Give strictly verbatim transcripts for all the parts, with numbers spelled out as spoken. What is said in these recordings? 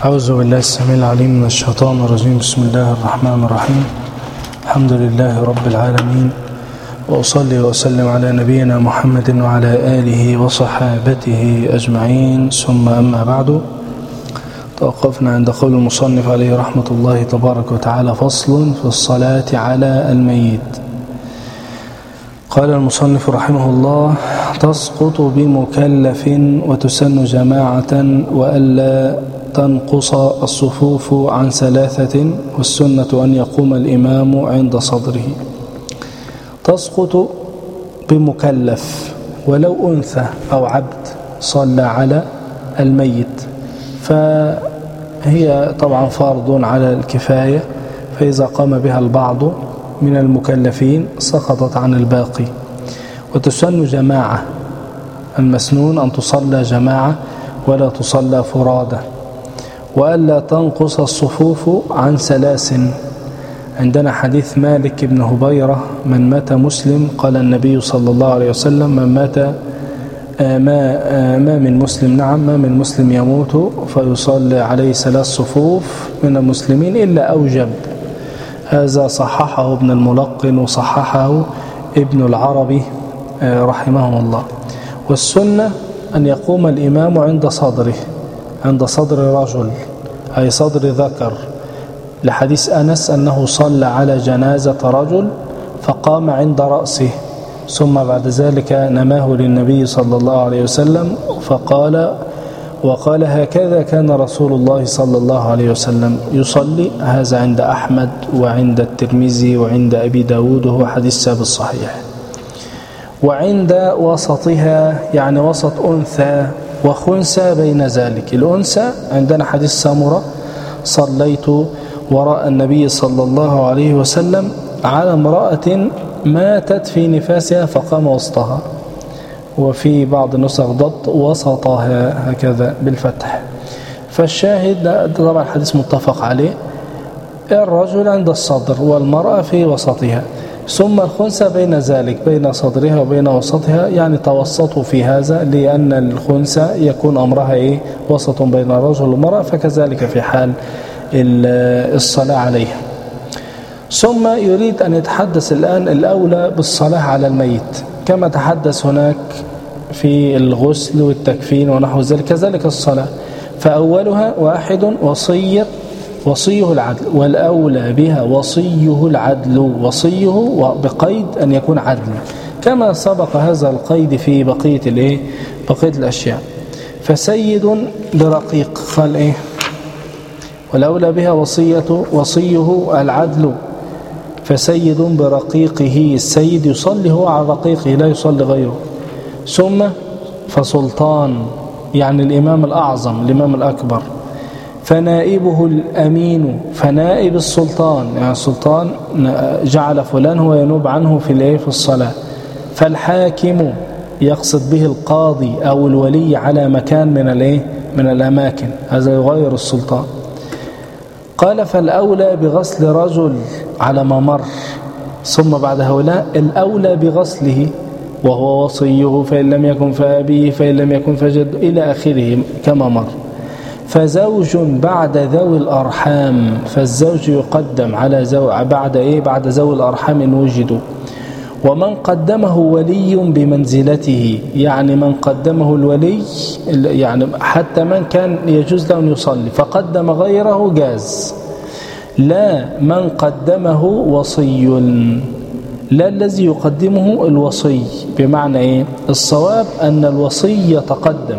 أعوذ بالله السميع العليم من الشيطان الرجيم. بسم الله الرحمن الرحيم. الحمد لله رب العالمين، وأصلي وأسلم على نبينا محمد وعلى آله وصحابته أجمعين، ثم أما بعد. توقفنا عند قول المصنف عليه رحمة الله تبارك وتعالى: فصل في الصلاة على الميت. قال المصنف رحمه الله: تسقط بمكلف وتسن جماعة، وألا تنقص الصفوف عن ثلاثة، والسنة أن يقوم الإمام عند صدره. تسقط بمكلف ولو أنثى أو عبد صلى على الميت، فهي طبعا فرض على الكفاية، فإذا قام بها البعض من المكلفين سقطت عن الباقي. وتسن جماعة، المسنون أن تصلى جماعة ولا تصلى فرادى. وألا تنقص الصفوف عن ثلاث. عندنا حديث مالك بن هبيرة: من مات مسلم، قال النبي صلى الله عليه وسلم: من مات ما, ما من مسلم نعم ما من مسلم يموت فيصلي عليه ثلاث صفوف من المسلمين إلا أوجب. هذا صححه ابن الملقن وصححه ابن العربي رحمه الله. والسنة أن يقوم الإمام عند صدره، عند صدر رجل أي صدر ذكر، لحديث أنس أنه صلى على جنازة رجل فقام عند رأسه، ثم بعد ذلك نماه للنبي صلى الله عليه وسلم فقال وقال: هكذا كان رسول الله صلى الله عليه وسلم يصلي. هذا عند أحمد وعند الترمذي وعند أبي داود، وهو حديث ثابت صحيح. وعند وسطها، يعني وسط أنثى وخنثى بين ذلك. الأنثى عندنا حديث سمرة: صليت وراء النبي صلى الله عليه وسلم على امرأة ماتت في نفاسها فقام وسطها، وفي بعض النسخ ضبط وسطها هكذا بالفتح. فالشاهد طبعا الحديث متفق عليه، الرجل عند الصدر والمرأة في وسطها، ثم الخنثى بين ذلك، بين صدرها وبين وسطها، يعني توسطوا في هذا، لأن الخنثى يكون أمرها إيه؟ وسط بين الرجل والمرأة، فكذلك في حال الصلاة عليها. ثم يريد أن يتحدث الآن الأولى بالصلاة على الميت، كما تحدث هناك في الغسل والتكفين ونحو ذلك، كذلك الصلاة. فأولها واحد: وصية وصيه العدل، والأولى بها وصيه العدل، وصيه بقيد أن يكون عدل، كما سبق هذا القيد في بقية الإيه؟ بقية الأشياء. فسيد برقيق، قال إيه؟ والأولى بها وصية وصيه العدل، فسيد برقيقه. السيد يصلي هو على رقيقه، لا يصلي غيره. ثم فسلطان، يعني الإمام الأعظم، الإمام الأكبر. فنائبه الأمين، فنائب السلطان، يعني السلطان جعل فلان هو ينوب عنه في الايه في الصلاة. فالحاكم يقصد به القاضي أو الولي على مكان من الايه من الأماكن، هذا يغير السلطان. قال: فالأولى بغسل رجل على ما مر، ثم بعد هؤلاء الأولى بغسله وهو وصيه، فإن لم يكن فأبيه، فإن لم يكن فجد، إلى آخره كما مر. فزوج بعد ذوي الأرحام، فالزوج يقدم على زوج بعد إيه بعد ذوي الأرحام إن وجدوا. ومن قدمه ولي بمنزلته، يعني من قدمه الولي، يعني حتى من كان يجوز له أن يصلي فقدم غيره جاز، لا من قدمه وصي، لا الذي يقدمه الوصي. بمعنى إيه؟ الصواب أن الوصي يتقدم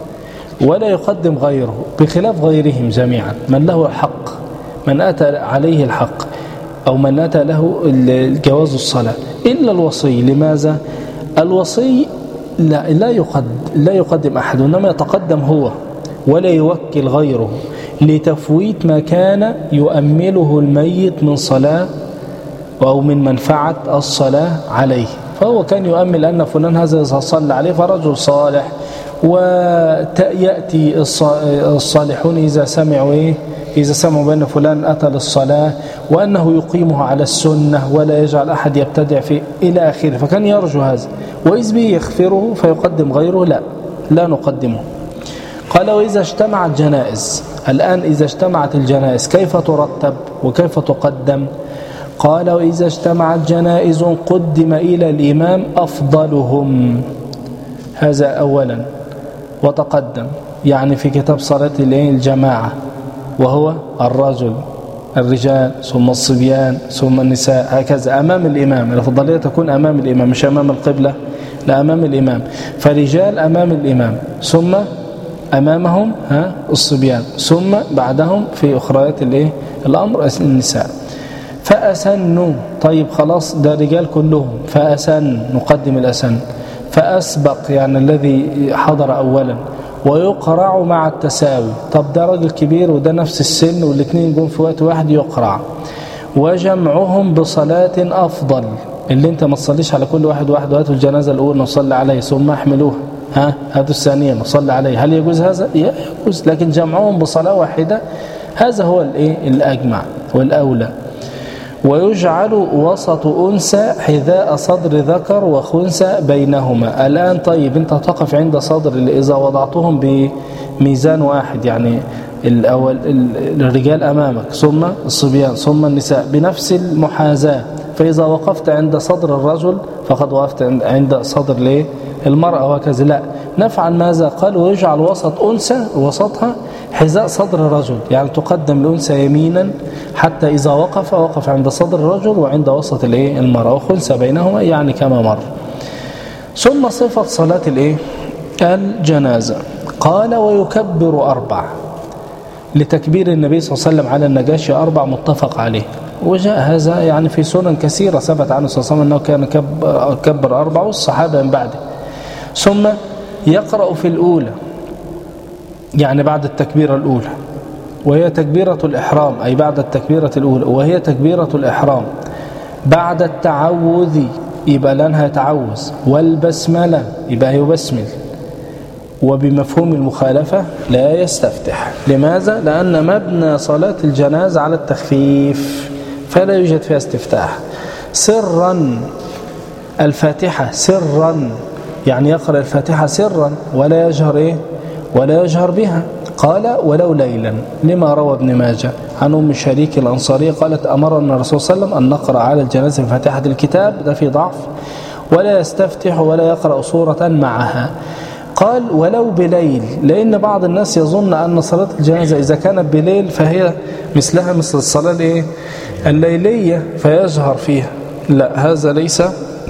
ولا يقدم غيره، بخلاف غيرهم جميعا، من له الحق، من أتى عليه الحق، أو من أتى له الجواز الصلاة، إلا الوصي. لماذا؟ الوصي لا, لا, يقدم لا يقدم أحد، إنما يتقدم هو ولا يوكل غيره، لتفويت ما كان يؤمله الميت من صلاة أو من منفعة الصلاة عليه. فهو كان يؤمل أن فلان هذا صلى عليه فرجل صالح، ويأتي الصالحون إذا سمعوا إيه؟ إذا سمعوا بأن فلان أتى للصلاة وأنه يقيمه على السنة ولا يجعل أحد يبتدع فيه إلى آخره، فكان يرجو هذا. وإذ به يغفره فيقدم غيره، لا لا نقدمه. قال وإذا اجتمعت جنائز، الآن إذا اجتمعت الجنائز كيف ترتب وكيف تقدم؟ قال وإذا اجتمعت جنائز قدم إلى الإمام أفضلهم، هذا أولا، وتقدم يعني في كتاب صلاة الجماعة، وهو الرجل الرجال ثم الصبيان ثم النساء، هكذا أمام الإمام. الأفضلية تكون أمام الإمام مش أمام القبلة، لا أمام الإمام، فرجال أمام الإمام ثم أمامهم ها الصبيان ثم بعدهم في أخريات الإيه الأمر النساء. فأسنوا، طيب خلاص ده رجال كلهم، فأسن نقدم الأسن، فأسبق يعني الذي حضر أولا، ويقرع مع التساوي. طب ده راجل كبير وده نفس السن والاثنين يقوم في وقت واحد يقرع. وجمعهم بصلاة أفضل، اللي انت ما تصليش على كل واحد واحد، وهاتوا الجنازة الأولى نصلي عليه ثم احملوها، ها هاتوا الثانية نصلي عليه، هل يجوز هذا؟ يجوز، لكن جمعهم بصلاة واحدة هذا هو الايه الأجمع والأولى. ويجعل وسط أنثى حذاء صدر ذكر وخنثى بينهما. الآن طيب أنت تقف عند صدر، إذا وضعتهم بميزان واحد يعني الأول الرجال أمامك ثم الصبيان ثم النساء بنفس المحاذاة، فإذا وقفت عند صدر الرجل فقد وقفت عند صدر ليه المرأة، وهكذا. لا، نفعل ماذا؟ قال ويجعل وسط أنثى وسطها حذاء صدر الرجل، يعني تقدم الأنثى يمينا حتى إذا وقف وقف عند صدر الرجل وعند وسط الايه المرأة، وخنثى بينهما يعني كما مر. ثم صفة صلاة الايه الجنازة، قال ويكبر أربع، لتكبير النبي صلى الله عليه وسلم على النجاشي أربع متفق عليه، وجاء هذا يعني في سنن كثيرة ثبت عنه صلى الله عليه وسلم أنه كان كبر أربع والصحابة من بعده. ثم يقرأ في الأولى يعني بعد التكبيرة الأولى، وهي تكبيرة الإحرام، أي بعد التكبيرة الأولى وهي تكبيرة الإحرام، بعد التعوذ يبقى لانها يتعوذ، والبسملة يبقى يبسمل، وبمفهوم المخالفة لا يستفتح. لماذا؟ لأن مبنى صلاة الجنازة على التخفيف فلا يوجد فيها استفتاح. سرا الفاتحة سرا يعني يقرأ الفاتحة سرا ولا يجهر إيه؟ ولا يجهر بها. قال ولو ليلا، لما روى ابن ماجه عن أم شريك الأنصارية قالت أمرنا الرسول صلى الله عليه وسلم أن نقرأ على الجنازة فاتحة الكتاب، ده في ضعف، ولا يستفتح ولا يقرأ سورة معها. قال ولو بليل، لأن بعض الناس يظن أن صلاة الجنازة إذا كانت بليل فهي مثلها مثل الصلاة الإيه؟ الليلية فيجهر فيها، لا هذا ليس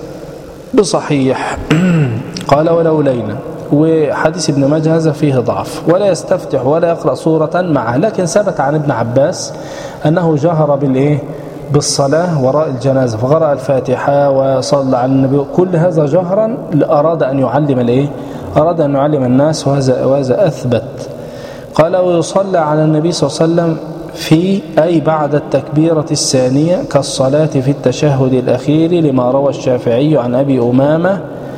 بصحيح. قال ولو ليلا، وحديث ابن ماجه هذا فيه ضعف، ولا يستفتح ولا يقرأ سورة معه، لكن ثبت عن ابن عباس أنه جهر بالإيه؟ بالصلاة وراء الجنازة، فقرأ الفاتحة وصلى على النبي، كل هذا جهرا أراد أن يعلم الإيه؟ أراد أن يعلم الناس، وهذا, وهذا أثبت. قال ويصلى على النبي صلى الله عليه وسلم في أي بعد التكبيرة الثانية كالصلاة في التشهد الأخير، لما روى الشافعي عن أبي أمامة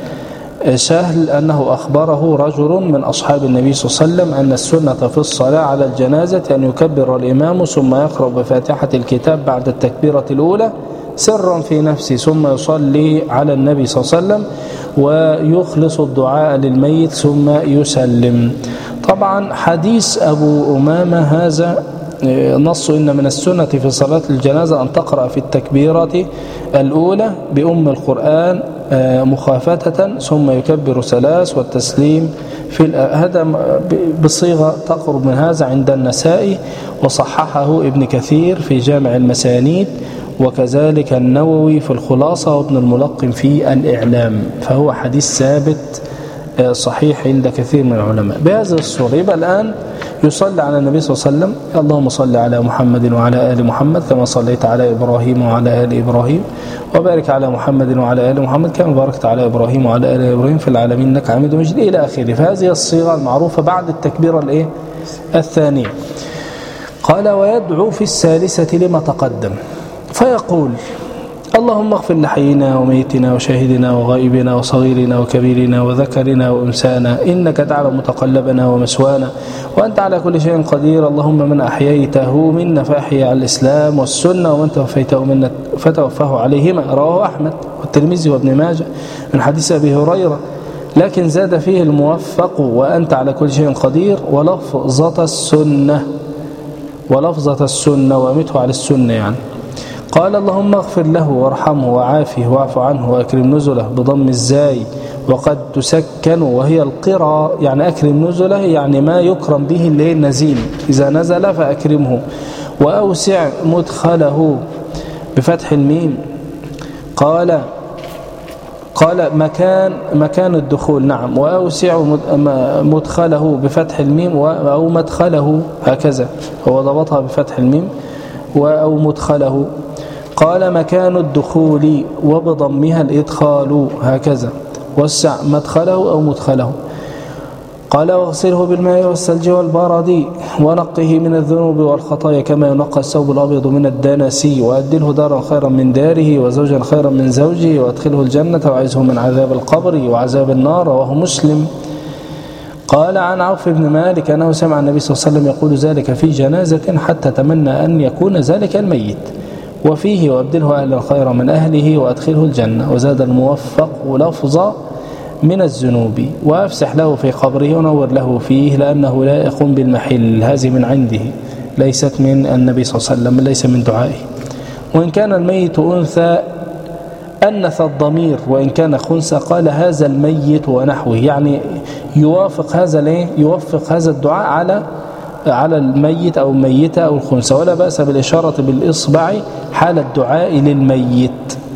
سهل أنه أخبره رجل من أصحاب النبي صلى الله عليه وسلم أن السنة في الصلاة على الجنازة أن يكبر الإمام ثم يقرأ بفاتحة الكتاب بعد التكبيرة الأولى سرا في نفسه، ثم يصلي على النبي صلى الله عليه وسلم ويخلص الدعاء للميت ثم يسلم. طبعا حديث أبو أمامة هذا نص إن من السنة في صلاة الجنازة أن تقرأ في التكبيرة الأولى بأم القرآن مخافتة ثم يكبر ثلاث والتسليم في هذا بصيغة تقرب من هذا عند النسائي، وصححه ابن كثير في جامع المسانيد، وكذلك النووي في الخلاصة، وابن الملقن في الإعلام، فهو حديث ثابت صحيح عند كثير من العلماء بهذه الصورة. يبقى الآن يصلي على النبي صلى الله عليه وسلم، اللهم صل على محمد وعلى آل محمد كما صليت على إبراهيم وعلى آل إبراهيم، وبارك على محمد وعلى آل محمد كما باركت على إبراهيم وعلى آل إبراهيم في العالمين إنك حميد مجيد إلى آخره. فهذه الصيغة المعروفة بعد التكبيرة الإيه؟ الثانية. قال ويدعو في الثالثة لما تقدم فيقول اللهم اغفر لحينا وميتنا وشاهدنا وغائبنا وصغيرنا وكبيرنا وذكرنا وأنسانا إنك تعلم متقلبنا ومسوانا وأنت على كل شيء قدير. اللهم من أحييته منا فأحيي على الإسلام والسنة، ومن توفيته منا فتوفاه عليهما. رواه أحمد والترمذي وابن ماجه من حديث أبي هريرة لكن زاد فيه الموفق وأنت على كل شيء قدير ولفظة السنة ولفظة السنة وامته على السنة يعني. قال اللهم اغفر له وارحمه وعافه واعف عنه وأكرم نزله بضم الزاي وقد تسكن وهي القرى يعني أكرم نزله يعني ما يكرم به اللي النزيل إذا نزل فأكرمه. وأوسع مدخله بفتح الميم. قال قال مكان مكان الدخول نعم. وأوسع مدخله بفتح الميم أو مدخله هكذا هو ضبطها بفتح الميم أو مدخله. قال مكان الدخول وبضمها الإدخال هكذا وسع مدخله أو مدخله. قال واغسله بالماء والثلج والبرد ونقه من الذنوب والخطايا كما ينقى الثوب الأبيض من الدنس وأدله دارا خيرا من داره وزوجا خيرا من زوجه وادخله الجنة وعزه من عذاب القبر وعذاب النار وهو مسلم. قال عن عوف بن مالك أنه سمع النبي صلى الله عليه وسلم يقول ذلك في جنازة حتى تمنى أن يكون ذلك الميت وفيه وأبدله أهلا خيرا من أهله وأدخله الجنة. وزاد الموفق لفظا من الذنوب وأفسح له في قبره ونور له فيه لأنه لائق بالمحل. هذه من عنده ليست من النبي صلى الله عليه وسلم ليس من دعائه. وإن كان الميت أنثى أنث الضمير وإن كان خنثى قال هذا الميت ونحوه يعني يوافق هذا ليه يوفق هذا الدعاء على على الميت أو الميتة أو الخنثى. ولا بأس بالإشارة بالإصبع حال الدعاء للميت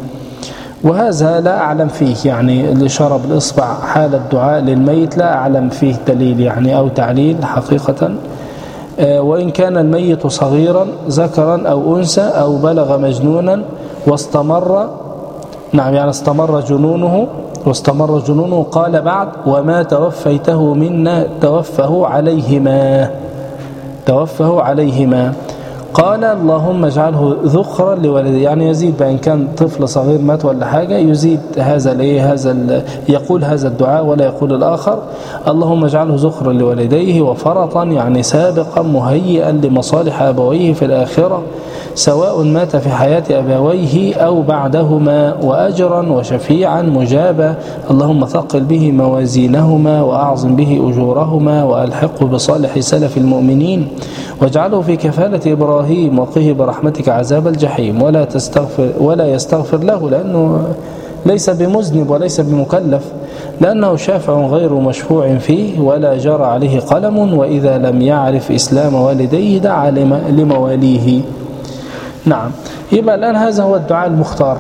وهذا لا أعلم فيه يعني الإشارة بالإصبع حال الدعاء للميت لا أعلم فيه دليل يعني أو تعليل حقيقة. وإن كان الميت صغيرا ذكرا أو أنثى أو بلغ مجنونا واستمر نعم يعني استمر جنونه واستمر جنونه قال بعد وما توفيته منا توفه عليهما توفه عليهما. قال اللهم اجعله ذخرا لولده يعني يزيد بأن كان طفل صغير مات ولا حاجة يزيد هذا الايه هذا يقول هذا الدعاء ولا يقول الآخر اللهم اجعله ذخرا لولديه وفرطا يعني سابقا مهيئا لمصالح أبويه في الآخرة سواء مات في حياة أبويه أو بعدهما وأجرا وشفيعا مجابا. اللهم ثقل به موازينهما وأعظم به أجورهما وألحقه بصالح سلف المؤمنين واجعله في كفالة إبراهيم وقه برحمتك عذاب الجحيم. ولا تستغفر ولا يستغفر له لأنه ليس بمذنب وليس بمكلف لأنه شافع غير مشفوع فيه ولا جرى عليه قلم وإذا لم يعرف إسلام والديه دعا لمواليه. نعم يبقى الآن هذا هو الدعاء المختار.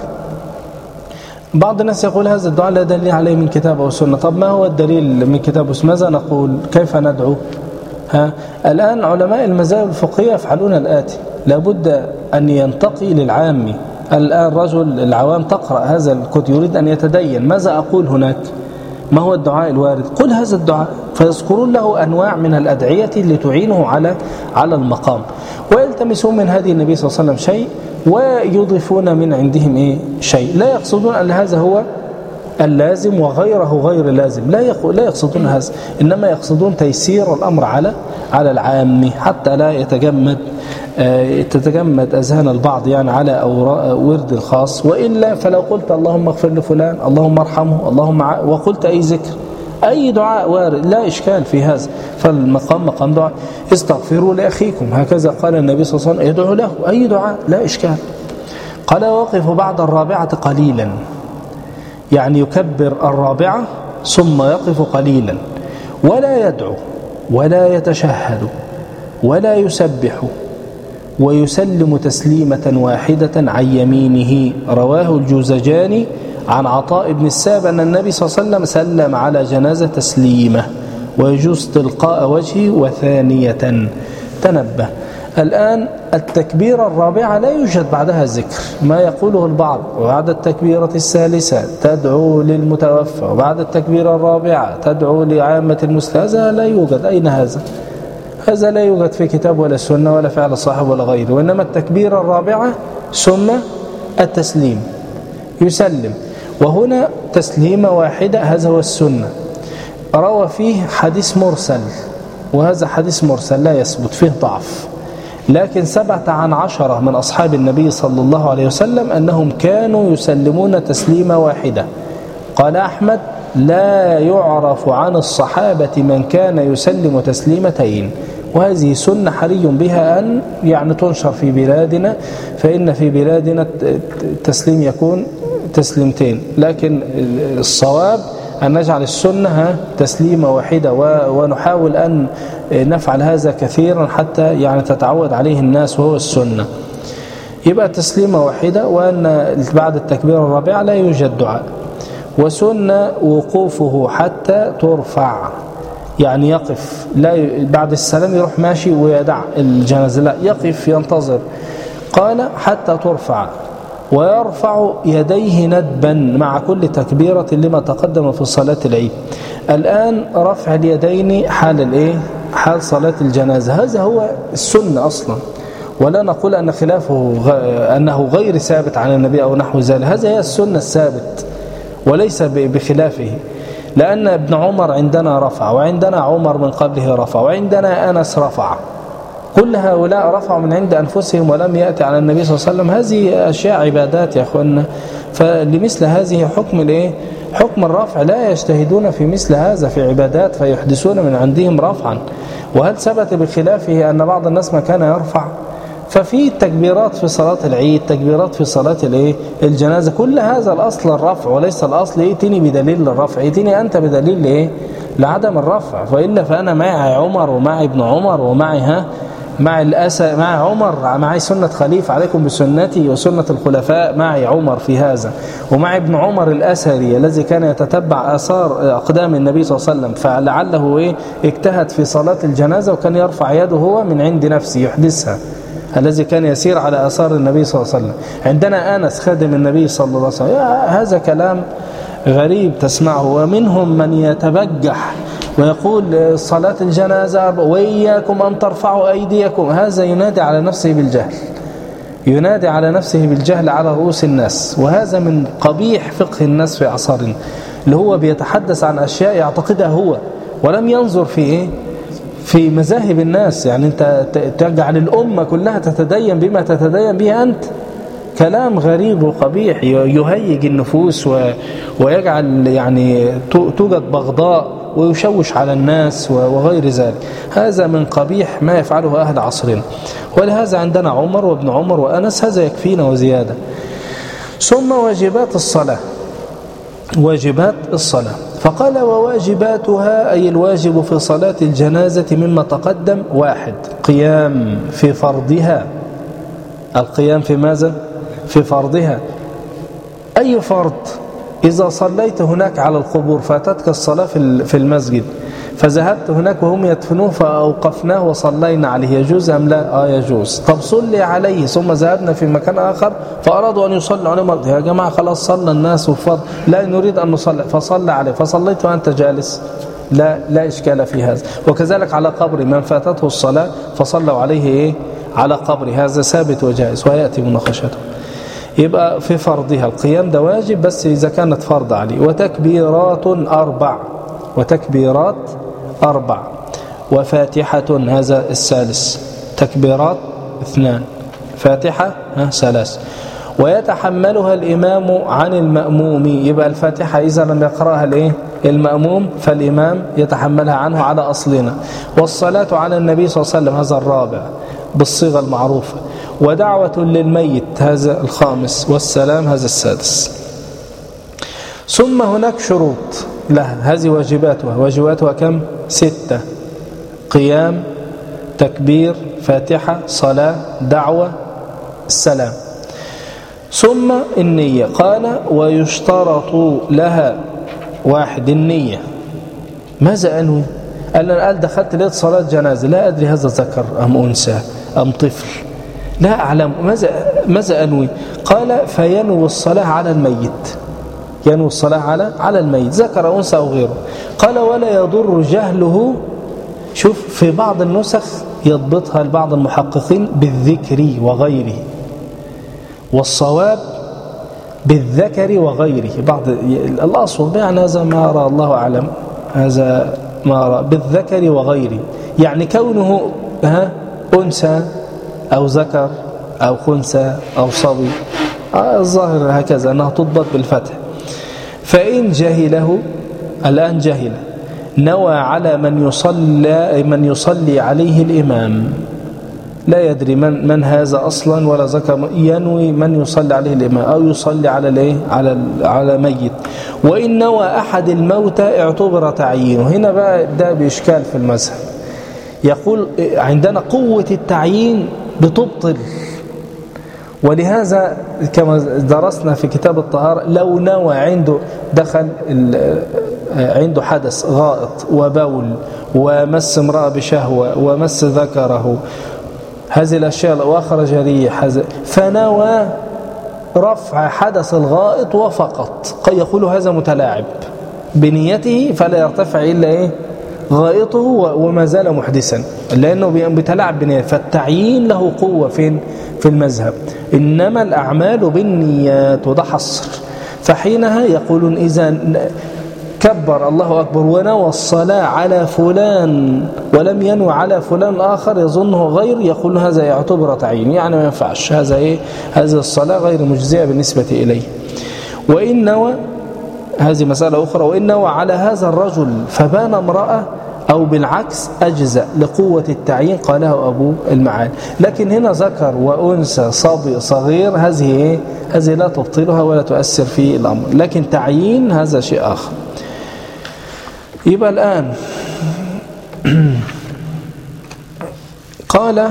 بعض الناس يقول هذا الدعاء لا دليل عليه من كتاب أو سنة. طب ما هو الدليل من كتاب وسنة؟ ماذا نقول كيف ندعو؟ ها الآن علماء المذاهب الفقهية يفعلون الآتي لابد أن ينتقي للعام. الآن رجل العوام تقرأ هذا الكتاب يريد أن يتدين ماذا أقول هناك؟ ما هو الدعاء الوارد؟ قل هذا الدعاء فيذكرون له أنواع من الأدعية اللي تعينه على على المقام ويلتمسون من هذه النبي صلى الله عليه وسلم شيء ويضيفون من عندهم إيه شيء لا يقصدون أن هذا هو اللازم وغيره غير لازم لا لا يقصدون هذا إنما يقصدون تيسير الأمر على على العام حتى لا يتجمد تتجمد أذهان البعض يعني على ورد الخاص. وإلا فلو قلت اللهم اغفر لفلان اللهم ارحمه اللهم ع... وقلت أي ذكر أي دعاء وارد لا إشكال في هذا فالمقام مقام دعاء. استغفروا لأخيكم هكذا قال النبي صلى الله عليه وسلم يدعو له أي دعاء لا إشكال. قال وقف بعد الرابعة قليلا يعني يكبر الرابعة ثم يقف قليلا ولا يدعو ولا يتشهد ولا يسبح ويسلم تسليمة واحدة عن يمينه. رواه الجوزجاني عن عطاء بن السائب أن النبي صلى الله عليه وسلم سلم على جنازة تسليمة ويجوز تلقاء وجهه وثانية. تنبه الآن التكبيرة الرابعة لا يوجد بعدها ذكر ما يقوله البعض وبعد التكبيرة الثالثة تدعو للمتوفى وبعد التكبيرة الرابعة تدعو لعامة المسلمين. هذا لا يوجد. أين هذا؟ هذا لا يوجد في كتاب ولا سنة ولا فعل صاحب ولا غيره. وإنما التكبيرة الرابعة ثم التسليم يسلم وهنا تسليمة واحدة هذا هو السنة. روى فيه حديث مرسل وهذا حديث مرسل لا يثبت فيه ضعف لكن ثبت عن عشرة من أصحاب النبي صلى الله عليه وسلم أنهم كانوا يسلمون تسليمة واحدة. قال أحمد لا يعرف عن الصحابة من كان يسلم تسليمتين، وهذه سنة حري بها أن يعني تنشر في بلادنا، فإن في بلادنا التسليم يكون تسليمتين، لكن الصواب أن نجعل السنة تسليمة واحدة، ونحاول أن نفعل هذا كثيرا حتى يعني تتعود عليه الناس، وهو السنة. يبقى تسليمة واحدة، وأن بعد التكبير الرابعة لا يوجد دعاء. وسنة وقوفه حتى ترفع، يعني يقف، لا بعد السلام يروح ماشي ويدع الجنازة، لا يقف ينتظر. قال حتى ترفع، ويرفع يديه ندبا مع كل تكبيرة لما تقدم في صلاة العيد. الآن رفع اليدين حال الايه؟ حال صلاة الجنازة، هذا هو السنة أصلا، ولا نقول أن خلافه غ... أنه غير ثابت عن النبي أو نحو ذلك، هذا هي السنة الثابت وليس بخلافه. لأن ابن عمر عندنا رفع، وعندنا عمر من قبله رفع، وعندنا أنس رفع، كل هؤلاء رفعوا من عند أنفسهم ولم يأتي على النبي صلى الله عليه وسلم. هذه أشياء عبادات يا أخوانا، فلمثل هذه حكم الإيه؟ حكم الرفع، لا يجتهدون في مثل هذا في عبادات فيحدثون من عندهم رفعا. وهل ثبت بخلافه أن بعض الناس ما كان يرفع؟ ففي تكبيرات في صلاة العيد، تكبيرات في صلاة الايه الجنازة، كل هذا الأصل الرفع، وليس الأصل ائتني بدليل للرفع، ائتني أنت بدليل لإيه؟ لعدم الرفع. فإلا فأنا معي عمر ومعي ابن عمر ومعي ها مع الأسى مع عمر، معي سنة خليفة، عليكم بسنتي وسنة الخلفاء، معي عمر في هذا، ومع ابن عمر الأثري الذي كان يتتبع آثار أقدام النبي صلى الله عليه وسلم، فلعله إيه اجتهد في صلاة الجنازة وكان يرفع يده هو من عند نفسه يحدثها، الذي كان يسير على آثار النبي صلى الله عليه وسلم. عندنا أنس خادم النبي صلى الله عليه وسلم، هذا كلام غريب تسمعه. ومنهم من يتبجح ويقول صلاة الجنازة وإياكم أن ترفعوا أيديكم، هذا ينادي على نفسه بالجهل، ينادي على نفسه بالجهل على رؤوس الناس، وهذا من قبيح فقه الناس في عصرنا، اللي هو بيتحدث عن أشياء يعتقدها هو ولم ينظر في إيه؟ في مذاهب الناس. يعني أنت تجعل الأمة كلها تتدين بما تتدين به أنت، كلام غريب وقبيح يهيج النفوس ويجعل يعني توجد بغضاء ويشوش على الناس وغير ذلك. هذا من قبيح ما يفعله أهل عصرنا، ولهذا عندنا عمر وابن عمر وأنس، هذا يكفينا وزيادة. ثم واجبات الصلاة، واجبات الصلاة، فقال وواجباتها أي الواجب في صلاة الجنازة مما تقدم: واحد، قيام في فرضها، القيام في ماذا؟ في فرضها. أي فرض؟ إذا صليت هناك على القبور فاتتك الصلاة في المسجد، فذهبت هناك وهم يدفنوه فأوقفناه وصلينا عليه، يجوز أم لا؟ آه يجوز. طب صلي عليه، ثم ذهبنا في مكان آخر فأرادوا أن يصلوا عليه مرة، يا جماعة خلاص صلى الناس وفضل، لا نريد أن نصلي، فصلى عليه، فصليت وأنت جالس، لا لا إشكال في هذا. وكذلك على قبر من فاتته الصلاة فصلوا عليه إيه؟ على قبر، هذا ثابت وجائز ويأتي مناقشته. يبقى في فرضها القيام ده واجب بس إذا كانت فرض عليه. وتكبيرات أربع، وتكبيرات أربع، وفاتحة، هذا الثالث، تكبيرات اثنان، فاتحة ثلاث. ويتحملها الإمام عن المأموم، يبقى الفاتحة إذا لم يقرأها الإيه؟ المأموم فالإمام يتحملها عنه على أصلنا. والصلاة على النبي صلى الله عليه وسلم، هذا الرابع بالصيغة المعروفة. ودعوة للميت، هذا الخامس. والسلام، هذا السادس. ثم هناك شروط لها، هذه واجباتها، واجباتها كم؟ ستة: قيام، تكبير، فاتحة، صلاة، دعوة، السلام. ثم النية، قال ويشترط لها: واحد، النية. ماذا أنوي؟ قال قال دخلت لقيت صلاة جنازة، لا أدري هذا ذكر أم أنثى أم طفل، لا أعلم، ماذا ماذا أنوي؟ قال فينوي الصلاة على الميت، ينوي الصلاة على على الميت، ذكر أنثى أو غيره. قال ولا يضر جهله، شوف في بعض النسخ يضبطها لبعض المحققين بالذكر وغيره، والصواب بالذكر وغيره، بعض الأصل يعني هذا ما أرى، الله أعلم، هذا ما أرى بالذكر وغيره، يعني كونه ها أنثى أو ذكر أو خنثى أو صبي، الظاهر هكذا أنها تضبط بالفتح. فإن جهله الآن جهل نوى على من يصلي من يصلي عليه الإمام، لا يدري من من هذا أصلا ولا ذكر، ينوي من يصلي عليه الإمام أو يصلي على الايه على على ميت. وإن نوى أحد الموتى اعتبر تعيينه. هنا بقى ده بإشكال في المذهب، يقول عندنا قوة التعيين بتبطل، ولهذا كما درسنا في كتاب الطهارة لو نوى عنده دخل عنده حدث غائط وبول ومس امرأة بشهوة ومس ذكره، هذه الأشياء وأخرج ريح، فنوى رفع حدث الغائط وفقط، يقول هذا متلاعب بنيته فلا يرتفع إلا إيه غائطه وما زال محدثا، لأنه بيتلاعب بنيته. فالتعيين له قوة فين في المذهب، إنما الأعمال بالنيات، وده حصر. فحينها يقولون إذا كبر الله أكبر ونوى الصلاة على فلان ولم ينوى على فلان آخر يظنه غير، يقول هذا يعتبر تعيين، يعني ما ينفعش، هذا إيه هذه الصلاة غير مجزئة بالنسبة إليه. وإن نوى، هذه مسألة أخرى، وإن نوى على هذا الرجل فبان امرأة أو بالعكس أجزأ لقوة التعيين، قاله أبو المعالي. لكن هنا ذكر وأنثى صبي صغير، هذه إيه هذه لا تبطلها ولا تؤثر في الأمر، لكن تعيين هذا شيء آخر. يبقى الآن قال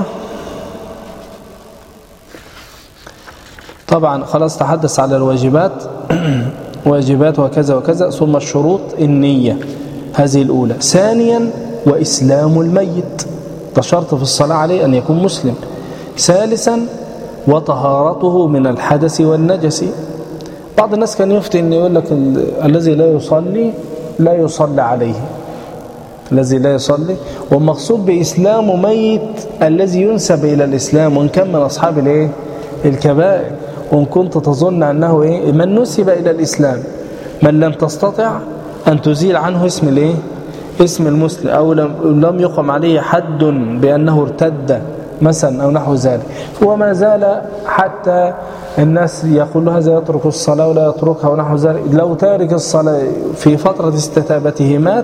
طبعا خلاص تحدث على الواجبات واجبات وكذا وكذا، ثم الشروط النية هذه الأولى. ثانيا وإسلام الميت، ده شرط في الصلاة عليه أن يكون مسلم. ثالثا وطهارته من الحدث والنجس. بعض الناس كان يفتي أن يقول لك الذي لا يصلي لا يصلي عليه، الذي لا يصلي، والمقصود بإسلام ميت الذي ينسب إلى الإسلام، وإن كان من أصحاب الايه الكبائر، وإن كنت تظن أنه إيه من نسب إلى الإسلام، من لم تستطع أن تزيل عنه اسم الايه اسم المسلم، أو لم يقم عليه حد بأنه ارتد مثلا أو نحو ذلك، وما زال حتى الناس يقول له هذا يترك الصلاة ولا يتركها ونحو ذلك، لو تارك الصلاة في فترة استتابته مات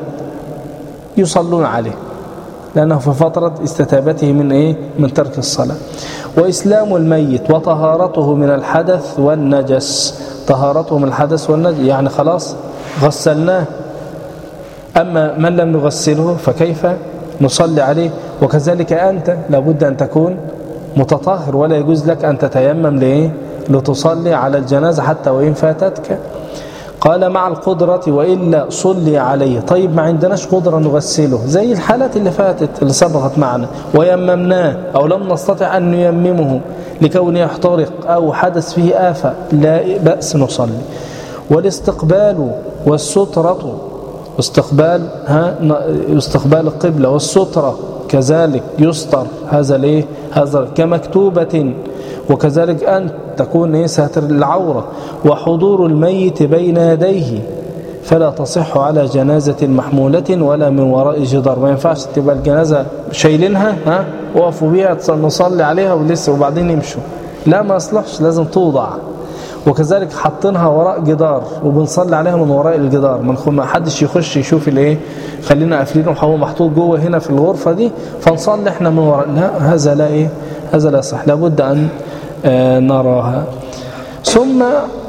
يصلون عليه، لأنه في فترة استتابته من إيه من ترك الصلاة. وإسلام الميت وطهارته من الحدث والنجس، طهارته من الحدث والنجس يعني خلاص غسلناه، أما من لم نغسله فكيف نصلي عليه؟ وكذلك أنت لابد أن تكون متطهر، ولا يجوز لك أن تتيمم لإيه لتصلي على الجنازة حتى وإن فاتتك. قال مع القدرة وإلا صلي عليه. طيب ما عندناش قدرة نغسله زي الحالات اللي فاتت اللي سبقت معنا، ويممناه أو لم نستطع أن نيممه لكونه يحترق أو حدث فيه آفة، لا بأس نصلي. والاستقبال والسترة، استقبال ها استقبال القبلة والسترة كذلك يستر، هذا ليه هذا كمكتوبة، وكذلك أن تكون إيه ساتر العورة. وحضور الميت بين يديه، فلا تصح على جنازة محمولة ولا من وراء جدار، ما ينفعش تبقى الجنازة شايلينها ها وقفوا بيها نصلي عليها ولسه وبعدين يمشوا، لا ما يصلحش، لازم توضع. وكذلك حاطينها وراء جدار وبنصلي عليها من وراء الجدار، ما حدش يخش يشوف الايه، خلينا قافلينه وهو محطوط جوه هنا في الغرفة دي فنصلي احنا من وراء، لا هذا لا ايه هذا لا صح، لابد أن آه نراها. ثم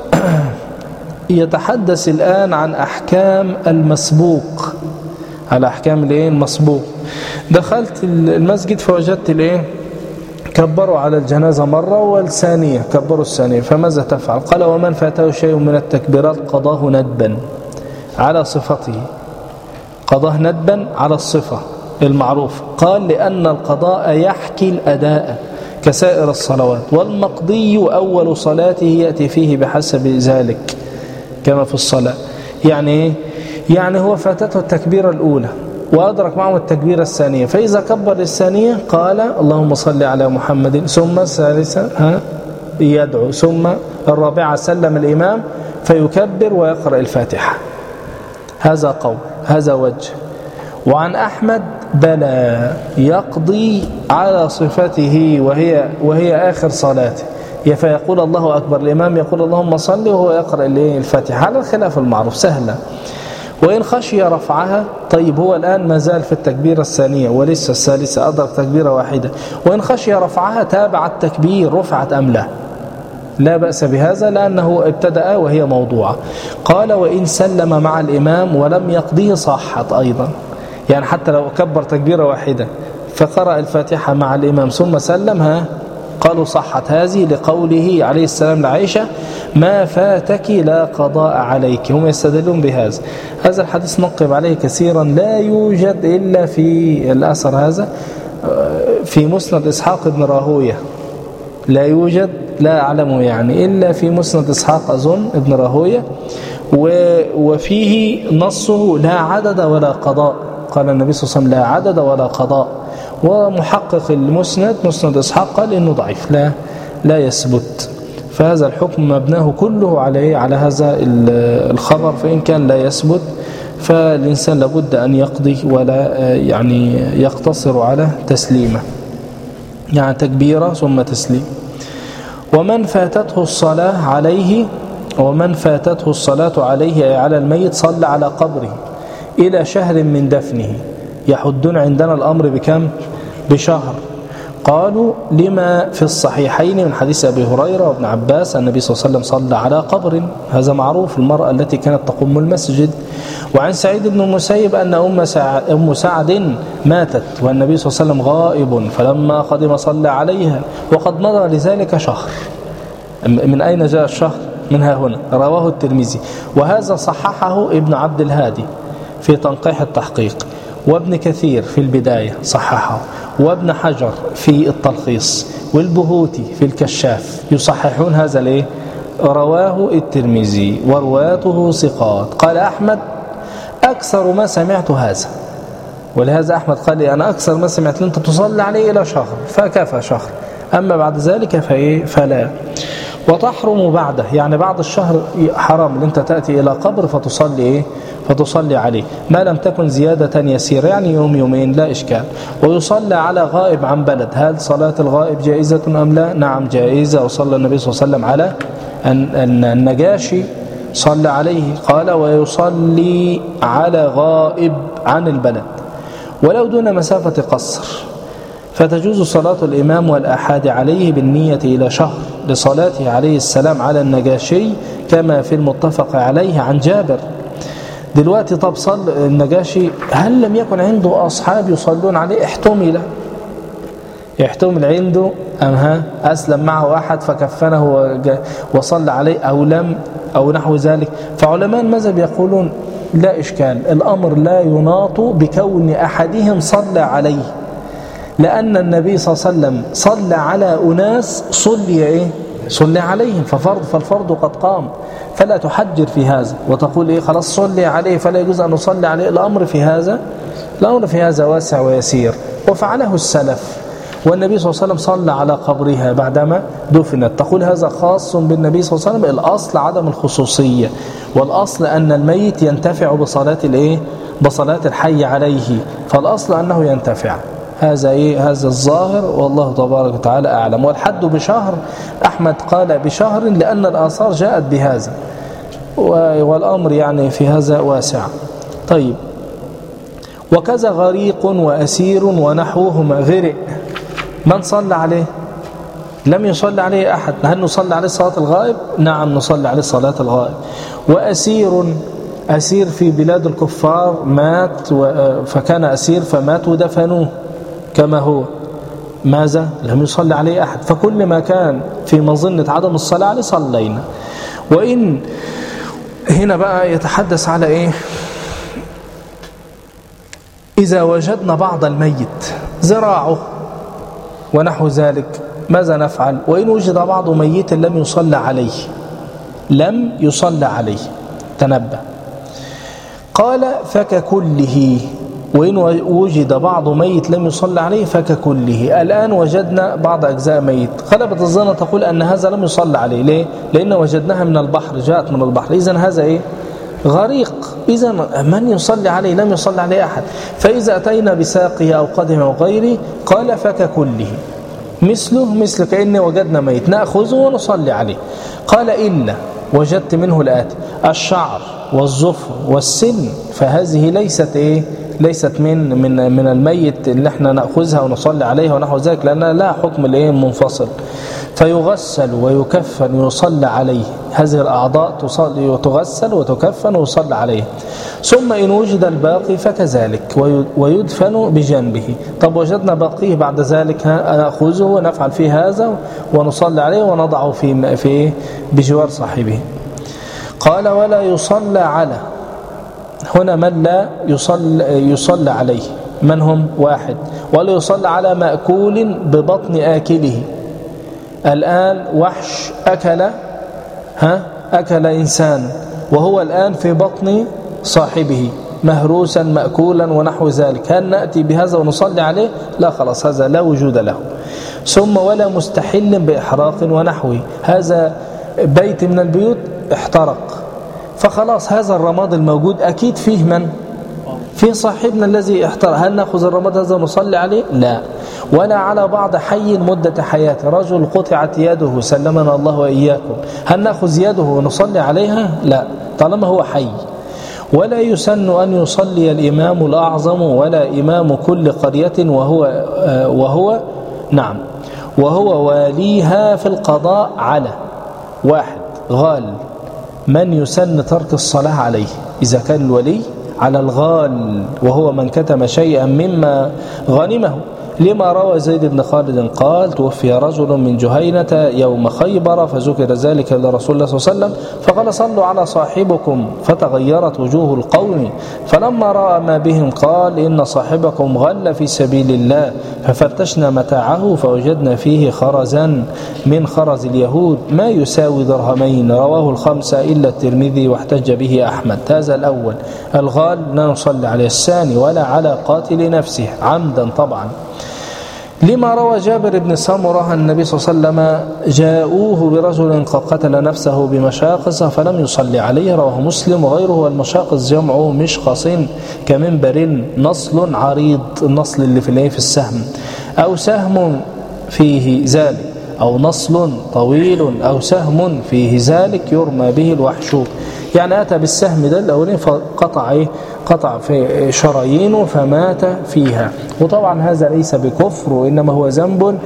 يتحدث الآن عن أحكام المسبوق، على أحكام الايه المسبوق. دخلت المسجد فوجدت الايه كبروا على الجنازة مرة والثانية كبروا الثانية، فماذا تفعل؟ قال ومن فاته شيء من التكبيرات قضاه ندبا على صفته، قضاه ندبا على الصفة المعروفة. قال لأن القضاء يحكي الأداء كسائر الصلوات، والمقضي أول صلاته يأتي فيه بحسب ذلك كما في الصلاة. يعني يعني هو فاتته التكبيرة الأولى وأدرك معه التكبيرة الثانية، فإذا كبر الثانية قال اللهم صل على محمد، ثم الثالثة ها يدعو، ثم الرابعة سلم الإمام فيكبر ويقرأ الفاتحة. هذا قول، هذا وجه. وعن أحمد بلى يقضي على صفته وهي وهي آخر صلاته، فيقول الله أكبر، الإمام يقول اللهم صل وهو يقرأ الفاتحة على الخلاف المعروف سهلة. وإن خشي رفعها، طيب هو الآن ما زال في التكبيرة الثانية ولسه الثالثة أدرك تكبيرة واحدة، وإن خشي رفعها تابع التكبير رفعت أم لا، لا بأس بهذا لأنه ابتدأ وهي موضوعة. قال وإن سلم مع الإمام ولم يقضيه صحت أيضا، يعني حتى لو كبر تكبيرة واحدة فقرأ الفاتحة مع الإمام ثم سلمها قالوا صحت هذه، لقوله عليه السلام لعائشة ما فاتك لا قضاء عليك. هم يستدلون بهذا. هذا الحديث نقب عليه كثيرا، لا يوجد إلا في الأثر هذا في مسند إسحاق بن راهوية، لا يوجد، لا أعلمه يعني إلا في مسند إسحاق أظن ابن راهوية، وفيه نصه لا عدد ولا قضاء. قال النبي صلى الله عليه وسلم لا عدد ولا قضاء، ومحقق المسند مسند إسحاق قال إنه ضعيف، لا لا يثبت. فهذا الحكم مبناه كله عليه على هذا الخبر، فإن كان لا يثبت فالإنسان لابد أن يقضي ولا يعني يقتصر على تسليمه، يعني تكبيرة ثم تسليم. ومن فاتته الصلاة عليه ومن فاتته الصلاة عليه أي على الميت صلى على قبره إلى شهر من دفنه. يحدون عندنا الأمر بكم؟ بشهر. قالوا لما في الصحيحين من حديث أبي هريرة وابن عباس النبي صلى الله عليه وسلم صلى على قبر، هذا معروف، المرأة التي كانت تقوم المسجد. وعن سعيد بن المسيب أن أم سعد, أم سعد ماتت والنبي صلى الله عليه وسلم غائب، فلما قدم صلى عليها وقد مضى لذلك شهر. من أين جاء الشهر؟ منها هنا. رواه الترمذي، وهذا صححه ابن عبد الهادي في تنقيح التحقيق، وابن كثير في البداية صححه، وابن حجر في التلخيص، والبهوتي في الكشاف يصححون هذا ليه؟ رواه الترمذي ورواته ثقات. قال أحمد أكثر ما سمعت هذا، ولهذا أحمد قال لي أنا أكثر ما سمعت أنت تصلي عليه إلى شهر، فكفى شهر، أما بعد ذلك فلا. وتحرم بعده، يعني بعد الشهر حرام أنت تأتي إلى قبر فتصلي إيه؟ فتصلي عليه، ما لم تكن زيادة يسيرة، يعني يوم يومين لا إشكال. ويصلى على غائب عن بلد، هل صلاة الغائب جائزة أم لا؟ نعم جائزة. وصلى النبي صلى الله عليه وسلم على النجاشي صلى عليه، قال ويصلي على غائب عن البلد ولو دون مسافة قصر، فتجوز صلاة الإمام والأحاد عليه بالنية إلى شهر لصلاته عليه السلام على النجاشي كما في المتفق عليه عن جابر. دلوقتي طب صل النجاشي هل لم يكن عنده أصحاب يصلون عليه؟ احتمل يحتمل عنده أم ها أسلم معه أحد فكفنه وصلى عليه أو لم أو نحو ذلك. فعلماء المذهب يقولون لا إشكال، الأمر لا يناط بكون أحدهم صلى عليه، لأن النبي صلى الله عليه وسلم صلى على أناس صلي إيه؟ صلي عليهم، ففرض فالفرض قد قام، فلا تحجر في هذا وتقول إيه خلاص صلي عليه فلا يجوز أن نصلي عليه. الأمر في هذا الأمر في هذا واسع ويسير، وفعله السلف، والنبي صلى الله عليه وسلم صلى على قبرها بعدما دفنت. تقول هذا خاص بالنبي صلى الله عليه وسلم، الأصل عدم الخصوصية، والأصل أن الميت ينتفع بصلاة الإيه؟ بصلاة الحي عليه، فالأصل أنه ينتفع. هذا إيه؟ هذا الظاهر، والله تبارك وتعالى أعلم. والحد بشهر، أحمد قال بشهر لأن الآثار جاءت بهذا، والأمر يعني في هذا واسع. طيب، وكذا غريق وأسير ونحوهما غرق، من صلى عليه؟ لم يصلي عليه أحد، هل نصلي عليه صلاة الغائب؟ نعم نصلي عليه صلاة الغائب. وأسير، أسير في بلاد الكفار مات فكان أسير فمات ودفنوه كما هو، ماذا؟ لم يصلي عليه أحد، فكل ما كان في مظنة عدم الصلاة عليه صلينا. وإن هنا بقى يتحدث على إيه؟ إذا وجدنا بعض الميت ذراعه ونحو ذلك ماذا نفعل؟ وإن وجد بعض ميت لم يصلى عليه، لم يصلى عليه، تنبه. قال فككله، وإن وجد بعض ميت لم يصلى عليه فككله. الآن وجدنا بعض أجزاء ميت، غلبت الظن تقول أن هذا لم يصلى عليه، ليه؟ لأن وجدناها من البحر، جاءت من البحر، إذن هذا إيه؟ غريق، إذن من يصلي عليه؟ لم يصلي عليه أحد. فإذا أتينا بساقه أو قدم أو غيره قال فككله، مثله مثل كأن وجدنا ميت نأخذه ونصلي عليه. قال إلا وجدت منه الآتي: الشعر والظفر والسن، فهذه ليست إيه؟ ليست من من من الميت اللي احنا نأخذها ونصلي عليها ونحو ذلك، لأنها لا حكم الإيه منفصل، فيغسل ويكفن ويصلى عليه. هذه الأعضاء تصلي تغسل وتكفن ويصلى عليه. ثم إن وجد الباقي فكذلك ويدفن بجنبه. طب وجدنا باقيه بعد ذلك، نأخذه ونفعل فيه هذا ونصلي عليه ونضعه في في بجوار صاحبه. قال: ولا يصلى على، هنا من لا يصلى, يصلى عليه، من هم؟ واحد: ولا يصلى على مأكول ببطن آكله. الآن وحش أكل ها أكل إنسان وهو الآن في بطن صاحبه مهروسا مأكولا ونحو ذلك، هل نأتي بهذا ونصلي عليه؟ لا، خلاص هذا لا وجود له. ثم ولا مستحل بإحراق ونحوه، هذا بيت من البيوت احترق، فخلاص هذا الرماد الموجود أكيد فيه من؟ في صاحبنا الذي احترق، هل نأخذ الرماد هذا ونصلي عليه؟ لا. ولا على بعض حي مدة حياته، رجل قطعت يده سلمنا الله وإياكم، هل نأخذ يده ونصلي عليها؟ لا، طالما هو حي. ولا يسن أن يصلي الإمام الأعظم ولا إمام كل قرية وهو وهو نعم وهو واليها في القضاء على واحد غال. من يسن ترك الصلاة عليه إذا كان الولي على الغال وهو من كتم شيئا مما غنمه، لما روى زيد بن خالد قال: توفي رجل من جهينة يوم خيبر فذكر ذلك لرسول الله صلى الله عليه وسلم فقال: صلوا على صاحبكم، فتغيرت وجوه القوم، فلما رأى ما بهم قال: إن صاحبكم غل في سبيل الله، ففتشنا متاعه فوجدنا فيه خرزا من خرز اليهود ما يساوي درهمين، رواه الخمسة إلا الترمذي واحتج به أحمد. هذا الأول الغال لا نصلي عليه. الثاني: ولا على قاتل نفسه عمدا طبعا، لما روى جابر بن سمرة النبي صلى الله عليه وسلم جاءوه برجل قد قتل نفسه بمشاقص فلم يصلي عليه، رواه مسلم وغيره. والمشاقص جمع مشقص كمنبر نصل عريض، النصل اللي في في السهم، أو سهم فيه ذلك، أو نصل طويل، أو سهم فيه ذلك يرمى به الوحش. يعني أتى بالسهم ده الأولين فقطع إيه؟ قطع في شرايينه فمات فيها. وطبعا هذا ليس بكفر وإنما هو ذنب،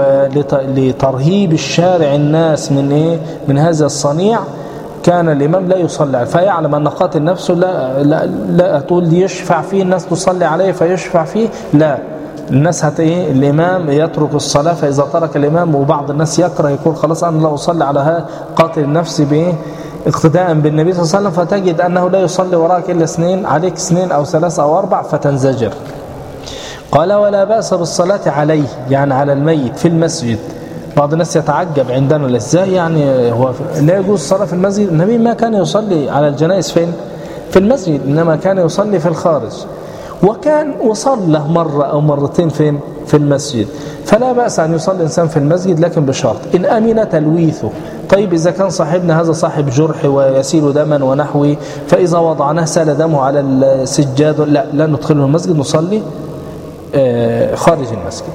ولترهيب الشارع الناس من إيه؟ من هذا الصنيع كان الإمام لا يصلي عليه، فيعلم أن قاتل نفسه لا لا لا تقول يشفع فيه الناس تصلي عليه فيشفع فيه، لا، الناس هت إيه؟ الإمام يترك الصلاة، فإذا ترك الإمام وبعض الناس يكره يقول خلاص أنا لا أصلي على هذا قاتل النفس بإيه؟ اقتداء بالنبي صلى الله عليه وسلم، فتجد أنه لا يصلي وراك إلا اثنين، عليك اثنين أو ثلاثة أو أربع فتنزجر. قال: ولا بأس بالصلاة عليه، يعني على الميت في المسجد. بعض الناس يتعجب عندنا ازاي يعني هو لا يجوز الصلاة في المسجد؟ النبي ما كان يصلي على الجنائز فين؟ في المسجد، إنما كان يصلي في الخارج، وكان وصلى مرة أو مرتين فين؟ في المسجد. فلا بأس أن يصلي الإنسان في المسجد، لكن بشرط إن أمن تلويثه. طيب إذا كان صاحبنا هذا صاحب جرح ويسيل دما ونحوه، فإذا وضعناه سال دمه على السجاد، لا لا ندخله المسجد، نصلي خارج المسجد.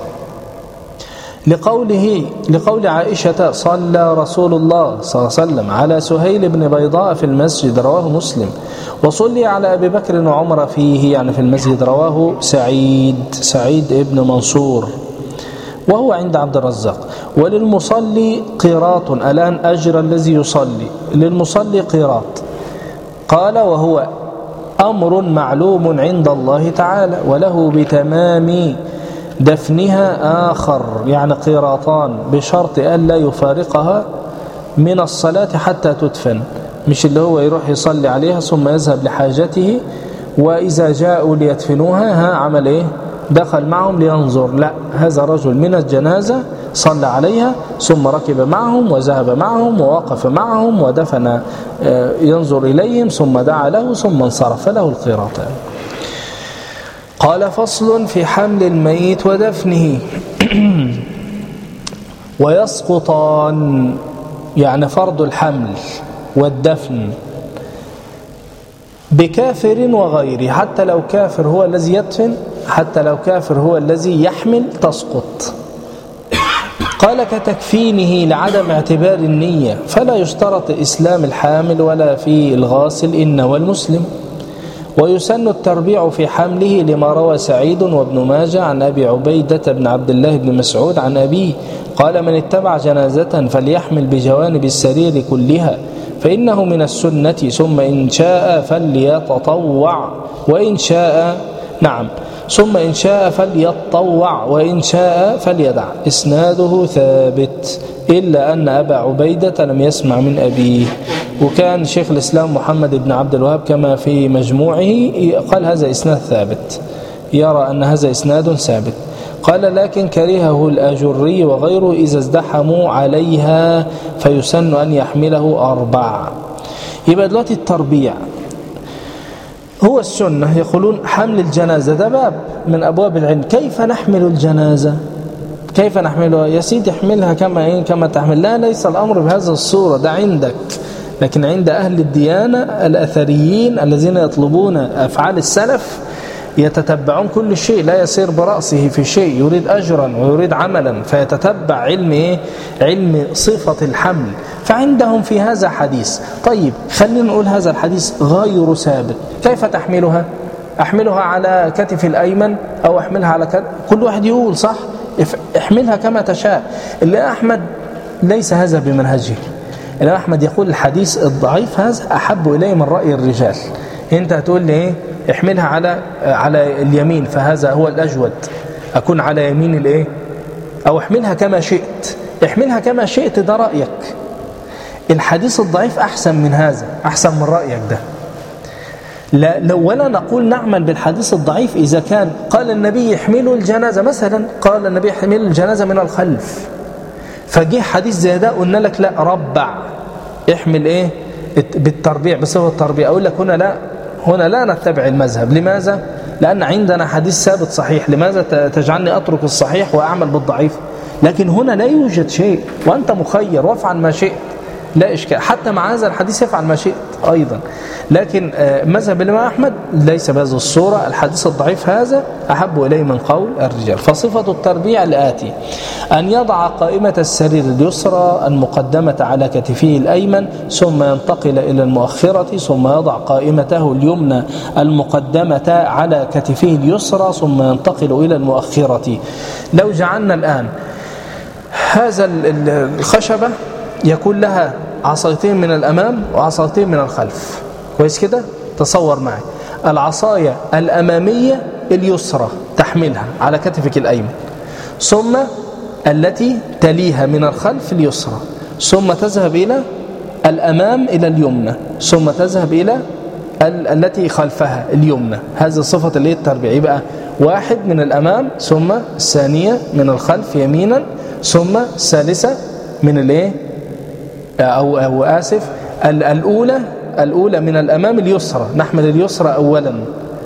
لقوله لقول عائشة: صلى رسول الله صلى الله عليه وسلم على سهيل بن بيضاء في المسجد، رواه مسلم. وصلي على أبي بكر وعمر فيه، يعني في المسجد، رواه سعيد سعيد ابن منصور وهو عند عبد الرزاق. وللمصلي قيراط، الآن أجر الذي يصلي، للمصلي قيراط. قال: وهو أمر معلوم عند الله تعالى، وله بتمام دفنها آخر، يعني قيراطان، بشرط ألا يفارقها من الصلاة حتى تدفن، مش اللي هو يروح يصلي عليها ثم يذهب لحاجته وإذا جاءوا ليدفنوها ها عمل إيه؟ دخل معهم لينظر، لا، هذا رجل من الجنازة صلى عليها ثم ركب معهم وذهب معهم ووقف معهم ودفن ينظر إليهم ثم دعا له ثم انصرف، له القيراطان. قال: فصل في حمل الميت ودفنه. ويسقطان، يعني فرض الحمل والدفن بكافر وغيره، حتى لو كافر هو الذي يدفن، حتى لو كافر هو الذي يحمل تسقط. قال كتكفينه لعدم اعتبار النية، فلا يشترط إسلام الحامل ولا في الغاسل إن والمسلم. ويسن التربيع في حمله لما روى سعيد وابن ماجه عن أبي عبيدة بن عبد الله بن مسعود عن أبيه قال من اتبع جنازة فليحمل بجوانب السرير كلها فإنه من السنة، ثم إن شاء فليتطوع وإن شاء نعم ثم إن شاء فليتطوع وإن شاء فليدع. إسناده ثابت إلا أن أبا عبيدة لم يسمع من أبيه. وكان شيخ الإسلام محمد بن عبد الوهاب كما في مجموعه قال هذا إسناد ثابت، يرى أن هذا إسناد ثابت. قال لكن كرهه الأجري وغيره إذا ازدحموا عليها فيسن أن يحمله أربع. يبقى دلوقتي التربيع هو السنة، يقولون حمل الجنازة ده باب من أبواب العلم. كيف نحمل الجنازة؟ كيف نحملها؟ يا سيدي احملها كما إيه كما تحمل. لا، ليس الأمر بهذا الصورة، ده عندك، لكن عند أهل الديانة الأثريين الذين يطلبون أفعال السلف يتتبعون كل شيء، لا يسير برأسه في شيء، يريد أجرا ويريد عملا فيتتبع علم إيه؟ علم صفة الحمل. فعندهم في هذا حديث. طيب خلينا نقول هذا الحديث غير ثابت، كيف تحملها؟ أحملها على كتف الأيمن أو أحملها على كتف، كل واحد يقول صح، احملها كما تشاء. اللي أحمد ليس هذا بمنهجه. الإمام أحمد يقول الحديث الضعيف هذا أحب إليه من رأي الرجال. أنت هتقول لي إيه؟ احملها على على اليمين فهذا هو الأجود، أكون على يمين الإيه؟ أو احملها كما شئت. احملها كما شئت ده رأيك. الحديث الضعيف أحسن من هذا، أحسن من رأيك ده. لا لو ولا نقول نعمل بالحديث الضعيف إذا كان قال النبي يحملوا الجنازة، مثلا قال النبي يحملوا الجنازة من الخلف، فجه حديث زي ده قلنا لك لا ربع، احمل ايه بالتربيع بصفة التربيع. اقول لك هنا لا، هنا لا نتبع المذهب. لماذا؟ لأن عندنا حديث ثابت صحيح. لماذا تجعلني أترك الصحيح وأعمل بالضعيف؟ لكن هنا لا يوجد شيء وأنت مخير وافعل ما شئت، لا إشكال. حتى مع هذا الحديث يفعل ما شئت أيضا. لكن مذهب الإمام أحمد ليس بهذه الصورة. الحديث الضعيف هذا أحب إليه من قول الرجال. فصفة التربيع الآتي: أن يضع قائمة السرير اليسرى المقدمة على كتفه الأيمن ثم ينتقل إلى المؤخرة، ثم يضع قائمته اليمنى المقدمة على كتفه اليسرى ثم ينتقل إلى المؤخرة. لو جعلنا الآن هذا الخشبة يكون لها عصايتين من الأمام وعصايتين من الخلف، كويس كده؟ تصور معي العصاية الأمامية اليسرى تحملها على كتفك الأيمن، ثم التي تليها من الخلف اليسرى، ثم تذهب إلى الأمام إلى اليمنى، ثم تذهب إلى التي خلفها اليمنى. هذه صفة اللي هي التربيع. يبقى واحد من الأمام، ثم الثانية من الخلف يمينا، ثم الثالثة من الايه أو, أو آسف الأولى الأولى من الأمام اليسرى. نحمل اليسرى أولا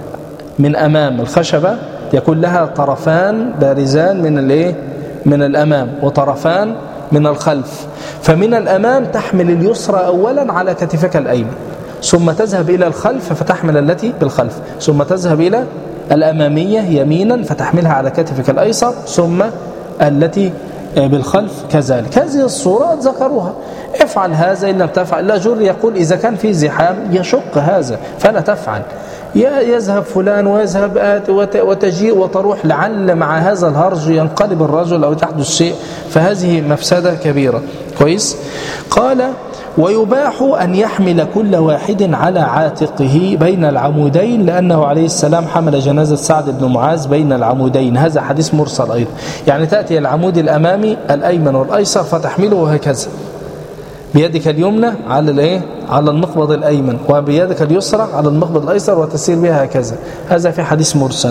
من أمام الخشبة، يكون لها طرفان بارزان من الايه من الأمام وطرفان من الخلف. فمن الأمام تحمل اليسرى أولا على كتفك الأيمن، ثم تذهب إلى الخلف فتحمل التي بالخلف، ثم تذهب إلى الأمامية يمينا فتحملها على كتفك الأيسر، ثم التي بالخلف كذلك. هذه الصورة ذكروها. افعل هذا إن لم تفعل. لا جر يقول إذا كان في زحام يشق هذا فلا تفعل. يذهب فلان ويذهب آت وتجيء وتروح، لعل مع هذا الهرج ينقلب الرجل أو تحدث شيء، فهذه مفسدة كبيرة. كويس. قال ويباح أن يحمل كل واحد على عاتقه بين العمودين، لأنه عليه السلام حمل جنازة سعد بن معاذ بين العمودين. هذا حديث مرسل أيضا. يعني تأتي العمود الأمامي الأيمن والأيسر فتحمله هكذا بيدك اليمنى على الايه على المقبض الأيمن، وبيدك اليسرى على المقبض الأيسر وتسير بها هكذا. هذا في حديث مرسل.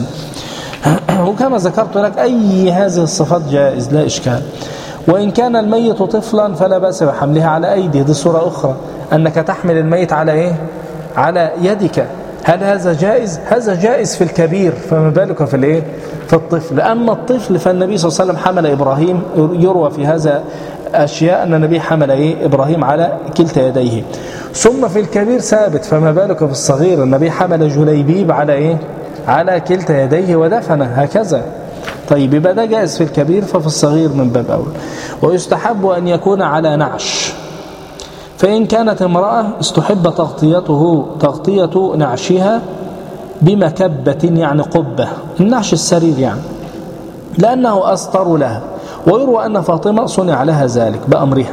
وكما ذكرت لك أي هذه الصفات جائز لا إشكال. وإن كان الميت طفلا فلا بأس بحملها على أيديه. دي صورة أخرى، أنك تحمل الميت على إيه على يدك. هل هذا جائز؟ هذا جائز في الكبير، فما بالك في الإيه في الطفل. أما الطفل فالنبي صلى الله عليه وسلم حمل إبراهيم، يروى في هذا أشياء أن النبي حمل إيه إبراهيم على كلتا يديه. ثم في الكبير ثابت، فما بالك في الصغير. النبي حمل جليبيب على إيه على كلتا يديه ودفنه هكذا. طيب يبقى ده جائز في الكبير، ففي الصغير من باب أول. ويستحب أن يكون على نعش، فإن كانت امرأة استحب تغطيته تغطية نعشها بمكبة يعني قبة، النعش السرير يعني، لأنه أستر لها. ويروى أن فاطمة صنع لها ذلك بأمرها.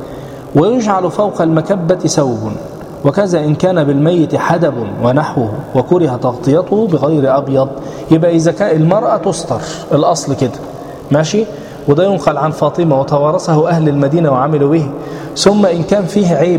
ويجعل فوق المكبة ثوب، وكذا إن كان بالميت حدب ونحوه، وكره تغطيته بغير أبيض. يبقى إذا كان المرأة تستر الأصل كده ماشي، وده ينقل عن فاطمة وتوارثه أهل المدينة وعملوا به. ثم إن كان فيه عيب،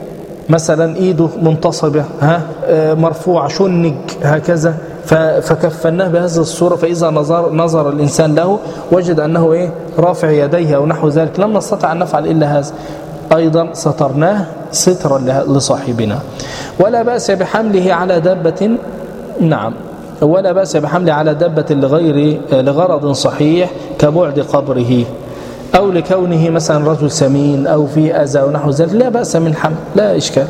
مثلا إيده منتصبة ها مرفوع شنج هكذا، فكفناه بهذه الصورة، فإذا نظر, نظر الإنسان له وجد أنه إيه رافع يديه أو نحو ذلك، لم نستطع أن نفعل إلا هذا، أيضا سترناه سترا لصاحبنا. ولا بأس بحمله على دابة، نعم، ولا بأس بحمله على دابة لغير لغرض صحيح كبعد قبره، أو لكونه مثلا رجل سمين أو في أذى ونحو ذلك، لا بأس من حمل، لا إشكال،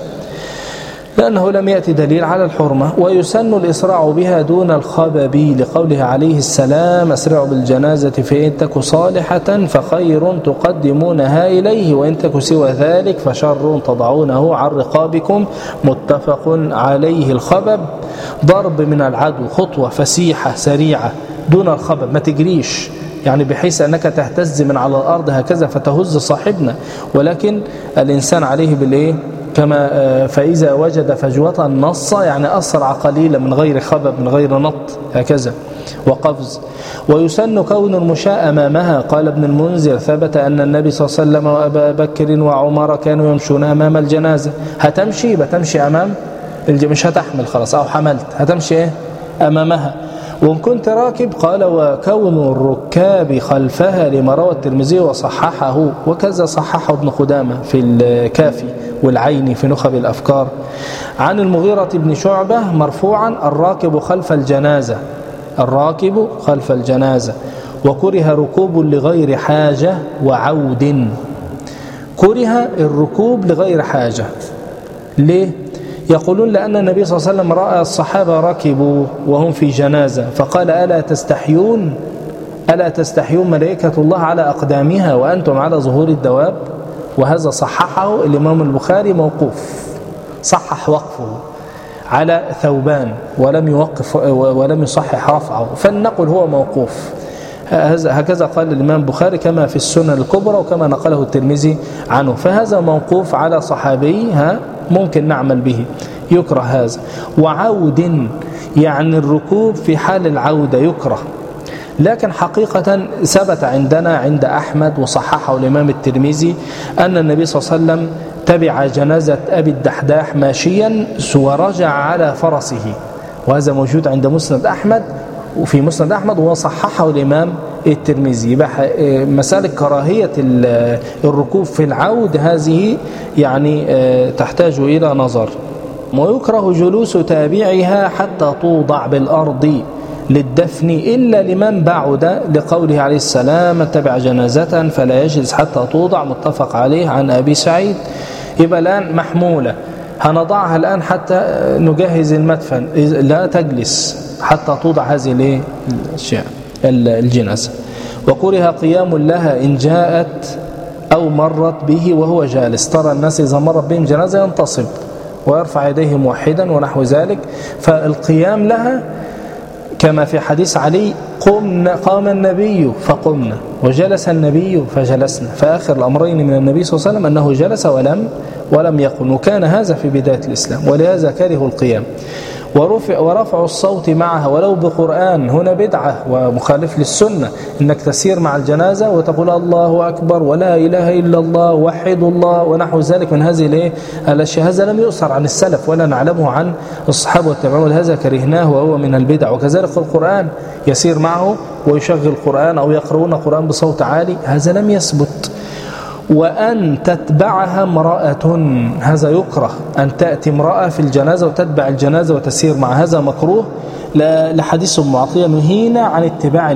لأنه لم يأتي دليل على الحرمة. ويسن الإسراع بها دون الخبب، لقوله عليه السلام: أسرعوا بالجنازة فإن تك صالحة فخير تقدمونها إليه، وإن تك سوى ذلك فشر تضعونه عن رقابكم. متفق عليه. الخبب ضرب من العدو، خطوة فسيحة سريعة دون الخبب، ما تجريش يعني بحيث أنك تهتز من على الأرض هكذا فتهز صاحبنا، ولكن الإنسان عليه بالإيه كما فإذا وجد فجوة نص، يعني أسرع قليلا من غير خبب من غير نط هكذا وقفز. ويسن كون المشاة أمامها. قال ابن المنذر: ثبت أن النبي صلى الله عليه وسلم وأبا بكر وعمر كانوا يمشون أمام الجنازة. هتمشي بتمشي أمام، مش هتحمل خلاص أو حملت، هتمشي إيه أمامها. وإن كنت راكب، قال: وكون الركاب خلفها، لما روى الترمذي وصححه، وكذا صححه ابن قدامة في الكافي والعين في نخب الأفكار. عن المغيرة بن شعبة مرفوعا: الراكب خلف الجنازة، الراكب خلف الجنازة. وكره ركوب لغير حاجة وعود، كره الركوب لغير حاجة. ليه؟ يقولون لأن النبي صلى الله عليه وسلم رأى الصحابة ركبوا وهم في جنازة، فقال: ألا تستحيون ألا تستحيون ملائكة الله على أقدامها وأنتم على ظهور الدواب. وهذا صححه الإمام البخاري موقوف، صحح وقفه على ثوبان ولم يوقف ولم يصحح رفعه، فلنقل هو موقوف. هكذا قال الإمام البخاري كما في السنن الكبرى وكما نقله الترمذي عنه، فهذا موقوف على صحابي، ها ممكن نعمل به، يكره هذا. وعود يعني الركوب في حال العودة يكره، لكن حقيقة ثبت عندنا عند أحمد وصححه الإمام الترمذي أن النبي صلى الله عليه وسلم تبع جنازة أبي الدحداح ماشيا ورجع على فرسه، وهذا موجود عند مسند أحمد وفي مسند أحمد وصححه الإمام الترمذي. مسألة كراهية الركوب في العود هذه يعني تحتاج إلى نظر. ويكره جلوس تابعها حتى توضع بالأرض للدفن إلا لمن بعد، لقوله عليه السلام: تبع جنازة فلا يجلس حتى توضع. متفق عليه. عن أبي سعيد. يبقى الآن محمولة، هنضعها الآن حتى نجهز المدفن، لا تجلس حتى توضع هذه الأشياء الجنازة. وكره قيام لها إن جاءت أو مرت به وهو جالس. ترى الناس إذا مرت بهم جنازة ينتصب ويرفع يديه موحدا ونحو ذلك، فالقيام لها كما في حديث علي: قمنا قام النبي فقمنا وجلس النبي فجلسنا. فآخر الأمرين من النبي صلى الله عليه وسلم أنه جلس ولم ولم يقم، وكان هذا في بداية الإسلام، ولهذا كره القيام. ورفع, ورفع الصوت معها ولو بقرآن، هنا بدعة ومخالف للسنة، إنك تسير مع الجنازة وتقول الله أكبر ولا إله إلا الله وحد الله ونحو ذلك من هذه الأشياء. هذا لم يؤثر عن السلف ولا نعلمه عن الصحابة والتابعين، هذا كرهناه وهو من البدع. وكذلك القرآن يسير معه ويشغل القرآن أو يقرؤون القرآن بصوت عالي، هذا لم يثبت. وأن تتبعها امرأة، هذا يكره، أن تأتي امرأة في الجنازة وتتبع الجنازة وتسير مع، هذا مكروه لحديث أم عطية: نهينا عن اتباع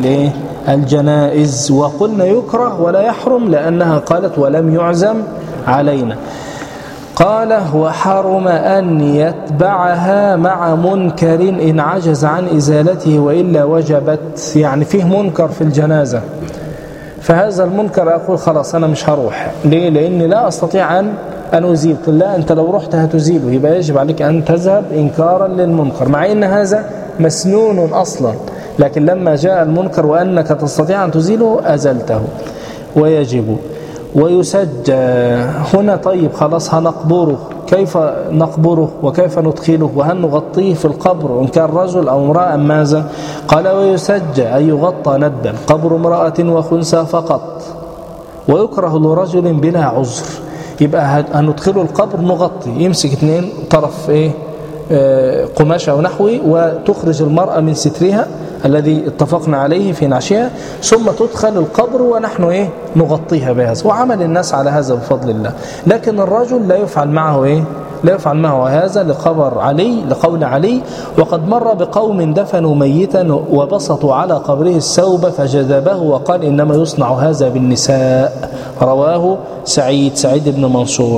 الجنائز. وقلنا يكره ولا يحرم لأنها قالت: ولم يعزم علينا. قال وحرم أن يتبعها مع منكر إن عجز عن إزالته وإلا وجبت. يعني فيه منكر في الجنازة، فهذا المنكر أقول خلاص أنا مش هروح. ليه؟ لأني لا أستطيع أن أن أزيل. لا، أنت لو رحت هتزيله، يبقى يجب عليك أن تذهب إنكارا للمنكر، مع أن هذا مسنون أصلا، لكن لما جاء المنكر وأنك تستطيع أن تزيله أزلته ويجب. ويسجى هنا. طيب خلاص هنقبره، كيف نقبره وكيف ندخله وهل نغطيه في القبر إن كان رجل أو امرأة ماذا؟ قال ويسجى أن يغطى ندبا قبر امرأة وخنثى فقط، ويكره لرجل بلا عذر. يبقى هندخله القبر نغطي، يمسك اثنين طرف ايه آه قماش أو نحوي، وتخرج المرأة من سترها الذي اتفقنا عليه في نعشها، ثم تدخل القبر ونحن ايه نغطيها بهذا. وعمل الناس على هذا بفضل الله. لكن الرجل لا يفعل معه ايه لا يفعل معه هذا لخبر علي، لقول علي وقد مر بقوم دفنوا ميتا وبسطوا على قبره الثوب فجذبه وقال إنما يصنع هذا بالنساء. رواه سعيد سعيد بن منصور.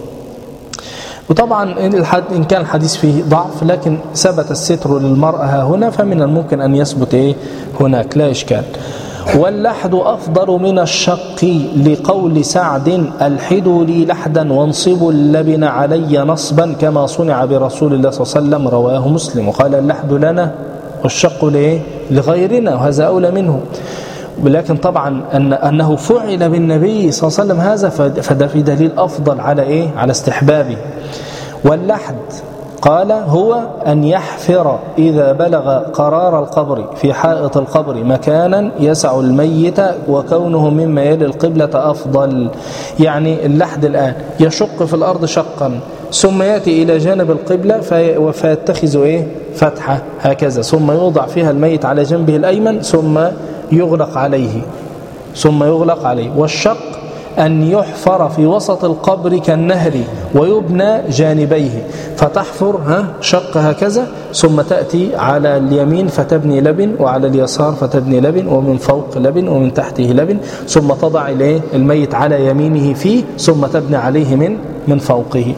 وطبعا إن كان الحديث فيه ضعف لكن ثبت الستر للمرأة هنا، فمن الممكن أن يثبت إيه هناك، لا إشكال. واللحد أفضل من الشق لقول سعد الحدوا لي لحدا وانصبوا اللبن علي نصبا كما صنع برسول الله صلى الله عليه وسلم. رواه مسلم. وقال اللحد لنا والشق ليه لغيرنا، وهذا أولى منه. ولكن طبعا أن أنه فعل بالنبي صلى الله عليه وسلم هذا، فده في دليل أفضل على إيه على استحبابه. واللحد قال هو أن يحفر إذا بلغ قرار القبر في حائط القبر مكانا يسع الميت وكونه مما يلي القبلة أفضل. يعني اللحد الآن يشق في الأرض شقا ثم يأتي إلى جانب القبلة فيتخذ إيه فتحة هكذا، ثم يوضع فيها الميت على جنبه الأيمن ثم يغلق عليه ثم يغلق عليه. والشق أن يحفر في وسط القبر كالنهر ويبنى جانبيه، فتحفر ها شق هكذا ثم تأتي على اليمين فتبني لبن وعلى اليسار فتبني لبن ومن فوق لبن ومن تحته لبن، ثم تضع الميت على يمينه فيه ثم تبني عليه من من فوقه.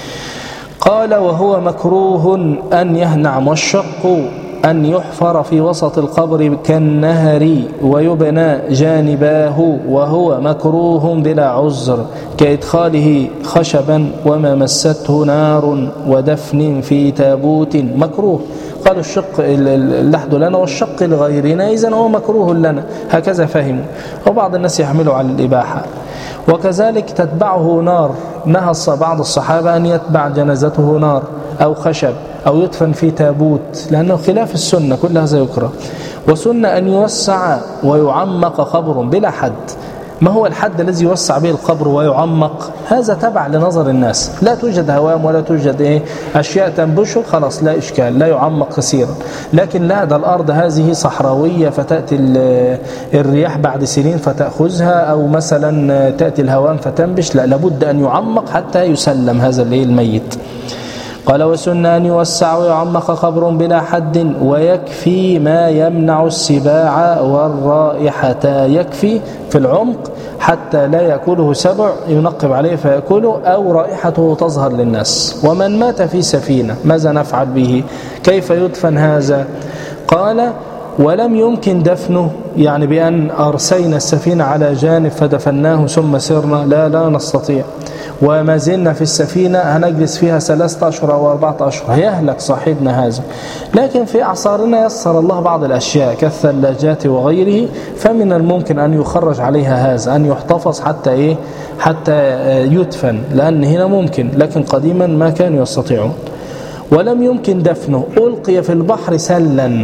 قال وهو مكروه أن يهنع. والشق أن يحفر في وسط القبر كالنهر ويبنى جانباه وهو مكروه بلا عذر كإدخاله خشبا وما مسته نار ودفن في تابوت. مكروه. قال الشق اللحد لنا والشق لغيرنا، إذن هو مكروه لنا، هكذا فهموا. وبعض الناس يحملوا على الإباحة. وكذلك تتبعه نار، نهى بعض الصحابة أن يتبع جنازته نار أو خشب أو يدفن في تابوت، لأنه خلاف السنة، كل هذا يكره. وسنة أن يوسع ويعمق قبر بلا حد. ما هو الحد الذي يوسع به القبر ويعمق؟ هذا تبع لنظر الناس، لا توجد هوام ولا توجد إيه أشياء تنبشه، خلاص لا إشكال، لا يعمق كثيرا. لكن لا، ده الأرض هذه صحراوية فتأتي الرياح بعد سنين فتأخذها، أو مثلا تأتي الهوام فتنبش، لا، لابد أن يعمق حتى يسلم هذا الميت. قال وسنة أن يوسع ويعمق قبر بلا حد ويكفي ما يمنع السباع والرائحة. يكفي في العمق حتى لا يأكله سبع ينقب عليه فيأكله أو رائحته تظهر للناس. ومن مات في سفينة ماذا نفعل به؟ كيف يدفن هذا؟ قال ولم يمكن دفنه، يعني بأن أرسينا السفينة على جانب فدفناه ثم سرنا، لا لا نستطيع. وما زلنا في السفينة هنجلس فيها ثلاثة أشهر أو أربعة أشهر، هيهلك صاحبنا هذا. لكن في أعصارنا يسر الله بعض الأشياء كالثلاجات وغيره، فمن الممكن أن يخرج عليها هذا، أن يحتفظ حتى إيه حتى يدفن، لأن هنا ممكن، لكن قديما ما كانوا يستطيعون. ولم يمكن دفنه، ألقي في البحر سلا.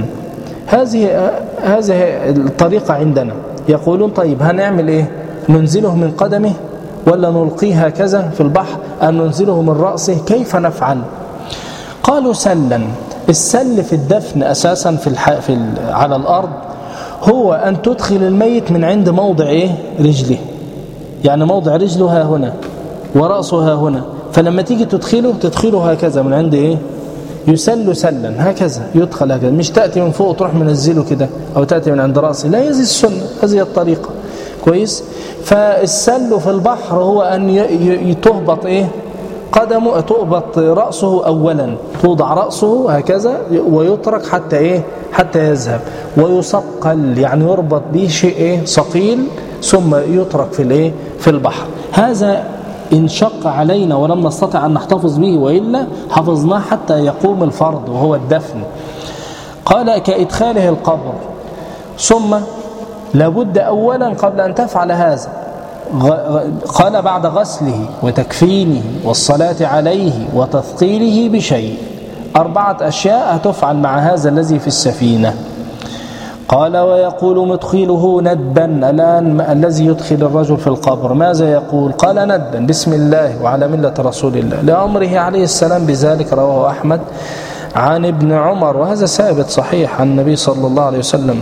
هذه هذه الطريقة عندنا. يقولون طيب هنعمل إيه؟ ننزله من قدمه ولا نلقيه هكذا في البحر أم ننزله من رأسه؟ كيف نفعل؟ قالوا سلا. السل في الدفن أساسا في, الح... في ال... على الأرض هو أن تدخل الميت من عند موضع إيه؟ رجله، يعني موضع رجله ها هنا ورأسه ها هنا، فلما تيجي تدخله تدخله هكذا من عند إيه؟ يسل سلا، هكذا يدخل هكذا، مش تأتي من فوق تروح منزله كده أو تأتي من عند رأسه، لا، هذه السنة، هذه الطريقة. كويس. فالسل في البحر هو أن تهبط إيه قدمه تؤبط رأسه أولا، توضع رأسه هكذا ويترك حتى إيه حتى يذهب، ويصقل يعني يربط به شيء إيه ثقيل ثم يترك في الإيه في البحر. هذا إن شق علينا ولم نستطع أن نحتفظ به، وإلا حفظناه حتى يقوم الفرض وهو الدفن. قال كإدخاله القبر، ثم لابد أولا قبل أن تفعل هذا، قال بعد غسله وتكفينه والصلاة عليه وتثقيله بشيء، أربعة أشياء هتفعل مع هذا الذي في السفينة. قال ويقول مدخله ندبا، الآن الذي يدخل الرجل في القبر ماذا يقول؟ قال ندبا بسم الله وعلى ملة رسول الله، لأمره عليه السلام بذلك، رواه أحمد عن ابن عمر، وهذا ثابت صحيح عن النبي صلى الله عليه وسلم.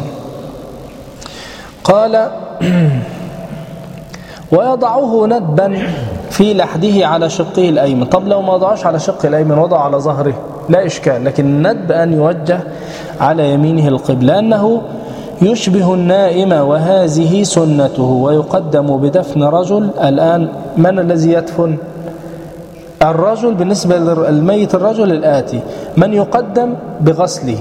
قال ويضعه ندبا في لحده على شقه الأيمن. طب لو ما وضعوش على شقه الأيمن وضع على ظهره لا إشكال، لكن الندب أن يوجه على يمينه القبلة، لأنه يشبه النائم وهذه سنته. ويقدم بدفن رجل، الآن من الذي يدفن؟ الرجل. بالنسبة للميت الرجل الآتي من يقدم بغسله،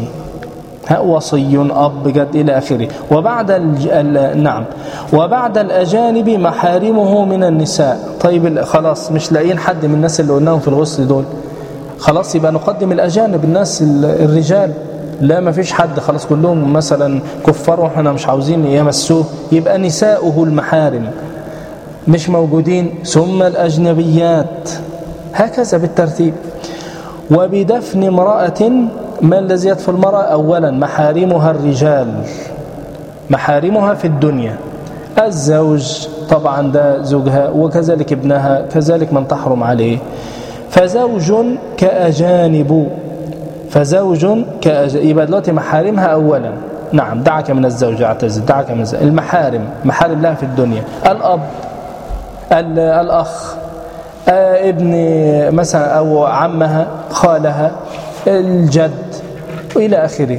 وصي أب جد إلى آخره. وبعد ال... نعم وبعد الأجانب محارمه من النساء. طيب خلاص مش لاقيين حد من الناس اللي قلناهم في الغسل دول، خلاص يبقى نقدم الأجانب، الناس الرجال لا ما فيش حد، خلاص كلهم مثلا كفار واحنا مش عاوزين يمسوه، يبقى نساؤه المحارم مش موجودين، ثم الأجنبيات، هكذا بالترتيب. وبدفن امرأة، ما الذي يدفن المرأة؟ أولا محارمها الرجال، محارمها في الدنيا، الزوج طبعا ده زوجها، وكذلك ابنها، كذلك من تحرم عليه. فزوج كأجانب، فزوج كأجانب، يبقى دلوقتي محارمها أولا. نعم دعك من الزوج، اعتزل، دعك من الزوج. المحارم محارم لها في الدنيا، الأب، الأخ، ابن مثلا أو عمها، خالها، الجد وإلى آخره.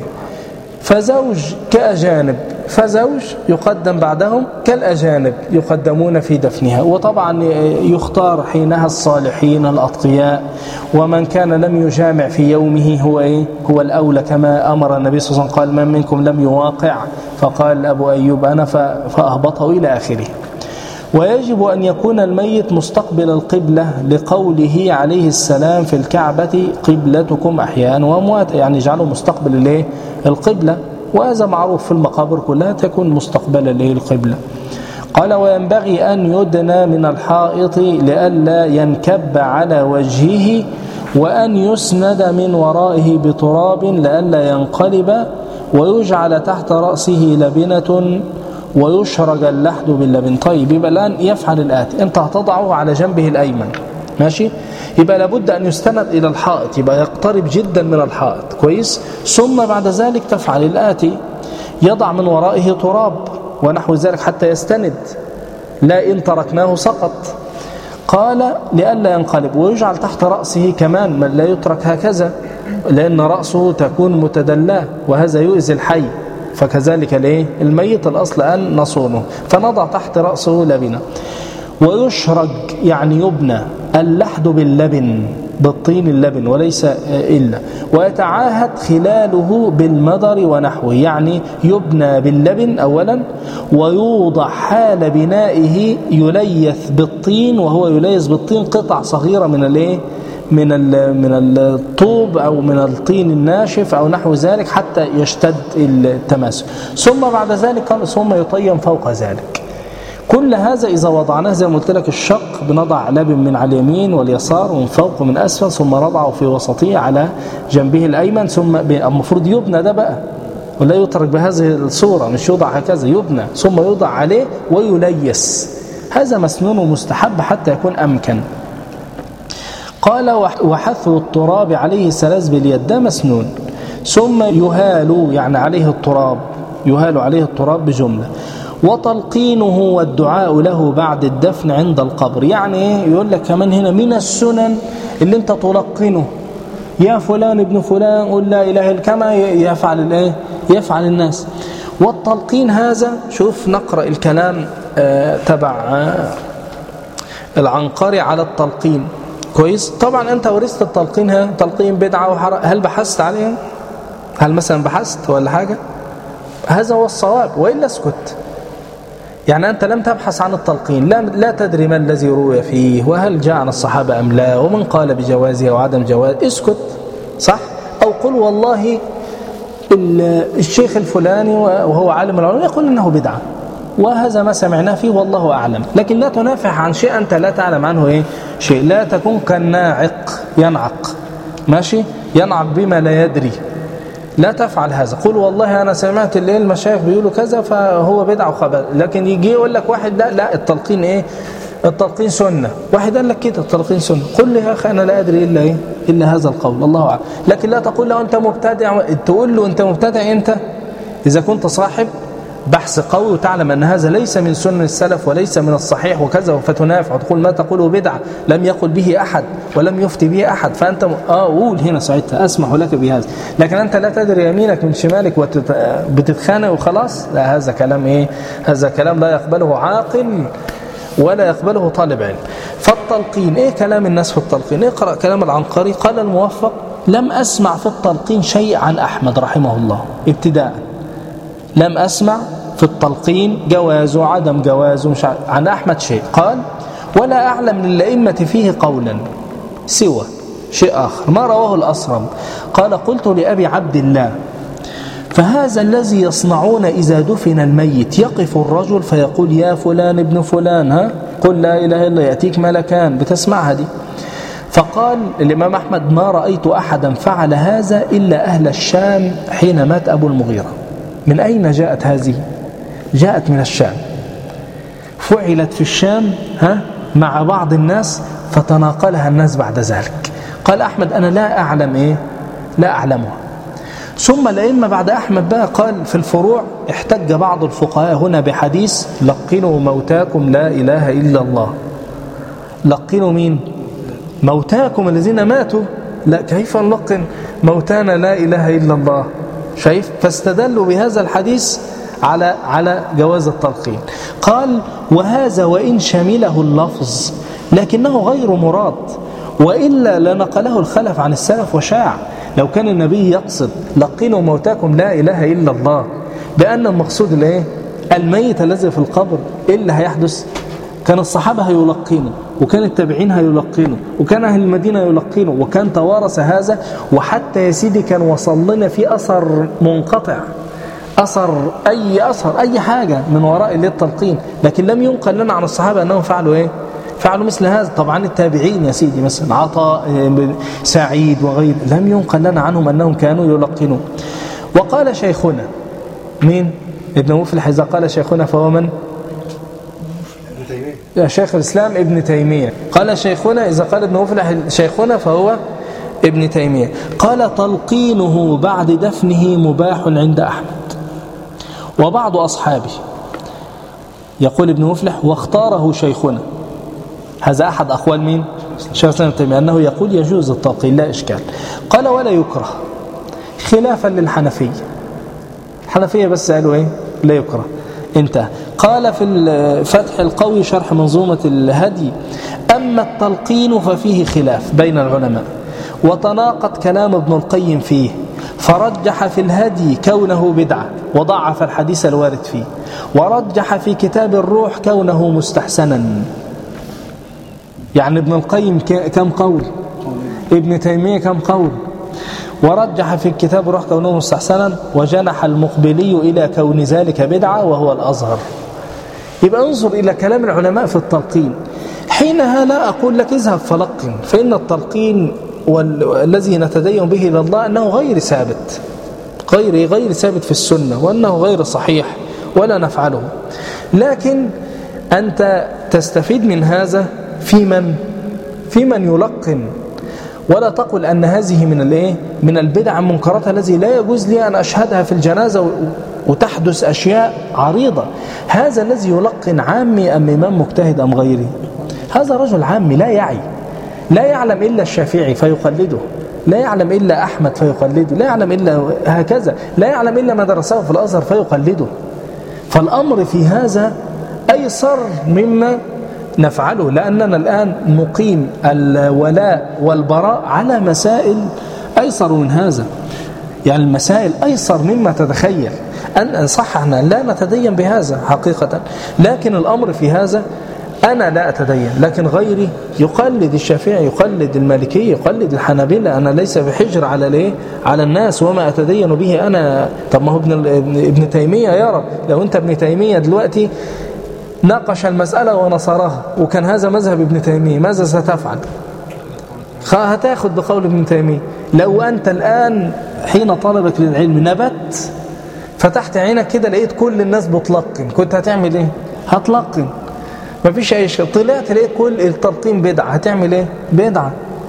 فزوج كأجانب، فزوج يقدم بعدهم كالأجانب يقدمون في دفنها. وطبعا يختار حينها الصالحين الأتقياء، ومن كان لم يجامع في يومه هو إيه؟ هو الأولى، كما أمر النبي صلى الله عليه وسلم، قال من منكم لم يواقع، فقال أبو أيوب أنا فأهبطه إلى آخره. ويجب أن يكون الميت مستقبل القبلة، لقوله عليه السلام في الكعبة قبلتكم أحياء وأموات، يعني اجعلوا مستقبل القبلة، وهذا معروف في المقابر كلها تكون مستقبل القبلة. قال وينبغي أن يدنى من الحائط لئلا ينكب على وجهه، وأن يسند من ورائه بتراب لئلا ينقلب، ويجعل تحت رأسه لبنة ويشرج اللحد باللبن. طيب يبقى الآن يفعل الآتي، أنت هتضعه على جنبه الأيمن، ماشي، يبقى لابد أن يستند إلى الحائط، يبقى يقترب جدا من الحائط كويس. ثم بعد ذلك تفعل الآتي، يضع من ورائه تراب ونحو ذلك حتى يستند، لا إن تركناه سقط. قال لئلا ينقلب، ويجعل تحت رأسه كمان، من لا يترك هكذا، لأن رأسه تكون متدلاه وهذا يؤذي الحي، فكذلك الايه الميت الأصل أن نصونه، فنضع تحت رأسه لبنة. ويشرج يعني يبنى اللحد باللبن، بالطين اللبن وليس إلا. ويتعاهد خلاله بالمدر ونحوه، يعني يبنى باللبن أولا، ويوضع حال بنائه يليث بالطين، وهو يليث بالطين قطع صغيرة من الايه من من الطوب أو من الطين الناشف أو نحو ذلك حتى يشتد التماسك. ثم بعد ذلك قال ثم يطين فوق ذلك. كل هذا إذا وضعناه زي ما قلت لك، الشق بنضع لبن من على اليمين واليسار ومن فوق ومن أسفل، ثم نضعه في وسطه على جنبه الأيمن، ثم المفروض يبنى ده بقى، ولا يترك بهذه الصورة، مش يوضع هكذا، يبنى ثم يوضع عليه ويليس. هذا مسنون ومستحب حتى يكون أمكن. قال وحث التراب عليه ثلاث باليد، ده مسنون. ثم يهال يعني عليه التراب، يهال عليه التراب بجملة. وتلقينه والدعاء له بعد الدفن عند القبر، يعني ايه؟ يقول لك كمان هنا من السنن اللي انت تلقنه، يا فلان ابن فلان قل لا اله الا، كما يفعل الايه يفعل الناس. والتلقين هذا، شوف نقرأ الكلام آه تبع آه العنقري على التلقين. كويس. طبعا أنت ورثت التلقين، ها تلقين بدعة وحرام، هل بحثت عليها؟ هل مثلا بحثت ولا حاجة؟ هذا هو الصواب، وإلا اسكت. يعني أنت لم تبحث عن التلقين، لا, لا تدري ما الذي روي فيه، وهل جاء عن الصحابة أم لا، ومن قال بجوازه وعدم جواز، اسكت، صح؟ أو قل والله الشيخ الفلاني وهو عالم العلوم يقول إنه بدعة، وهذا ما سمعناه فيه والله أعلم. لكن لا تنافح عن شيء أنت لا تعلم عنه إيه شيء. لا تكون كالناعق ينعق، ماشي، ينعق بما لا يدري. لا تفعل هذا. قل والله أنا سمعت الليل المشايخ بيقولوا كذا فهو بدعة وخبر. لكن يجي يقول لك واحد لا لا التلقين إيه، التلقين سنة، واحد قال لك كده التلقين سنة، قل لي يا أخي أنا لا أدري إلا إيه إلا هذا القول، الله أعلم. لكن لا تقول له أنت مبتدع، تقول له أنت مبتدع أنت إذا كنت صاحب بحث قوي وتعلم أن هذا ليس من سنن السلف وليس من الصحيح وكذا، فتنافع وتقول ما تقوله بدعة لم يقل به أحد ولم يفتي به أحد، فأنت آه قول هنا ساعتها أسمح لك بهذا. لكن أنت لا تدري يمينك من شمالك وبتتخانق وخلاص، لا، هذا كلام إيه، هذا كلام لا يقبله عاقل ولا يقبله طالب علم. فالتلقين إيه كلام الناس في التلقين؟ اقرأ كلام العنقري. قال الموفق لم أسمع في التلقين شيء عن أحمد رحمه الله ابتداء، لم أسمع في التلقين جواز وعدم جواز مش عن أحمد شيء. قال ولا أعلم للأئمة فيه قولا سوى شيء آخر ما رواه الأصرم. قال قلت لأبي عبد الله فهذا الذي يصنعون إذا دفن الميت، يقف الرجل فيقول يا فلان ابن فلان ها قل لا إله إلا الله يأتيك ملكان، بتسمعها دي. فقال الإمام أحمد ما رأيت أحدا فعل هذا إلا أهل الشام حين مات أبو المغيرة. من أين جاءت هذه؟ جاءت من الشام، فعلت في الشام ها مع بعض الناس فتناقلها الناس بعد ذلك. قال أحمد أنا لا أعلم إيه لا أعلمها. ثم الأئمة بعد أحمد بقى قال في الفروع احتج بعض الفقهاء هنا بحديث لقنوا موتاكم لا إله إلا الله. لقنوا مين؟ موتاكم الذين ماتوا، لا كيف نلقن موتانا لا إله إلا الله؟ شايف؟ فاستدلوا بهذا الحديث على على جواز التلقين. قال وهذا وإن شمله اللفظ لكنه غير مراد، وإلا لنقله الخلف عن السلف وشاع. لو كان النبي يقصد لقنوا موتاكم لا إله إلا الله بأن المقصود الايه الميت الذي في القبر، إيه اللي هيحدث؟ كان الصحابة هيلقنوا، وكان التابعين هيلقنوا، وكان أهل المدينة يلقنوا، وكان توارث هذا. وحتى يا سيدي كان وصل لنا في أثر منقطع، أثر أي أثر أي حاجة من وراء التلقين، لكن لم ينقل لنا عن الصحابة أنهم فعلوا إيه فعلوا مثل هذا. طبعا التابعين يا سيدي مثلا عطاء سعيد وغير لم ينقل لنا عنهم أنهم كانوا يلقنوا. وقال شيخنا مين؟ ابن مفلح إذا قال شيخنا فهو من؟ يا شيخ الإسلام ابن تيمية. قال شيخنا إذا قال ابن مفلح شيخنا فهو ابن تيمية. قال تلقينه بعد دفنه مباح عند أحمد وبعض أصحابه. يقول ابن مفلح واختاره شيخنا، هذا أحد أقوال مين؟ شيخ الإسلام ابن تيمية، أنه يقول يجوز التلقين لا إشكال. قال ولا يكره، خلافا للحنفية. الحنفية بس قالوا إيه لا يكره، انتهى. قال في الفتح القوي شرح منظومة الهدي أما التلقين ففيه خلاف بين العلماء، وتناقض كلام ابن القيم فيه، فرجح في الهدي كونه بدعة وضعف الحديث الوارد فيه، ورجح في كتاب الروح كونه مستحسنا. يعني ابن القيم كم قول، ابن تيمية كم قول، ورجح في الكتاب الروح كونه مستحسنا، وجنح المقبلي إلى كون ذلك بدعة وهو الأظهر. يبقى انظر إلى كلام العلماء في التلقين. حينها لا أقول لك اذهب فلقن، فإن التلقين والذي نتدين به إلى الله أنه غير ثابت، غير غير ثابت في السنة، وأنه غير صحيح ولا نفعله. لكن أنت تستفيد من هذا في من في من يلقن، ولا تقل أن هذه من الايه من البدع المنكرات الذي لا يجوز لي أن أشهدها في الجنازة وتحدث أشياء عريضة. هذا الذي يلقن عامي أم إمام مجتهد أم غيره؟ هذا رجل عامي لا يعي، لا يعلم إلا الشافعي فيقلده، لا يعلم إلا أحمد فيقلده، لا يعلم إلا هكذا، لا يعلم إلا ما درسه في الأزهر فيقلده. فالأمر في هذا أيسر مما نفعله، لأننا الآن نقيم الولاء والبراء على مسائل أيسر من هذا، يعني المسائل أيسر مما تتخيل. أن صح احنا لا نتدين بهذا حقيقة، لكن الأمر في هذا أنا لا أتدين، لكن غيري يقلد الشافعي، يقلد المالكي، يقلد الحنابلة. أنا ليس بحجر على ليه على الناس وما أتدين به أنا. طب ما هو ابن ابن تيمية يرى، لو أنت ابن تيمية دلوقتي ناقش المسألة ونصرها وكان هذا مذهب ابن تيمية، ماذا ستفعل؟ هتاخد بقول ابن تيمية. لو أنت الآن حين طلبك للعلم نبت فتحت عينك كده لقيت كل الناس بتلقن، كنت هتعمل ايه؟ هتلقن، مفيش اي شيء. طلعت لقيت كل التلقين بدعة، هتعمل ايه؟ بدعة.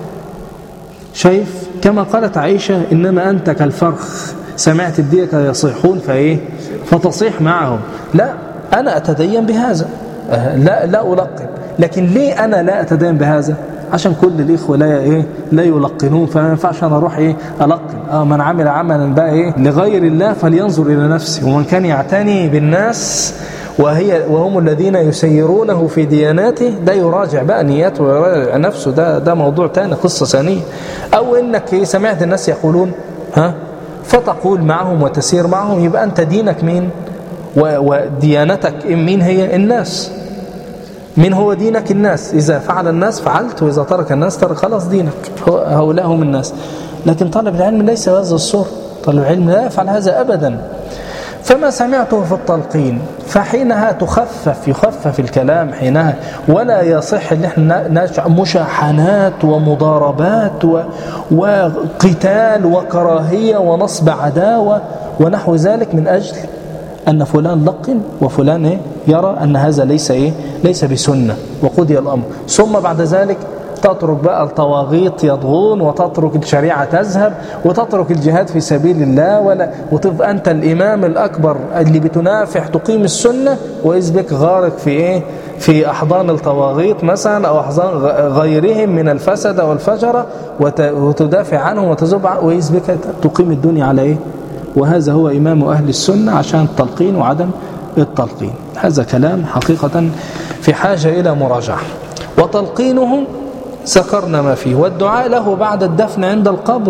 شايف كما قالت عائشة إنما أنت كالفرخ سمعت الديك يصيحون فايه فتصيح معهم. لا، أنا أتدين بهذا، لا لا ألقن. لكن ليه أنا لا أتدين بهذا؟ عشان كل الإخوة لا إيه لا يلقنون، فما ينفعش أنا أروح إيه ألقن. آه من عمل عملا بقى إيه لغير الله فلينظر إلى نفسه، ومن كان يعتني بالناس وهي وهم الذين يسيرونه في دياناته ده يراجع بقى نياته ويراجع نفسه. ده ده موضوع تاني، قصة ثانية. أو إنك سمعت الناس يقولون ها فتقول معهم وتسير معهم، يبقى أنت دينك مين وديانتك مين؟ هي الناس. من هو دينك؟ الناس. إذا فعل الناس فعلت، وإذا ترك الناس ترك، خلاص دينك هؤلاء هم الناس. لكن طالب العلم ليس هذا الصور، طالب العلم لا يفعل هذا أبدا. فما سمعته في التلقين فحينها تخفف يخفف الكلام حينها، ولا يصح ان احنا نشع مشاحنات ومضاربات و... وقتال وكراهية ونصب عداوة ونحو ذلك من أجل أن فلان لقن وفلان إيه يرى أن هذا ليس إيه ليس بسنة وقضي الأمر. ثم بعد ذلك تترك بقى الطواغيت يضغون، وتترك الشريعة تذهب، وتترك الجهاد في سبيل الله، ولا وتبقى أنت الإمام الأكبر اللي بتنافح تقيم السنة، وإذ بك غارق في إيه في أحضان الطواغيت مثلا أو أحضان غيرهم من الفسد والفجرة، وتدافع عنهم وتزب، وإذ بك تقيم الدنيا على إيه. وهذا هو إمام أهل السنة عشان التلقين وعدم التلقين. هذا كلام حقيقة في حاجة إلى مراجعة. وتلقينه ذكرنا ما فيه، والدعاء له بعد الدفن عند القبر.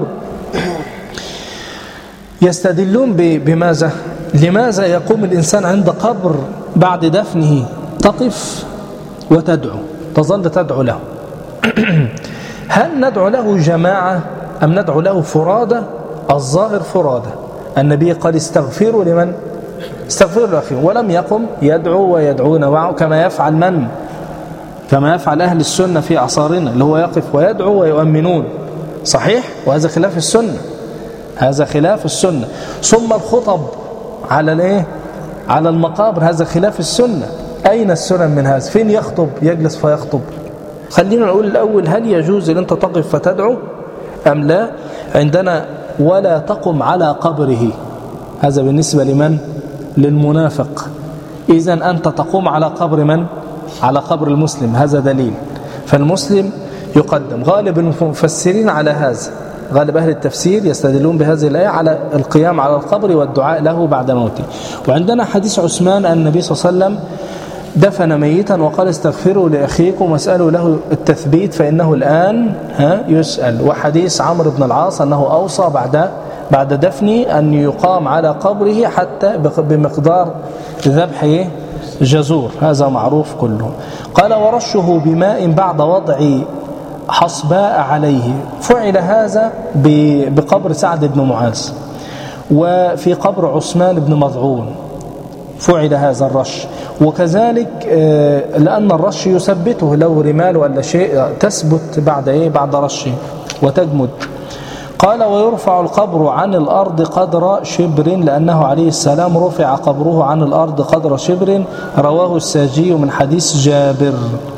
يستدلون بماذا؟ لماذا يقوم الإنسان عند قبر بعد دفنه؟ تقف وتدعو، تظل تدعو له. هل ندعو له جماعة أم ندعو له فرادة؟ الظاهر فرادة. النبي قال استغفروا لمن استغفروا لأخيهم، ولم يقم يدعو ويدعون معه كما يفعل من كما يفعل أهل السنة في عصارنا، اللي هو يقف ويدعو ويؤمنون. صحيح؟ وهذا خلاف السنة، هذا خلاف السنة. ثم الخطب على الايه على المقابر، هذا خلاف السنة. أين السنن من هذا؟ فين يخطب؟ يجلس فيخطب. خلينا نقول الأول، هل يجوز أن أنت تقف فتدعو أم لا؟ عندنا ولا تقم على قبره، هذا بالنسبة لمن؟ للمنافق. إذن أنت تقوم على قبر من؟ على قبر المسلم، هذا دليل. فالمسلم يقدم. غالب المفسرين على هذا، غالب أهل التفسير يستدلون بهذه الآية على القيام على القبر والدعاء له بعد موته. وعندنا حديث عثمان أن النبي صلى الله عليه وسلم دفن ميتا وقال استغفروا لأخيكم واسألوا له التثبيت فإنه الآن ها يسأل. وحديث عمرو بن العاص أنه أوصى بعد بعد دفنه أن يقام على قبره حتى بمقدار ذبح جزور، هذا معروف كله. قال ورشه بماء بعد وضع حصباء عليه. فعل هذا بقبر سعد بن معاذ، وفي قبر عثمان بن مظعون فعل هذا الرش. وكذلك لأن الرش يثبته، لو رمال ولا شيء تثبت بعد إيه بعد رشه وتجمد. قال ويرفع القبر عن الأرض قدر شبر، لأنه عليه السلام رفع قبره عن الأرض قدر شبر. رواه الساجي من حديث جابر.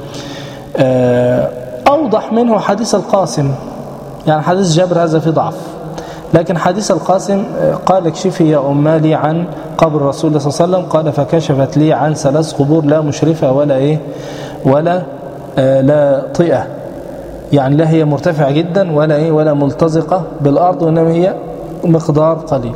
أوضح منه حديث القاسم، يعني حديث جابر هذا في ضعف، لكن حديث القاسم قال اكشفي يا أمة لي عن قبر رسول الله صلى الله عليه وسلم، قال فكشفت لي عن ثلاث قبور لا مشرفة ولا إيه ولا آه لا طئة، يعني لا هي مرتفعة جدا ولا إيه ولا ملتزقة بالأرض، وإنما هي مقدار قليل.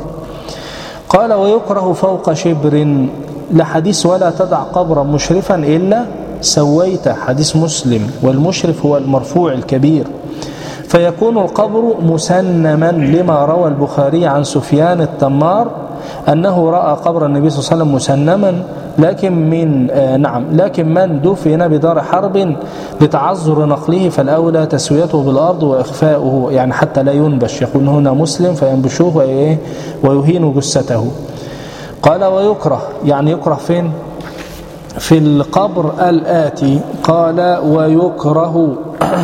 قال ويكره فوق شبر، لحديث ولا تدع قبرا مشرفا إلا سويت، حديث مسلم، والمشرف هو المرفوع الكبير. فيكون القبر مسنما لما روى البخاري عن سفيان التمار أنه رأى قبر النبي صلى الله عليه وسلم مسنما، لكن من آه نعم لكن من دفن بدار حرب لتعذر نقله فالأولى تسويته بالأرض وإخفاؤه، يعني حتى لا ينبش، يقول هنا مسلم فينبشوه ويهين جثته. قال ويكره، يعني يكره فين؟ في القبر الآتي. قال ويكره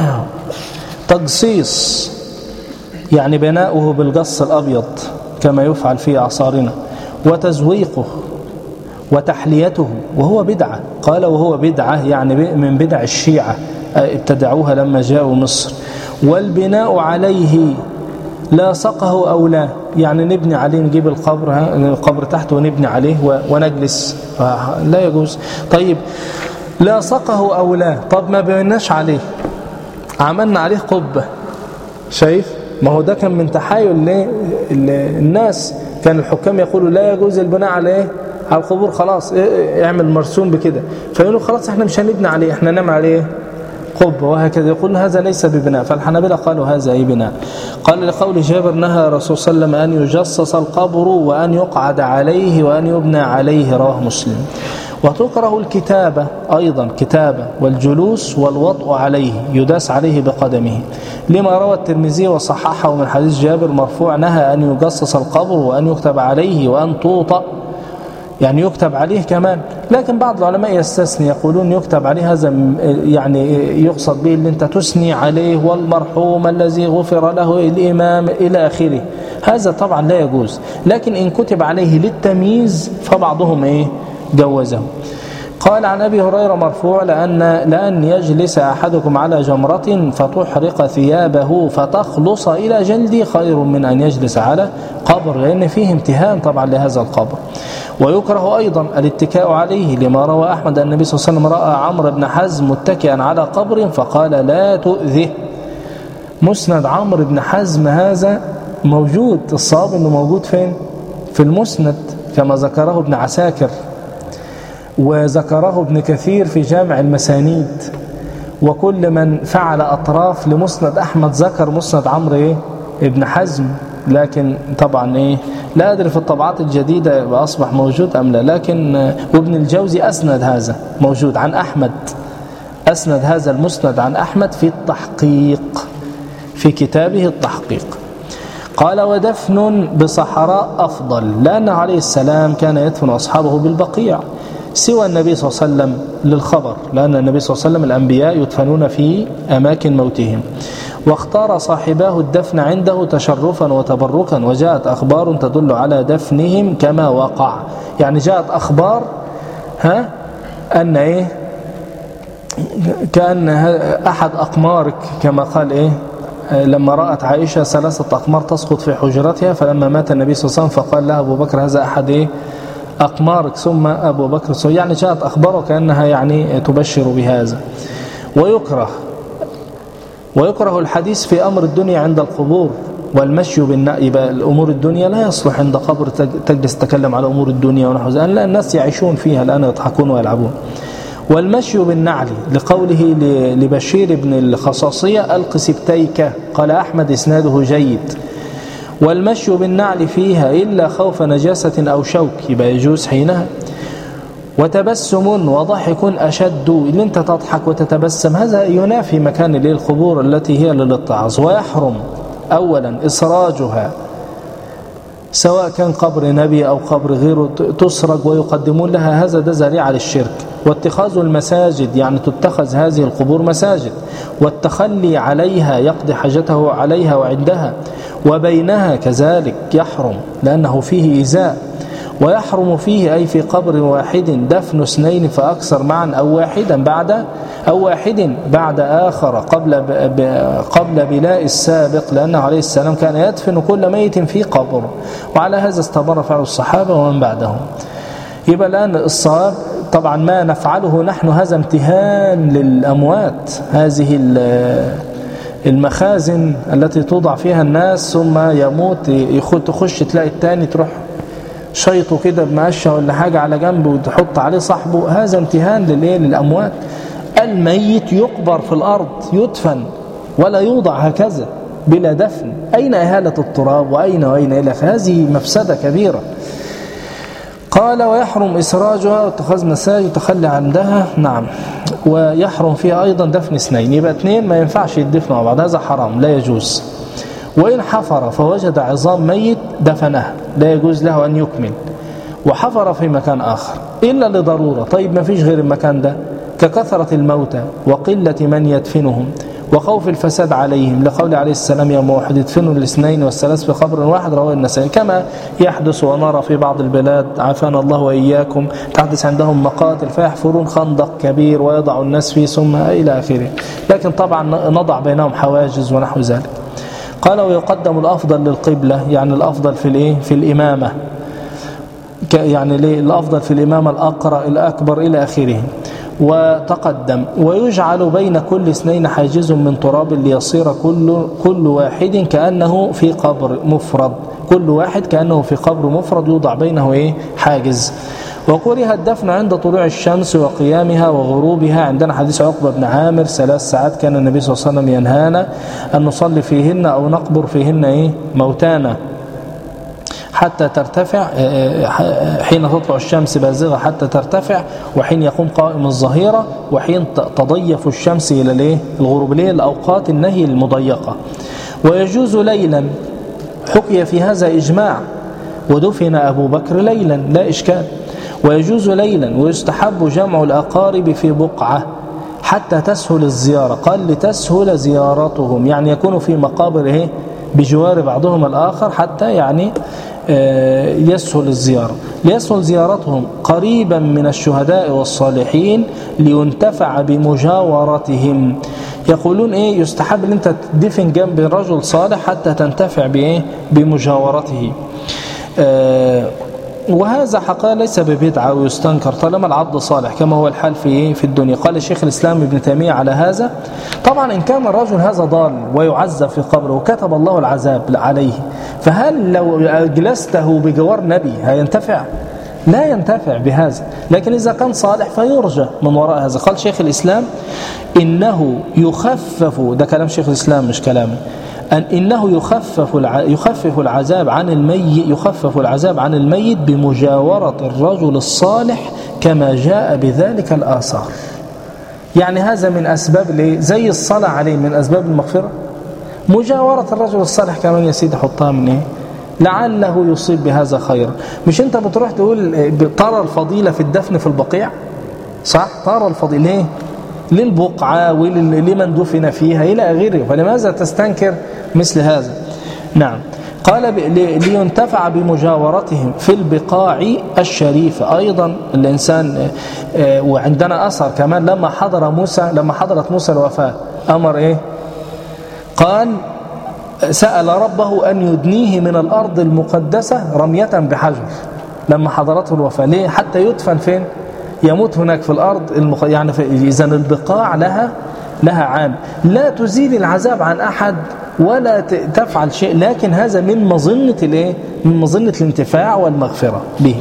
تقصيص، يعني بناؤه بالقص الأبيض كما يفعل في أعصارنا، وتزويقه وتحليته، وهو بدعة. قال وهو بدعة يعني من بدع الشيعة ابتدعوها لما جاءوا مصر. والبناء عليه لاصقه أو لا، يعني نبني عليه، نجيب القبر القبر تحت ونبني عليه ونجلس، لا يجوز. طيب لاصقه أو لا، طب ما بناش عليه، عملنا عليه قبة، شايف؟ ما هو ده كان من تحايل الناس، كان الحكام يقولوا لا يجوز البناء عليه على القبور، خلاص اعمل مرسوم بكده، فيقولوا خلاص احنا مش هنبني عليه، احنا نعمل عليه قبة، وهكذا. يقول هذا ليس ببناء، فالحنابلة قالوا هذا اي بناء. قال لقول جابر نهى الرسول صلى الله عليه وسلم أن يجصص القبر وأن يقعد عليه وأن يبنى عليه، رواه مسلم. وتكره الكتابة أيضا، كتابة والجلوس والوطء عليه، يداس عليه بقدمه، لما روى الترمذي وصححه من حديث جابر مرفوع نهى أن يجصص القبر وأن يكتب عليه وأن توطأ، يعني يكتب عليه كمان. لكن بعض العلماء يستثني، يقولون يكتب عليه هذا يعني يقصد به اللي انت تثني عليه والمرحوم الذي غفر له الإمام إلى آخره، هذا طبعا لا يجوز. لكن إن كتب عليه للتمييز فبعضهم إيه جوزه. قال عن أبي هريرة مرفوع لأن, لأن يجلس أحدكم على جمرة فتحرق ثيابه فتخلص إلى جلدي خير من أن يجلس على قبر، لأن فيه امتهان طبعا لهذا القبر. ويكره أيضا الاتكاء عليه، لما روى أحمد أن النبي صلى الله عليه وسلم رأى عمرو بن حزم متكئا على قبر فقال لا تؤذه. مسند عمرو بن حزم هذا موجود، الصواب أنه موجود فين؟ في المسند كما ذكره ابن عساكر، وذكره ابن كثير في جامع المسانيد. وكل من فعل أطراف لمسند أحمد ذكر مسند عمرو إيه؟ ابن حزم، لكن طبعا إيه لا أدري في الطبعات الجديدة أصبح موجود أم لا، لكن وابن الجوزي أسند هذا موجود عن أحمد، أسند هذا المسند عن أحمد في التحقيق، في كتابه التحقيق. قال ودفن بصحراء أفضل، لأن عليه السلام كان يدفن أصحابه بالبقيع سوى النبي صلى الله عليه وسلم للخبر، لأن النبي صلى الله عليه وسلم الأنبياء يدفنون في أماكن موتهم. واختار صاحباه الدفن عنده تشرفا وتبركا، وجاءت أخبار تدل على دفنهم كما وقع، يعني جاءت أخبار ها أن إيه كأن أحد أقمارك كما قال إيه لما رأت عائشة ثلاثة أقمار تسقط في حجرتها، فلما مات النبي صلى الله عليه وسلم فقال لها أبو بكر هذا أحد إيه أقمارك، ثم أبو بكر، يعني جاءت أخباره كأنها يعني تبشر بهذا. ويكره ويكره الحديث في أمر الدنيا عند القبور والمشي بالنعل، يبقى الأمور الدنيا لا يصلح عند قبر تجلس تتكلم على أمور الدنيا ونحو ذلك، لأن الناس يعيشون فيها الآن يضحكون ويلعبون. والمشي بالنعل لقوله لبشير بن الخصاصية ألق سبتيك، قال أحمد إسناده جيد. والمشي بالنعل فيها إلا خوف نجاسة أو شوك، يبقى يجوز حينها. وتبسم وضحك أشد، اللي انت تضحك وتتبسم هذا ينافي مكان القبور التي هي للاتعاظ. ويحرم أولا إسراجها، سواء كان قبر نبي أو قبر غيره تسرج ويقدمون لها، هذا ده ذريعة للشرك. واتخاذ المساجد، يعني تتخذ هذه القبور مساجد. والتخلي عليها يقضي حاجته عليها وعندها، وبينها كذلك يحرم لأنه فيه إيذاء. ويحرم فيه أي في قبر واحد دفن اثنين فأكثر معا أو واحدا بعد أو واحد بعد آخر قبل قبل بلاء السابق، لأنه عليه السلام كان يدفن كل ميت في قبر، وعلى هذا استمر فعل الصحابة ومن بعدهم. يبقى الآن الصواب طبعا ما نفعله نحن هذا امتهان للأموات، هذه المخازن التي توضع فيها الناس ثم يموت تخش تلاقي التاني تروح شيطه كده بمقشة ولا حاجة على جنب وتحط عليه صاحبه، هذا امتهان للإيه للأموات. الميت يقبر في الأرض يدفن ولا يوضع هكذا بلا دفن. أين إهالة التراب وأين وأين إلى هذه مفسدة كبيرة. قال ويحرم إسراجها واتخاذ مساجد وتخلي عندها. نعم. ويحرم فيها أيضا دفن اثنين، يبقى اثنين ما ينفعش يدفنوا مع بعض، هذا حرام لا يجوز. وإن حفر فوجد عظام ميت دفنها لا يجوز له أن يكمل، وحفر في مكان آخر إلا لضرورة. طيب ما فيش غير المكان ده ككثرة الموتى وقلة من يدفنهم وخوف الفساد عليهم، لقول عليه السلام يوم واحد يدفنوا الاثنين والثلاث في قبر واحد، رواه النسائي. كما يحدث ونرى في بعض البلاد عافانا الله وإياكم تحدث عندهم مقاتل فيحفرون خندق كبير ويضع الناس فيه ثم إلى آخره، لكن طبعا نضع بينهم حواجز ونحو ذلك. قال ويقدم الأفضل للقبلة، يعني الأفضل في الإيه في الإمامة، يعني الأفضل في الإمامة الأقرأ الأكبر إلى آخره. وتقدم ويجعل بين كل اثنين حاجز من تراب ليصير كل كل واحد كأنه في قبر مفرد، كل واحد كأنه في قبر مفرد يوضع بينه إيه حاجز. وكره الدفن عند طلوع الشمس وقيامها وغروبها. عندنا حديث عقبة بن عامر ثلاث ساعات كان النبي صلى الله عليه وسلم ينهانا أن نصلي فيهن أو نقبر فيهن إيه موتانا حتى ترتفع، حين تطلع الشمس بازغة حتى ترتفع، وحين يقوم قائم الظهيرة، وحين تضيف الشمس إلى الغروب، ليه الأوقات النهي المضيقة. ويجوز ليلا، حكي في هذا إجماع، ودفن أبو بكر ليلا لا إشكال. ويجوز ليلا ويستحب جمع الأقارب في بقعة حتى تسهل الزيارة، قال لتسهل زيارتهم، يعني يكونوا في مقابر بجوار بعضهم الآخر حتى يعني يسهل الزيارة، ليسهل زيارتهم قريبا من الشهداء والصالحين لينتفع بمجاورتهم. يقولون إيه يستحب أن أنت تدفن جنب رجل صالح حتى تنتفع بإيه بمجاورته. آه وهذا حقا ليس ببدعة ويستنكر طالما العبد صالح كما هو الحال في في الدنيا. قال الشيخ الإسلام ابن تيمية على هذا. طبعا إن كان الرجل هذا ضال ويعذب في قبره وكتب الله العذاب عليه، فهل لو جلسته بجوار نبي هينتفع؟ لا ينتفع بهذا. لكن إذا كان صالح فيرجى من وراء هذا. قال شيخ الإسلام إنه يخفف، ده كلام شيخ الإسلام مش كلامي، أن إنه يخفف يخفف العذاب عن الميت يخفف العذاب عن الميت بمجاورة الرجل الصالح كما جاء بذلك الآثار. يعني هذا من أسباب ليه؟ زي الصلاة عليه من أسباب المغفرة. مجاورة الرجل الصالح كمان يا سيدي حطها من إيه؟ لعله يصيب بهذا خير. مش أنت بتروح تقول ترى الفضيلة في الدفن في البقيع، صح؟ ترى الفضيلة ليه؟ للبقعة ولمن دفن فيها إلى غيره، فلماذا تستنكر مثل هذا؟ نعم. قال لينتفع بمجاورتهم في البقاع الشريفة. أيضا الإنسان، وعندنا أثر كمان لما حضر موسى لما حضرت موسى الوفاة أمر إيه؟ قال سأل ربه أن يدنيه من الأرض المقدسة رمية بحجر لما حضرته الوفاة. ليه؟ حتى يدفن فين؟ يموت هناك في الأرض المخ... يعني إذا البقاع لها لها عام، لا تزيل العذاب عن أحد ولا تفعل شيء، لكن هذا من مظنة الايه من مظنة الانتفاع والمغفرة به.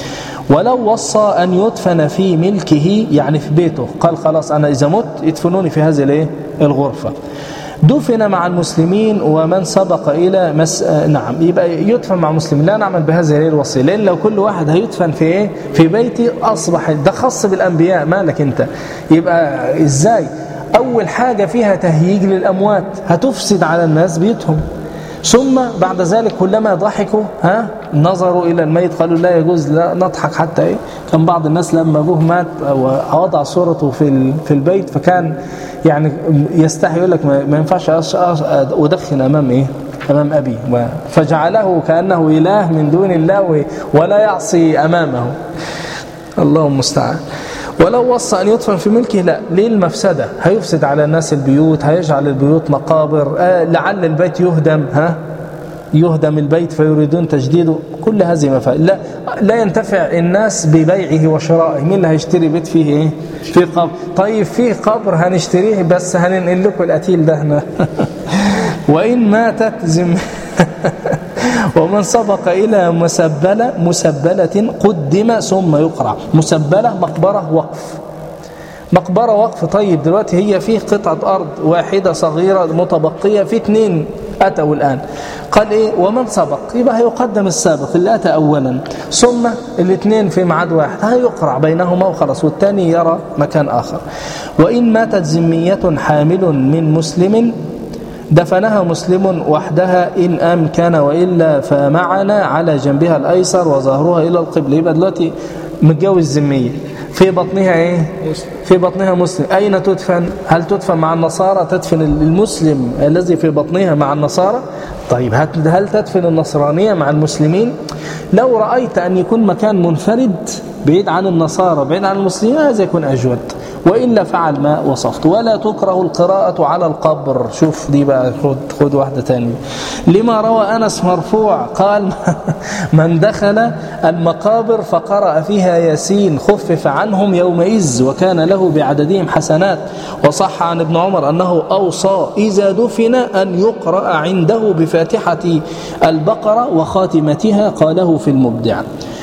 ولو وصى أن يدفن في ملكه يعني في بيته، قال خلاص أنا إذا مت يدفنوني في هذه الايه الغرفة، دفن مع المسلمين ومن سبق إلى مس... نعم يبقى يدفن مع المسلمين. لا نعمل بهذه الوصية، لأن لو كل واحد هيدفن في إيه في بيتي أصبح ده خاص بالأنبياء، مالك أنت؟ يبقى إزاي؟ أول حاجة فيها تهييج للأموات، هتفسد على الناس بيتهم. ثم بعد ذلك كلما ضحكوا ها نظروا إلى الميت قالوا لا يجوز لا نضحك حتى إيه. كان بعض الناس لما أبوه مات ووضع صورته في في البيت فكان يعني يستحي يقول لك ما ينفعش أدخن أمام إيه أمام أبي، فجعله كأنه إله من دون الله ولا يعصي أمامه. اللهم المستعان. ولو وصى أن يدفن في ملكه لا، ليه المفسدة؟ هيفسد على الناس البيوت، هيجعل البيوت مقابر، آه لعل البيت يهدم ها يهدم البيت فيريدون تجديده، كل هذه مفاسد. لا لا ينتفع الناس ببيعه وشرائه. مين اللي هيشتري بيت فيه ايه؟ في قبر. طيب فيه قبر هنشتريه بس هننقل لكم القتيل ده هنا وإن ماتت زم ومن سبق إلى مسبلة مسبلة قدم ثم يقرع. مسبلة مقبرة وقف، مقبرة وقف. طيب دلوقتي هي فيه قطعة أرض واحدة صغيرة متبقية، في اثنين أتوا الآن، قال إيه ومن سبق، يبقى هيقدم السابق اللي أتى أولا، ثم الاثنين في ميعاد واحد هيقرع بينهما وخلاص، والثاني يرى مكان آخر. وإن ماتت ذمية حامل من مسلم دفنها مسلم وحدها إن أمكن، وإلا فمعنا على جنبها الأيسر وظهرها إلى القبل. يبقى دلوقتي متجوز ذمية في بطنها إيه؟ في بطنها مسلم، أين تدفن؟ هل تدفن مع النصارى؟ تدفن المسلم الذي في بطنها مع النصارى؟ طيب هل تدفن النصرانية مع المسلمين؟ لو رأيت أن يكون مكان منفرد بعيد عن النصارى بعيد عن المسلمين هذا يكون أجود، وإلا فعل ما وصفت. ولا تكره القراءة على القبر. شوف دي بقى، خد, خد واحدة تانية. لما روى أنس مرفوع قال من دخل المقابر فقرأ فيها ياسين خفف عنهم يومئذ وكان له بعددهم حسنات. وصح عن ابن عمر أنه أوصى إذا دفن أن يقرأ عنده بفاتحة البقرة وخاتمتها، قاله في المبدع.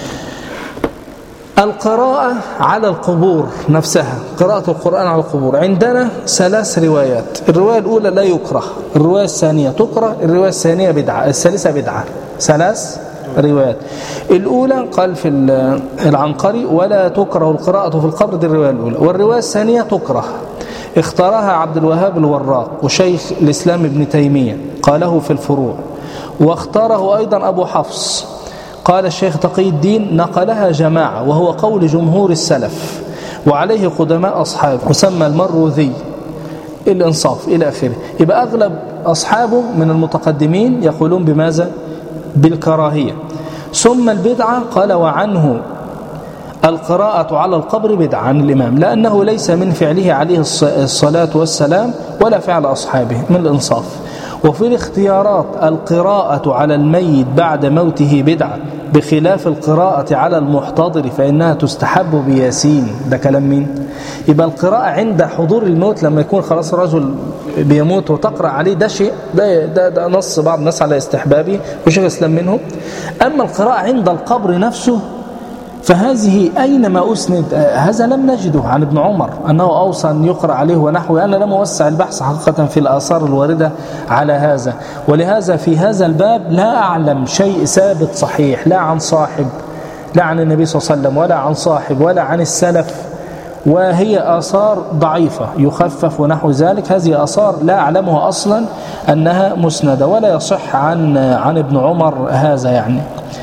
القراءة على القبور نفسها، قراءة القرآن على القبور عندنا ثلاث روايات. الرواية الأولى لا يكره، الرواية الثانية تكره، الرواية الثانية بدعة، الثالثة بدعة. ثلاث روايات. الأولى قال في العنقري ولا تكره القراءة في القبر، دي الرواية الأولى. والرواية الثانية تكره، اختارها عبد الوهاب الوراق وشيخ الإسلام ابن تيمية قاله في الفروع، واختاره أيضا أبو حفص. قال الشيخ تقي الدين نقلها جماعة وهو قول جمهور السلف وعليه قدماء أصحابه، وسمى المروذي الإنصاف إلى آخره. يبقى أغلب أصحابه من المتقدمين يقولون بماذا؟ بالكراهية. ثم البدعة قال وعنه القراءة على القبر بدعة عن الإمام، لأنه ليس من فعله عليه الصلاة والسلام ولا فعل أصحابه من الإنصاف. وفي الاختيارات القراءة على الميت بعد موته بدعة بخلاف القراءة على المحتضر فإنها تستحب بياسين. ده كلام مين؟ يبقى القراءة عند حضور الموت لما يكون خلاص رجل بيموت وتقرأ عليه ده شيء، ده, ده, ده نص بعض الناس على استحبابه وشيخ الإسلام منه. أما القراءة عند القبر نفسه فهذه أينما أسند هذا لم نجده عن ابن عمر أنه أوصى أن يقرأ عليه ونحوه. أنا لم أوسع البحث حقيقة في الآثار الواردة على هذا، ولهذا في هذا الباب لا أعلم شيء ثابت صحيح لا عن صاحب، لا عن النبي صلى الله عليه وسلم ولا عن صاحب ولا عن السلف، وهي آثار ضعيفة يخفف ونحو ذلك. هذه آثار لا أعلمها أصلا أنها مسندة ولا يصح عن عن ابن عمر هذا يعني.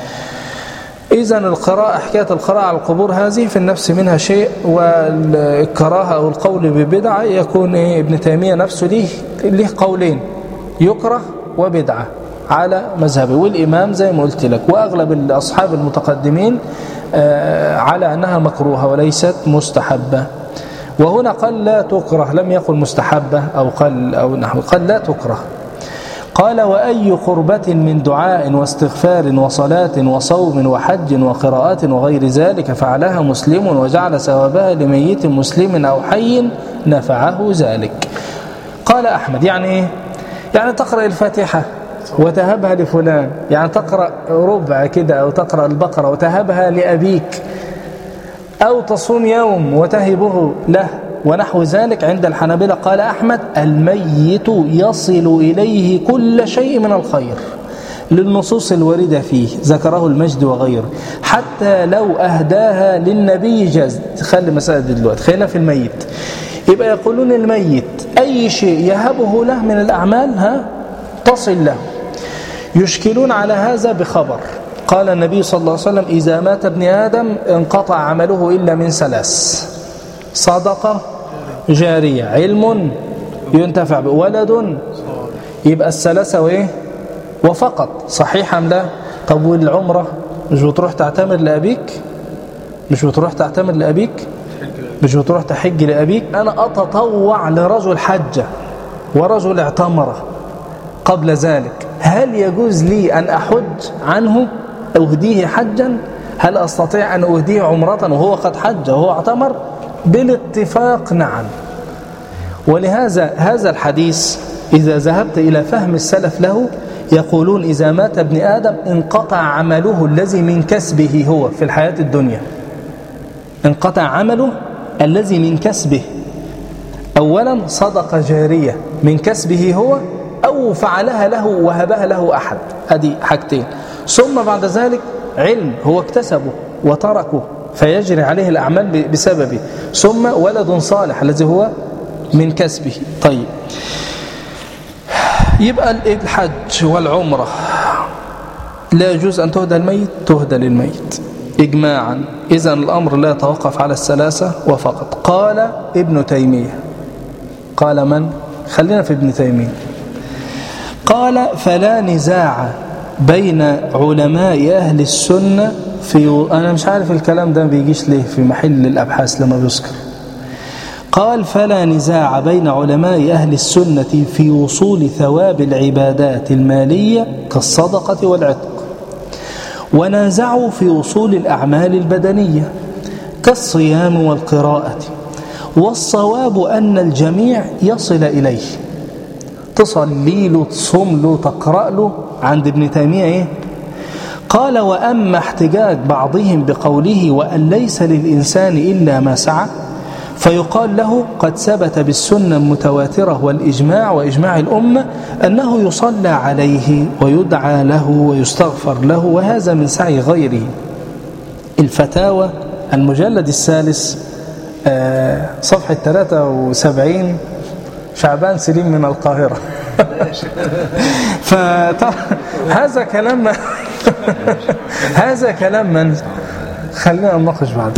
إذن القراءة، حكاية القراءة على القبور هذه في النفس منها شيء، والكراهة أو القول ببدعة يكون إيه؟ ابن تيمية نفسه ليه ليه قولين، يكره وبدعة على مذهبه، والإمام زي ما قلت لك وأغلب الأصحاب المتقدمين على أنها مكروهة وليست مستحبة. وهنا قال لا تكره، لم يقل مستحبة أو قال أو نحو، قال لا تكره. قال وأي قربة من دعاء واستغفار وصلاة وصوم وحج وقراءات وغير ذلك فعلها مسلم وجعل ثوابها لميت مسلم أو حي نفعه ذلك. قال أحمد يعني إيه؟ يعني تقرأ الفاتحة وتهبها لفلان، يعني تقرأ ربع كده أو تقرأ البقرة وتهبها لأبيك، أو تصوم يوم وتهبه له ونحو ذلك. عند الحنابلة قال أحمد الميت يصل إليه كل شيء من الخير للنصوص الواردة فيه، ذكره المجد وغيره، حتى لو أهداها للنبي جاز. خلي مسألة دلوقتي، خلينا في الميت. يبقى يقولون الميت أي شيء يهبه له من الأعمال ها تصل له. يشكلون على هذا بخبر قال النبي صلى الله عليه وسلم إذا مات ابن آدم انقطع عمله إلا من ثلاث: صدقة جارية، علم ينتفع به، ولد. يبقى الثلاثة وإيه وفقط. صحيح أم لا؟ طب والعمرة مش بتروح تعتمر لأبيك؟ مش بتروح تعتمر لأبيك؟ مش بتروح تحج لأبيك؟ أنا أتطوع لرجل حجة ورجل اعتمر قبل ذلك، هل يجوز لي أن أحج عنه أهديه حجا؟ هل أستطيع أن أهديه عمرة وهو قد حج وهو اعتمر؟ بالاتفاق نعم. ولهذا هذا الحديث إذا ذهبت إلى فهم السلف له يقولون إذا مات ابن آدم انقطع عمله الذي من كسبه هو في الحياة الدنيا، انقطع عمله الذي من كسبه، أولا صدقة جارية من كسبه هو، أو فعلها له وهبها له أحد، هذه حاجتين. ثم بعد ذلك علم هو اكتسبه وتركه فيجري عليه الأعمال بسببه، ثم ولد صالح الذي هو من كسبه. طيب، يبقى الحج والعمرة لا يجوز أن تهدى الميت، تهدى للميت إجماعا. إذن الأمر لا يتوقف على الثلاثة وفقط. قال ابن تيمية، قال من؟ خلينا في ابن تيمية. قال فلا نزاع بين علماء أهل السنة في، أنا مش عارف الكلام ده بيجيش ليه في محل الأبحاث لما بيذكر. قال فلا نزاع بين علماء أهل السنة في وصول ثواب العبادات المالية كالصدقة والعتق، ونازعوا في وصول الأعمال البدنية كالصيام والقراءة، والصواب أن الجميع يصل إليه. تصلي له، تصوم له، تقرأ له. عند ابن تيمية إيه؟ قال وأما احتجاج بعضهم بقوله وأن ليس للإنسان إلا ما سعى، فيقال له قد ثبت بالسنة المتواترة والإجماع وإجماع الأمة أنه يصلى عليه ويدعى له ويستغفر له، وهذا من سعي غيره. الفتاوى المجلد الثالث صفحة ثلاثة وسبعين، شعبان سليم من القاهرة. فهذا كلام هذا كلام من خلينا نناقش بعد.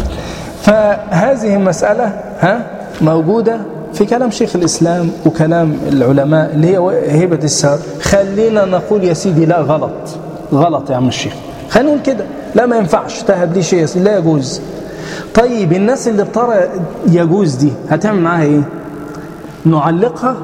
فهذه المسألة ها موجودة في كلام شيخ الإسلام وكلام العلماء اللي هي هبة السهر. خلينا نقول يا سيدي لا، غلط غلط يا عم الشيخ، خلينا نقول كده لا، ما ينفعش تهب لي شيء، لا يجوز. طيب الناس اللي بترى يجوز دي هتعمل معاها ايه؟ نعلقها،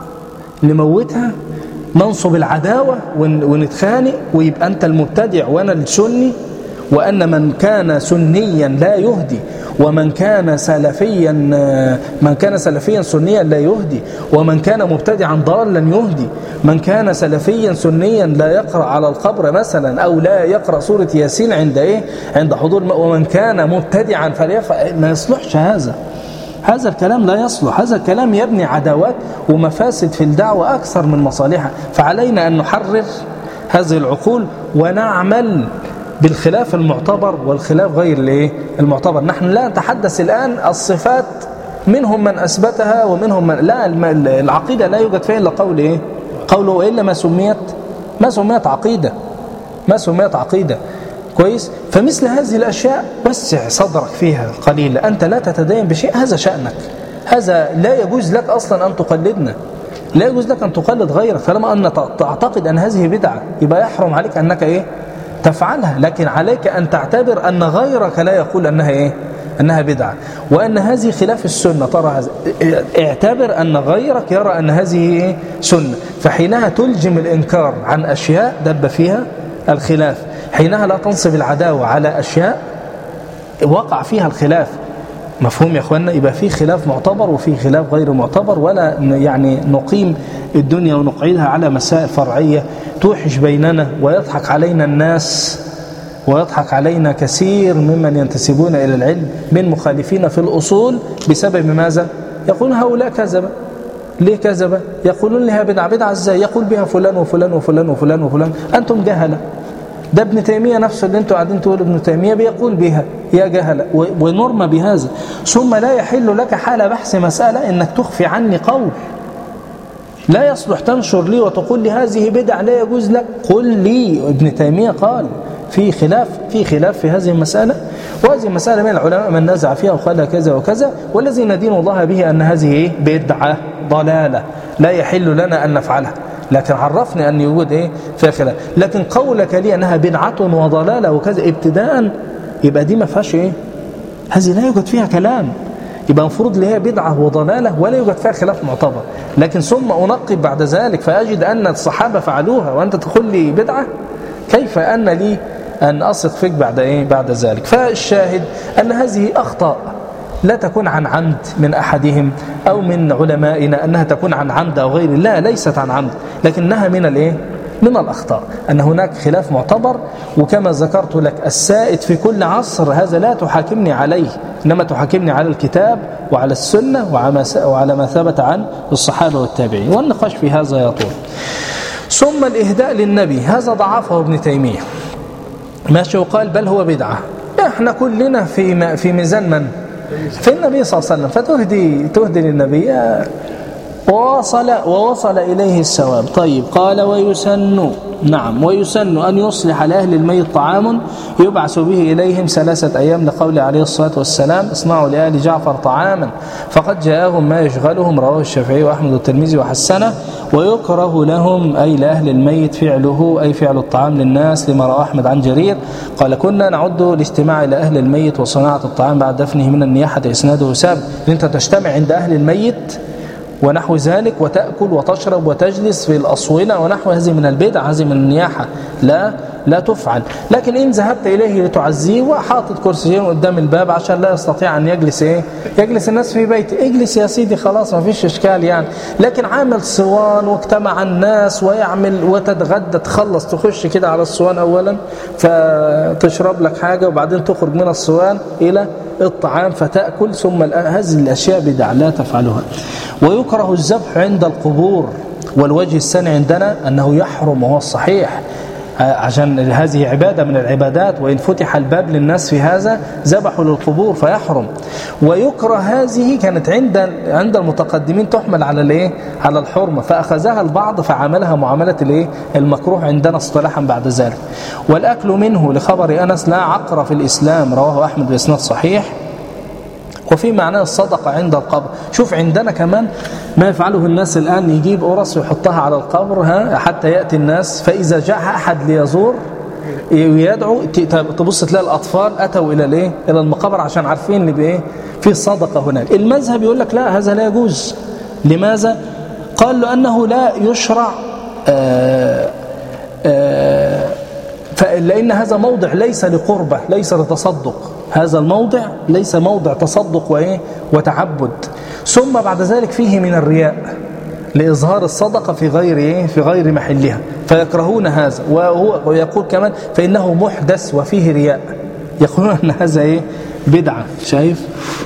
نموتها، ننصب العداوة ونتخانق، ويبقى أنت المبتدع وأنا السني، وأن من كان سنيا لا يهدي، ومن كان سلفيا من كان سلفيا سنيا لا يهدي، ومن كان مبتدعا ضالا يهدي، من كان سلفيا سنيا لا يقرأ على القبر مثلا، أو لا يقرأ سورة ياسين عند إيه عند حضور، ومن كان مبتدعا فليفعل. ما يصلحش هذا، هذا الكلام لا يصلح. هذا الكلام يبني عداوات ومفاسد في الدعوة أكثر من مصالحها. فعلينا أن نحرر هذه العقول ونعمل بالخلاف المعتبر والخلاف غير الايه المعتبر. نحن لا نتحدث الآن الصفات، منهم من أثبتها ومنهم من لا. العقيدة لا يوجد فيها إلا قول ايه قوله، وإلا ما سميت ما سميت عقيدة ما سميت عقيدة كويس. فمثل هذه الأشياء وسع صدرك فيها قليلا، أنت لا تتدين بشيء، هذا شأنك، هذا لا يجوز لك أصلا أن تقلدنا، لا يجوز لك أن تقلد غيرك. فلما أن تعتقد أن هذه بدعة يبقى يحرم عليك أنك إيه تفعلها، لكن عليك أن تعتبر أن غيرك لا يقول أنها إيه أنها بدعة، وأن هذه خلاف السنة. ترى هذا، اعتبر أن غيرك يرى أن هذه إيه سنة، فحينها تلجم الإنكار عن أشياء دب فيها الخلاف، حينها لا تنصب العداوة على أشياء وقع فيها الخلاف. مفهوم يا أخوانا؟ يبقى في خلاف معتبر وفي خلاف غير معتبر، ولا يعني نقيم الدنيا ونقعدها على مسائل فرعية توحش بيننا ويضحك علينا الناس ويضحك علينا كثير ممن ينتسبون إلى العلم من مخالفين في الأصول بسبب ماذا؟ يقولون هؤلاء كذبة. ليه كذبة؟ يقولون لها بدعة. بدعة ازاي؟ يقول بها فلان وفلان وفلان وفلان وفلان. أنتم جهلة. ده ابن تيمية نفسه اللي انتم قاعدين تقولوا ابن تيمية بيقول بها، يا جهلة، ونرمى بهذا. ثم لا يحل لك حال بحث مسألة انك تخفي عني قول. لا يصلح تنشر لي وتقول لي هذه بدع لا يجوز لك. قل لي ابن تيمية قال في خلاف في خلاف في هذه المسألة، وهذه المسألة من العلماء من نزع فيها وقال كذا وكذا، والذي ندين الله به أن هذه بدعة ضلالة لا يحل لنا أن نفعلها، لكن عرفني أن يوجد إيه فيها خلاف. لكن قولك لي أنها بدعة وضلالة وكذا ابتداء، يبقى دي ما فيهاش إيه، هذه لا يوجد فيها كلام، يبقى المفروض لها بدعة وضلالة ولا يوجد فيها خلاف معتبر. لكن ثم أنقب بعد ذلك فأجد أن الصحابة فعلوها وأنت تقول لي بدعة، كيف أن لي أن أثق فيك بعد إيه بعد ذلك؟ فالشاهد أن هذه أخطاء لا تكون عن عمد من أحدهم أو من علمائنا، أنها تكون عن عمد أو غير، لا ليست عن عمد، لكنها من الإيه من الأخطاء أن هناك خلاف معتبر، وكما ذكرت لك السائد في كل عصر هذا لا تحاكمني عليه، إنما تحاكمني على الكتاب وعلى السنة وعلى ما ثبت عن الصحابة والتابعين، والنقاش في هذا يطول. ثم الإهداء للنبي هذا ضعفه ابن تيمية ماشي، وقال بل هو بدعة. احنا كلنا في في ميزان من؟ في النبي صلى الله عليه وسلم، فتهدي تهدي للنبي ووصل ووصل إليه الثواب. طيب قال ويسن، نعم ويسن أن يصلح لأهل الميت طعام يبعث به إليهم ثلاثة أيام، لقول عليه الصلاة والسلام اصنعوا لآل جعفر طعاما فقد جاءهم ما يشغلهم، رواه الشافعي وأحمد والترمذي وحسنه. ويكره لهم أي لأهل الميت فعله، أي فعل الطعام للناس، لما رواه أحمد عن جرير قال كنا نعد الاجتماع إلى أهل الميت وصناعة الطعام بعد دفنه من النياحة إسناده ثابت. أنت تجتمع عند أهل الميت ونحو ذلك وتأكل وتشرب وتجلس في الأصولة ونحو هذه من البدع، هذه من النياحة لا لا تفعل. لكن إن ذهبت إليه لتعزيه وحاطط كرسيين قدام الباب عشان لا يستطيع أن يجلس إيه يجلس الناس في بيته، اجلس يا سيدي خلاص ما فيش إشكال يعني. لكن عامل صوان واجتمع الناس ويعمل وتتغدى تخلص تخش كده على الصوان أولا فتشرب لك حاجة وبعدين تخرج من الصوان إلى الطعام فتأكل، ثم هذه الأشياء بدع لا تفعلها. ويكره الذبح عند القبور، والوجه الثاني عندنا أنه يحرم وهو الصحيح، عشان هذه عبادة من العبادات، وإن فتح الباب للناس في هذا ذبحوا للقبور فيحرم. ويكره هذه كانت عند عند المتقدمين تحمل على الايه على الحرمة، فأخذها البعض فعملها معاملة الايه المكروه عندنا اصطلاحا بعد ذلك. والأكل منه لخبر أنس لا عقر في الإسلام، رواه أحمد بإسناد صحيح. وفي معناه الصدقة عند القبر. شوف عندنا كمان ما يفعله الناس الآن، يجيب قرص ويحطها على القبر ها حتى يأتي الناس، فإذا جاء أحد ليزور ويدعو تبص تلاقي الأطفال أتوا إلى الإيه إلى المقابر عشان عارفين اللي بإيه في صدقة هناك. المذهب يقول لك لا هذا لا يجوز. لماذا؟ قال له أنه لا يشرع آآ آآ لأن هذا موضع ليس لقربة ليس لتصدق، هذا الموضع ليس موضع تصدق وإيه وتعبد. ثم بعد ذلك فيه من الرياء لإظهار الصدقة في غير إيه في غير محلها، فيكرهون هذا. وهو ويقول كمان فإنه محدث وفيه رياء، يقولون أن هذا إيه بدعة. شايف؟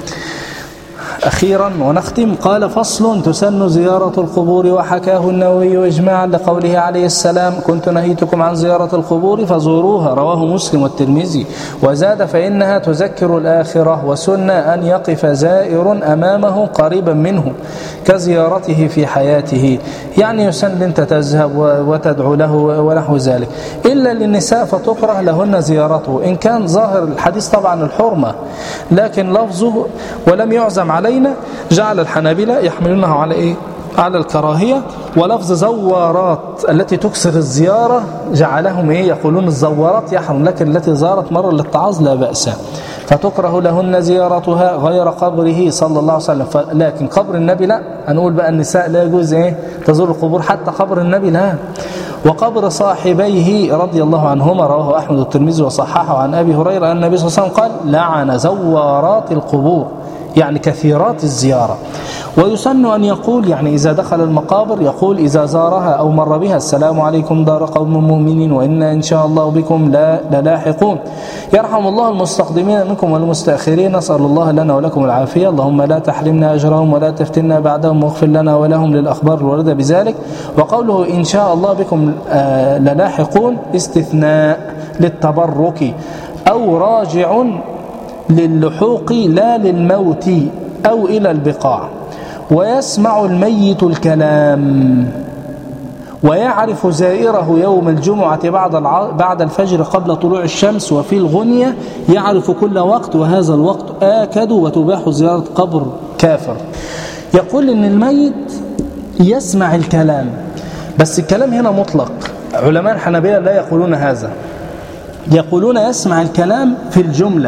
أخيرا ونختم. قال فصل تسن زيارة القبور، وحكاه النووي إجماعا لقوله عليه السلام كنت نهيتكم عن زيارة القبور فزوروها، رواه مسلم والترمذي. وزاد فإنها تذكر الآخرة، وسن أن يقف زائر أمامه قريبا منه كزيارته في حياته، يعني يسن أنت تذهب وتدعو له ونحو ذلك. إلا للنساء فتكره لهن زيارته، إن كان ظاهر الحديث طبعا الحرمة، لكن لفظه ولم يعزم عليه جعل الحنابلة يحملونه على إيه؟ على الكراهية. ولفظ زوارات التي تكسر الزيارة جعلهم إيه؟ يقولون الزوارات يحرم، لكن التي زارت مرة للتعاظ لا بأس. فتكره لهن زيارتها غير قبره صلى الله عليه وسلم. لكن قبر النبي لا، هنقول بقى النساء لا يجوز إيه؟ تزور القبور، حتى قبر النبي لا. وقبر صاحبيه رضي الله عنهما، رواه أحمد والترمذي وصححه عن أبي هريرة أن النبي صلى الله عليه وسلم قال لعن زوارات القبور، يعني كثيرات الزيارة. ويسن أن يقول يعني إذا دخل المقابر يقول إذا زارها أو مر بها السلام عليكم دار قوم مؤمنين وإنا إن شاء الله بكم لا للاحقون. يرحم الله المستقدمين منكم والمستأخرين، نسأل الله لنا ولكم العافية، اللهم لا تحرمنا أجرهم ولا تفتنا بعدهم واغفر لنا ولهم للأخبار الواردة بذلك. وقوله إن شاء الله بكم للاحقون استثناء للتبرك أو راجع للحوق لا للموت أو إلى البقاع. ويسمع الميت الكلام، ويعرف زائره يوم الجمعة بعد بعد الفجر قبل طلوع الشمس، وفي الغنية يعرف كل وقت، وهذا الوقت آكد وتباح زيارة قبر كافر. يقول إن الميت يسمع الكلام، بس الكلام هنا مطلق. علماء الحنابلة لا يقولون هذا، يقولون يسمع الكلام في الجملة،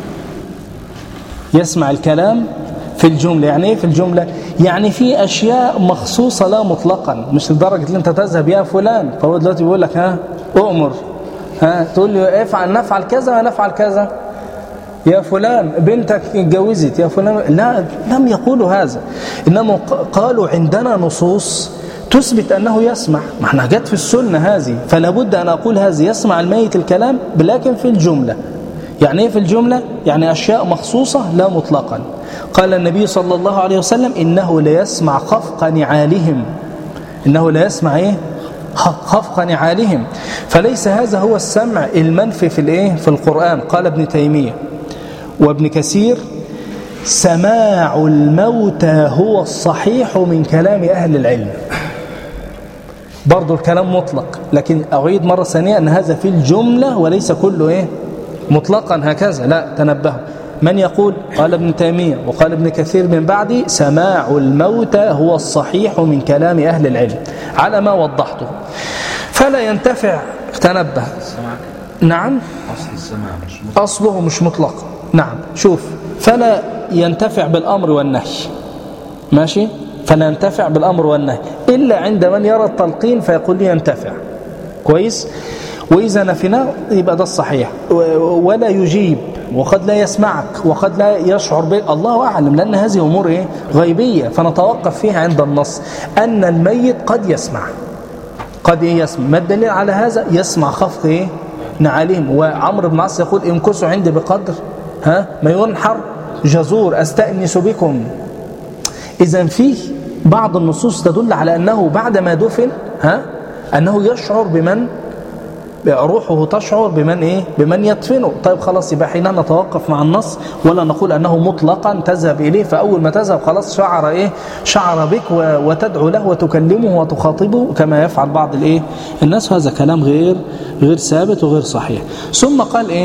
يسمع الكلام في الجملة. يعني ايه في الجملة؟ يعني في أشياء مخصوصة لا مطلقا، مش لدرجة ان انت تذهب يا فلان فهو دلوقتي بيقول لك ها أؤمر، ها تقول له افعل نفعل كذا ونفعل كذا، يا فلان بنتك اتجوزت يا فلان. لا، لم يقولوا هذا، إنما قالوا عندنا نصوص تثبت أنه يسمع. ما احنا جت في السنة هذه، فلا بد أن أقول هذه يسمع الميت الكلام، لكن في الجملة. يعني ايه في الجملة؟ يعني أشياء مخصوصة لا مطلقا. قال النبي صلى الله عليه وسلم إنه ليسمع خفق نعالهم، إنه ليسمع إيه؟ خفق نعالهم. فليس هذا هو السمع المنفي في الإيه؟ في القرآن. قال ابن تيمية وابن كثير سماع الموتى هو الصحيح من كلام أهل العلم. برضو الكلام مطلق، لكن أعيد مرة ثانية أن هذا في الجملة وليس كله إيه؟ مطلقا هكذا، لا، تنبهوا. من يقول؟ قال ابن تيمية وقال ابن كثير من بعدي سماع الموتى هو الصحيح من كلام أهل العلم على ما وضحته. فلا ينتفع، تنبه. نعم، أصل السماع مش مطلق. أصله مش مطلق. نعم، شوف، فلا ينتفع بالأمر والنهي، ماشي، فلا ينتفع بالأمر والنهي إلا عند من يرى التلقين فيقول لي ينتفع، كويس. وإذا نفيناه يبقى ده الصحيح. ولا يجيب، وقد لا يسمعك، وقد لا يشعر بك، الله أعلم، لأن هذه أمور إيه؟ غيبية، فنتوقف فيها عند النص أن الميت قد يسمع، قد إيه يسمع. ما الدليل على هذا؟ يسمع خفق إيه؟ نعالهم. وعمرو بن العاص يقول امكثوا عندي بقدر ها ما ينحر جزور أستأنس بكم. إذن فيه بعض النصوص تدل على أنه بعد ما دفن ها أنه يشعر بمن روحه تشعر بمن إيه؟ بمن يدفنه. طيب خلاص، يبقى حين نتوقف مع النص ولا نقول أنه مطلقا تذهب إليه، فأول ما تذهب خلاص شعر إيه؟ شعر بك وتدعو له وتكلمه وتخاطبه كما يفعل بعض الإيه؟ الناس. هذا كلام غير غير ثابت وغير صحيح. ثم قال إيه؟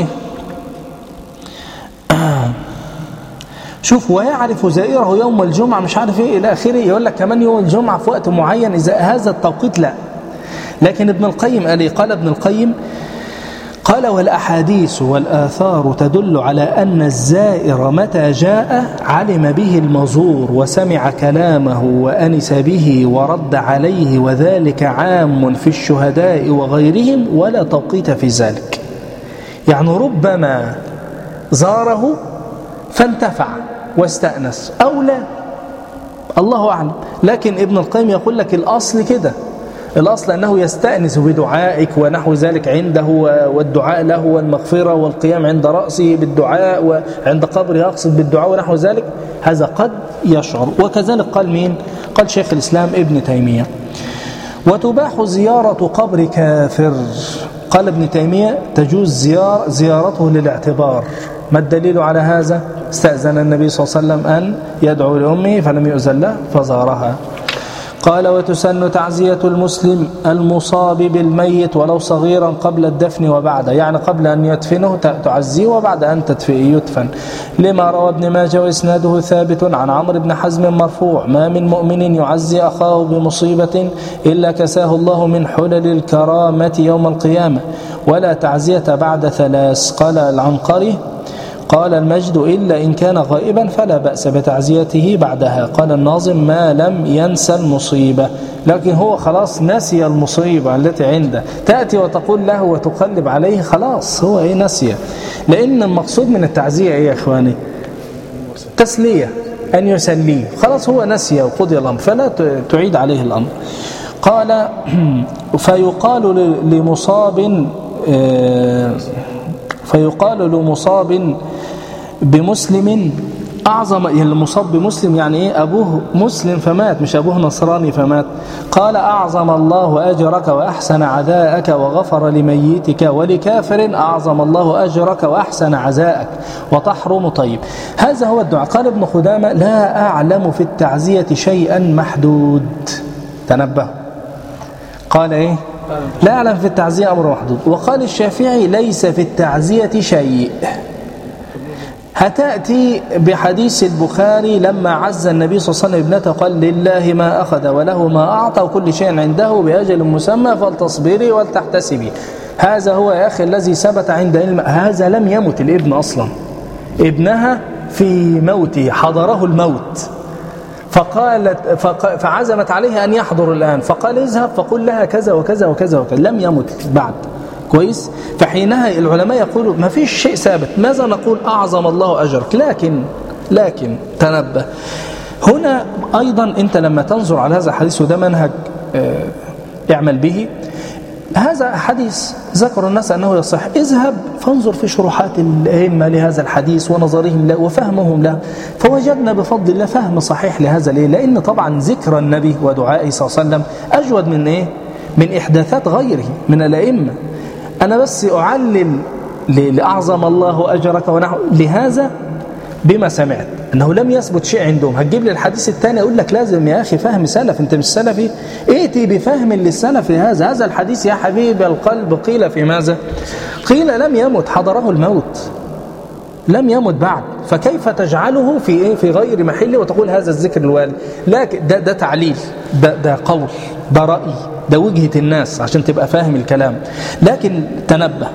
شوف، ويعرف زائره يوم الجمعة مش عارف إيه إلى آخره. يقول لك كمان يوم الجمعة في وقت معين، إذا هذا التوقيت لا. لكن ابن القيم قال إيه؟ قال ابن القيم قال والأحاديث والآثار تدل على أن الزائر متى جاء علم به المزور وسمع كلامه وأنس به ورد عليه، وذلك عام في الشهداء وغيرهم ولا توقيت في ذلك. يعني ربما زاره فانتفع واستأنس أو لا، الله أعلم. لكن ابن القيم يقول لك الأصل كده، الأصل أنه يستأنس بدعائك ونحو ذلك عنده، والدعاء له والمغفرة والقيام عند رأسه بالدعاء، وعند قبره يقصد بالدعاء ونحو ذلك. هذا قد يشعر. وكذلك قال مين؟ قال شيخ الإسلام ابن تيمية وتباح زيارة قبر كافر. قال ابن تيمية تجوز زيار زيارته للاعتبار. ما الدليل على هذا؟ استأذن النبي صلى الله عليه وسلم أن يدعو لأمه فلم يؤذن له فزارها. قال وتسن تعزية المسلم المصاب بالميت ولو صغيرا قبل الدفن وبعده، يعني قبل أن يدفنه تعزيه وبعد أن يدفن، لما روى ابن ماجه وإسناده ثابت عن عمرو بن حزم مرفوع ما من مؤمن يعزي أخاه بمصيبة إلا كساه الله من حلل الكرامة يوم القيامة ولا تعزية بعد ثلاث. قال العنقري قال المجد إلا إن كان غائبا فلا بأس بتعزيته بعدها. قال الناظم ما لم ينسى المصيبة، لكن هو خلاص نسي المصيبة التي عنده، تأتي وتقول له وتقلب عليه، خلاص هو إيه؟ نسي. لأن المقصود من التعزية إيه يا إخواني؟ تسلية، أن يسليه، خلاص هو نسي وقضي الأمر فلا تعيد عليه الأمر. قال فيقال لمصاب فيقال لمصاب بمسلم أعظم، يعني المصاب بمسلم يعني إيه؟ أبوه مسلم فمات، مش أبوه نصراني فمات. قال أعظم الله أجرك وأحسن عزاءك وغفر لميتك، ولكافر أعظم الله أجرك وأحسن عزاءك وتحرم. طيب هذا هو الدعاء. قال ابن خدامة لا أعلم في التعزية شيئا محدود. تنبه، قال إيه؟ لا أعلم في التعزية أمر محدود. وقال الشافعي ليس في التعزية شيء. هتأتي بحديث البخاري لما عز النبي صلى الله عليه وسلم ابنته قال لله ما أخذ وله ما أعطى وكل شيء عنده بأجل مسمى فلتصبري ولتحتسبي. هذا هو يا أخي الذي ثبت عند علم. هذا لم يمت الابن أصلا، ابنها في موته حضره الموت، فقالت فعزمت عليه أن يحضر الآن، فقال اذهب فقل لها كذا وكذا وكذا وكذا، لم يمت بعد. كويس. فحينها العلماء يقولوا ما فيش شيء ثابت، ماذا نقول؟ أعظم الله أجرك. لكن لكن تنبه هنا أيضا، أنت لما تنظر على هذا الحديث، وده منهج اعمل به. هذا حديث ذكر الناس أنه يصح، اذهب فانظر في شروحات الأئمة لهذا الحديث ونظرهم له وفهمهم له، فوجدنا بفضل الله فهم صحيح لهذا. ليه؟ لأن طبعا ذكر النبي ودعائه صلى الله عليه وسلم أجود من إيه؟ من إحداثات غيره من الأئمة. أنا بس أعلل لأعظم الله أجرك ونحو لهذا بما سمعت أنه لم يثبت شيء عندهم. هتجيب لي الحديث الثاني أقول لك لازم يا أخي فهم سلف، أنت مش سلفي، ائتي بفهم للسلف هذا. هذا الحديث يا حبيب القلب قيل في ماذا؟ قيل لم يمت، حضره الموت، لم يمت بعد، فكيف تجعله في إيه؟ في غير محله وتقول هذا الذكر الوالد؟ لكن ده, ده تعليل، ده, ده قول، ده رأي، ده وجهة الناس عشان تبقى فاهم الكلام. لكن تنبه،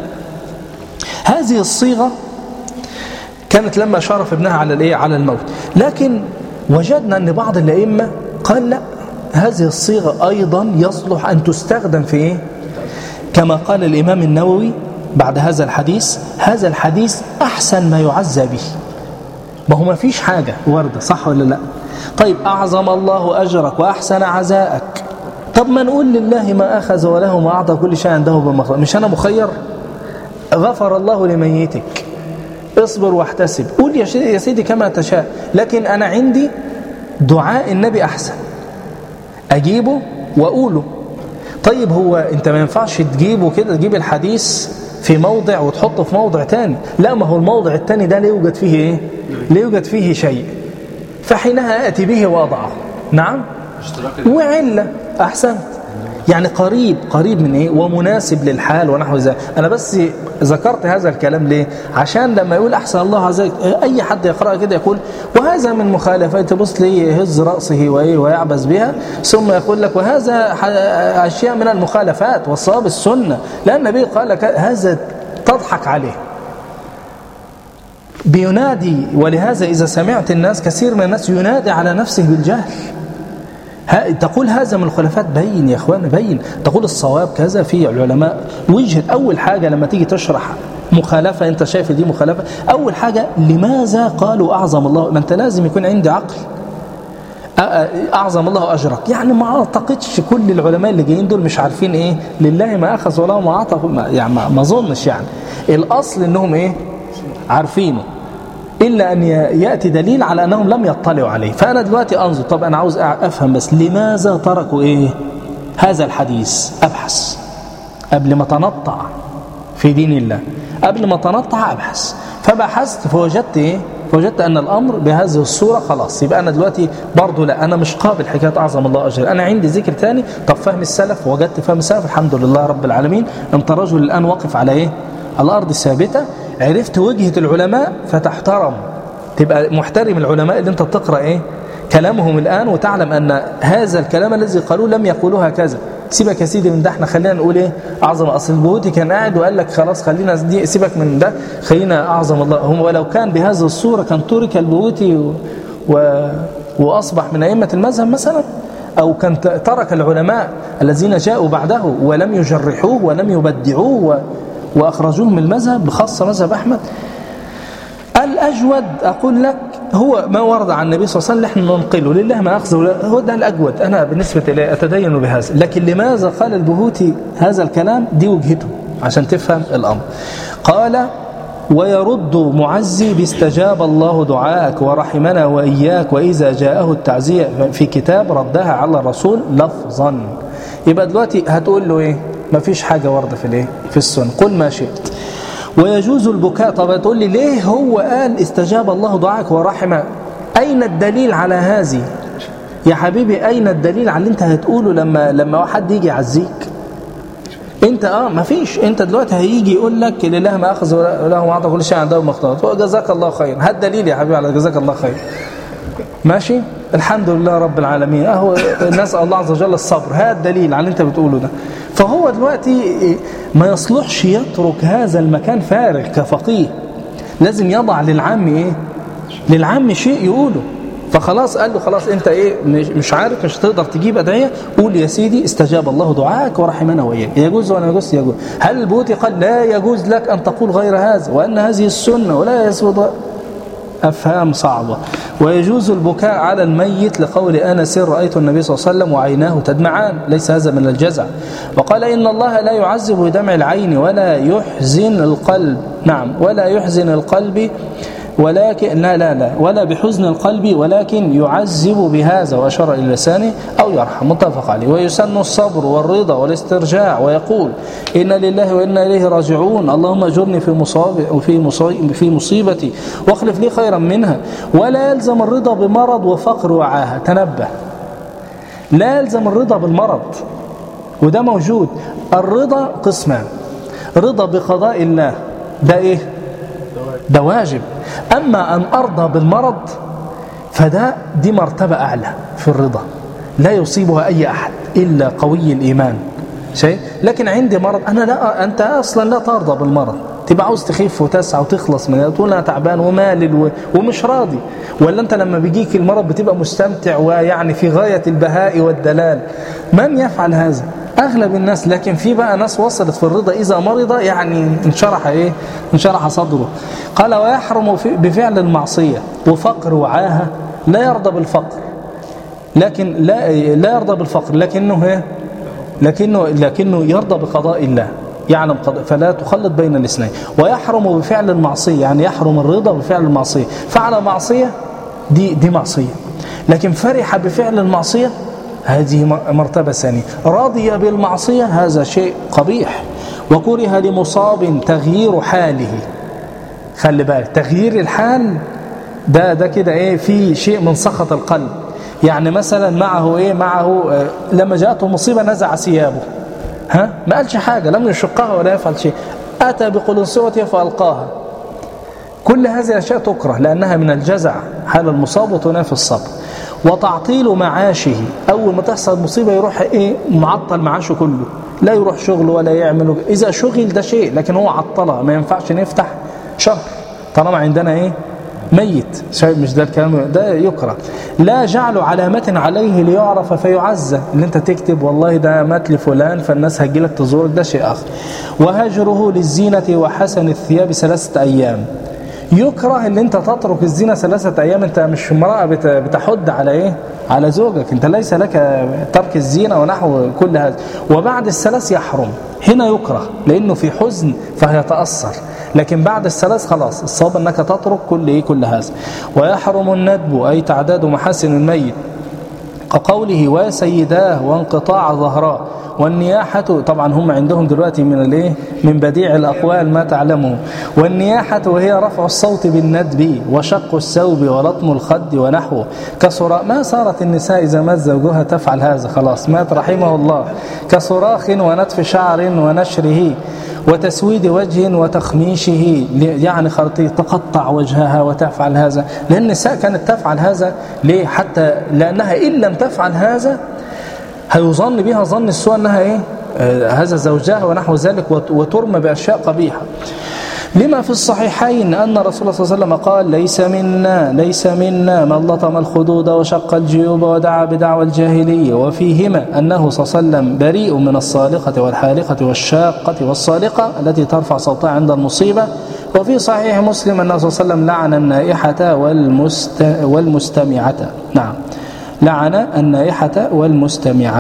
هذه الصيغة كانت لما شرف ابنها على الايه؟ على الموت. لكن وجدنا ان بعض الائمه قال لا، هذه الصيغه ايضا يصلح ان تستخدم في ايه؟ كما قال الامام النووي بعد هذا الحديث: هذا الحديث احسن ما يعزى به. ما هو ما فيش حاجه ورده، صح ولا لا؟ طيب اعظم الله اجرك واحسن عزاءك، طب ما نقول لله ما اخذ وله ما اعطى كل شيء عنده بمخرج، مش انا مخير؟ غفر الله لميتك، اصبر واحتسب، قول يا سيدي كما تشاء، لكن أنا عندي دعاء النبي أحسن، أجيبه وأقوله. طيب هو أنت ما ينفعش تجيبه كده، تجيب الحديث في موضع وتحطه في موضع تاني، لا، ما هو الموضع التاني ده لا يوجد فيه إيه؟ لا يوجد فيه شيء، فحينها أتي به وأضعه. نعم، وعلة أحسن، يعني قريب قريب من ايه ومناسب للحال ونحو ذلك. انا بس ذكرت هذا الكلام ليه؟ عشان لما يقول احسن الله عزيز اي حد يقرأ كده يقول وهذا من مخالفات، تبص لي يهز رأسه وايه ويعبس بها، ثم يقول لك وهذا اشياء من المخالفات والصواب السنة، لان النبي قال لك هذا، تضحك عليه، بينادي. ولهذا اذا سمعت الناس، كثير من الناس ينادي على نفسه بالجهل، تقول هذا من الخلافات، بين يا اخوان بين، تقول الصواب كذا. في العلماء وجهة اول حاجة لما تيجي تشرح مخالفة انت شايف دي مخالفة، اول حاجة لماذا قالوا اعظم الله؟ ما انت لازم يكون عندي عقل. اعظم الله اجرك، يعني ما اعتقدش كل العلماء اللي جايين دول مش عارفين ايه لله ما اخذ وله ما اعطى، يعني ما اظنش، يعني الاصل انهم ايه؟ عارفينه، إلا أن يأتي دليل على أنهم لم يطلعوا عليه. فأنا دلوقتي أنظر، طب أنا عاوز أفهم بس لماذا تركوا إيه؟ هذا الحديث، أبحث قبل ما تنطع في دين الله، قبل ما تنطع أبحث. فبحثت فوجدت إيه؟ فوجدت أن الأمر بهذه الصورة، خلاص يبقى أنا دلوقتي برضو لا، أنا مش قابل حكاية أعظم الله أجر، أنا عندي ذكر تاني. طب فهم السلف، وجدت فهم السلف، الحمد لله رب العالمين. أنت رجل الآن واقف على إيه؟ على الأرض الثابتة، عرفت وجهة العلماء فتحترم، تبقى محترم العلماء اللي انت بتقرأ ايه كلامهم الآن، وتعلم أن هذا الكلام الذي قالوه لم يقولوه هكذا. سيبك يا سيدي من ده، احنا خلينا نقول ايه؟ أعظم. أصل البهوتي كان قاعد وقال لك خلاص خلينا دي، سيبك من ده، خلينا أعظم الله. هم ولو كان بهذه الصورة كان ترك البهوتي و... و... وأصبح من أئمة المذهب مثلا، أو كان ترك العلماء الذين جاءوا بعده ولم يجرحوه ولم يبدعوه و... وأخرجوه من المذهب، بخاصة مذهب أحمد. الأجود أقول لك هو ما ورد عن النبي صلى الله عليه وسلم نحن ننقله، لله ما أخذ، هو ده الأجود. أنا بالنسبة إلي أتدين بهذا، لكن لماذا قال البهوتي هذا الكلام؟ دي وجهته عشان تفهم الأمر. قال ويرد معزي باستجاب الله دعاءك ورحمنا وإياك، وإذا جاءه التعزية في كتاب ردها على الرسول لفظا. يبقى دلوقتي هتقول له إيه؟ ما فيش حاجة وردة في الإيه؟ في السنة، قل ما شئت. ويجوز البكاء. طب تقول لي ليه هو قال استجاب الله دعاءك ورحمه؟ أين الدليل على هذه يا حبيبي؟ أين الدليل على اللي انت هتقوله لما لما حد يجي يعزيك انت؟ اه ما فيش. انت دلوقتي هيجي يقول لك لله ما اخذ وله ما اعطى كل شيء عنده بمقدار، جزاك الله خير، هات دليل يا حبيبي على جزاك الله خير. ماشي، الحمد لله رب العالمين، اهو نسأل الله عز وجل الصبر، هات دليل على اللي انت بتقوله ده. فهو دلوقتي ما يصلحش يترك هذا المكان فارغ كفقيه، لازم يضع للعام ايه؟ للعام شيء يقوله. فخلاص قال له خلاص انت ايه مش عارف، مش تقدر تجيب ادعيه، قول يا سيدي استجاب الله دعاءك ورحمنا واياك. يجوز ولا يجوز؟ يجوز. هل البوتي قال لا يجوز لك ان تقول غير هذا وان هذه السنه ولا يسود؟ أفهام صعبة. ويجوز البكاء على الميت لقول أنس رأيت النبي صلى الله عليه وسلم وعيناه تدمعان، ليس هذا من الجزع. وقال إن الله لا يعذب بدمع العين ولا يحزن القلب، نعم ولا يحزن القلب ولكن لا لا لا ولا بحزن القلب ولكن يعذب بهذا، وأشار إلى لسانه أو يرحم، متفق عليه. ويسن الصبر والرضا والاسترجاع، ويقول إن لله وإنا إليه راجعون، اللهم أجرني في مصاب في مصيب في مصيبتي واخلف لي خيرا منها. ولا يلزم الرضا بمرض وفقر وعاهة، تنبه، لا يلزم الرضا بالمرض، وده موجود. الرضا قسمان، رضا بقضاء الله ده إيه؟ ده واجب. أما أن أرضى بالمرض فده دي مرتبة أعلى في الرضا، لا يصيبها أي أحد إلا قوي الإيمان شيء. لكن عندي مرض أنا لا، أنت أصلا لا ترضى بالمرض، تبقى عاوز تخف وتسعى وتخلص من، تقول أنا تعبان ومالل ومش راضي. ولا أنت لما بيجيك المرض بتبقى مستمتع ويعني في غاية البهاء والدلال. من يفعل هذا؟ أغلب الناس. لكن في بقى ناس وصلت في الرضا إذا مرض يعني انشرح إيه؟ انشرح صدره. قال ويحرم بفعل المعصية وفقر وعاهة، لا يرضى بالفقر لكن لا لا يرضى بالفقر لكنه إيه؟ لكنه لكنه يرضى بقضاء الله، يعلم قضاء، فلا تخلط بين الاثنين. ويحرم بفعل المعصية، يعني يحرم الرضا بفعل المعصية، فعل معصية دي دي معصية، لكن فرح بفعل المعصية هذه مرتبة ثانية. راضي بالمعصية هذا شيء قبيح. وكره لمصاب تغيير حاله، خلي بالك تغيير الحال ده ده كده ايه، في شيء من سخط القلب. يعني مثلا معه ايه، معه آه لما جاءته مصيبة نزع ثيابه، ها ما قالش حاجة، لم يشقها ولا يفعل شيء، أتى بقلنسوته فألقاها. كل هذه الأشياء تكره لأنها من الجزع، حال المصاب وتنافي الصبر. وتعطيل معاشه، أول ما تحصل مصيبة يروح إيه معطل معاشه كله، لا يروح شغل ولا يعمل. إذا شغل ده شيء، لكن هو عطلها، ما ينفعش نفتح شهر طالما عندنا إيه ميت، مش ده الكلام، ده يكره. لا جعل علامة عليه ليعرف فيعزى، اللي انت تكتب والله ده مات لفلان فالناس هتجيلك تزورك، ده شيء آخر. وهجره للزينة وحسن الثياب ثلاثة أيام، يكره اللي انت تترك الزينة ثلاثة أيام. انت مش امرأة بتحد على ايه، على زوجك، انت ليس لك ترك الزينة ونحو كل هذا. وبعد الثلاث يحرم، هنا يكره لأنه في حزن فيتأثر، لكن بعد الثلاث خلاص الصواب أنك تترك كل إيه كل هذا. ويحرم الندب أي تعداد محاسن الميت كقوله وسيداه وانقطاع ظهراه. والنياحة طبعا هم عندهم دلوقتي من الايه من بديع الأقوال ما تعلمه. والنياحة وهي رفع الصوت بالندب وشق الثوب ولطم الخد ونحوه كصراخ. ما صارت النساء إذا مات زوجها تفعل هذا، خلاص مات رحمه الله. كصراخ ونتف شعر ونشره وتسويد وجه وتخميشه، يعني خرطي تقطع وجهها وتفعل هذا. لأن النساء كانت تفعل هذا ليه؟ حتى لأنها إن لم تفعل هذا هيظن بها ظن السوء أنها إيه؟ آه هذا زوجها ونحو ذلك، وترمى بأشياء قبيحة. لما في الصحيحين أن رسول الله صلى الله عليه وسلم قال ليس منا ليس منا من لطم الخدود وشق الجيوب ودعا بدعوى الجاهلية. وفيهما أنه صلى الله عليه وسلم بريء من الصالقة والحالقة والشاقة والصالقة التي ترفع صوتها عند المصيبة. وفي صحيح مسلم أنه صلى الله عليه وسلم لعن النائحة والمست والمستمعة، نعم لعن النائحة والمستمعة.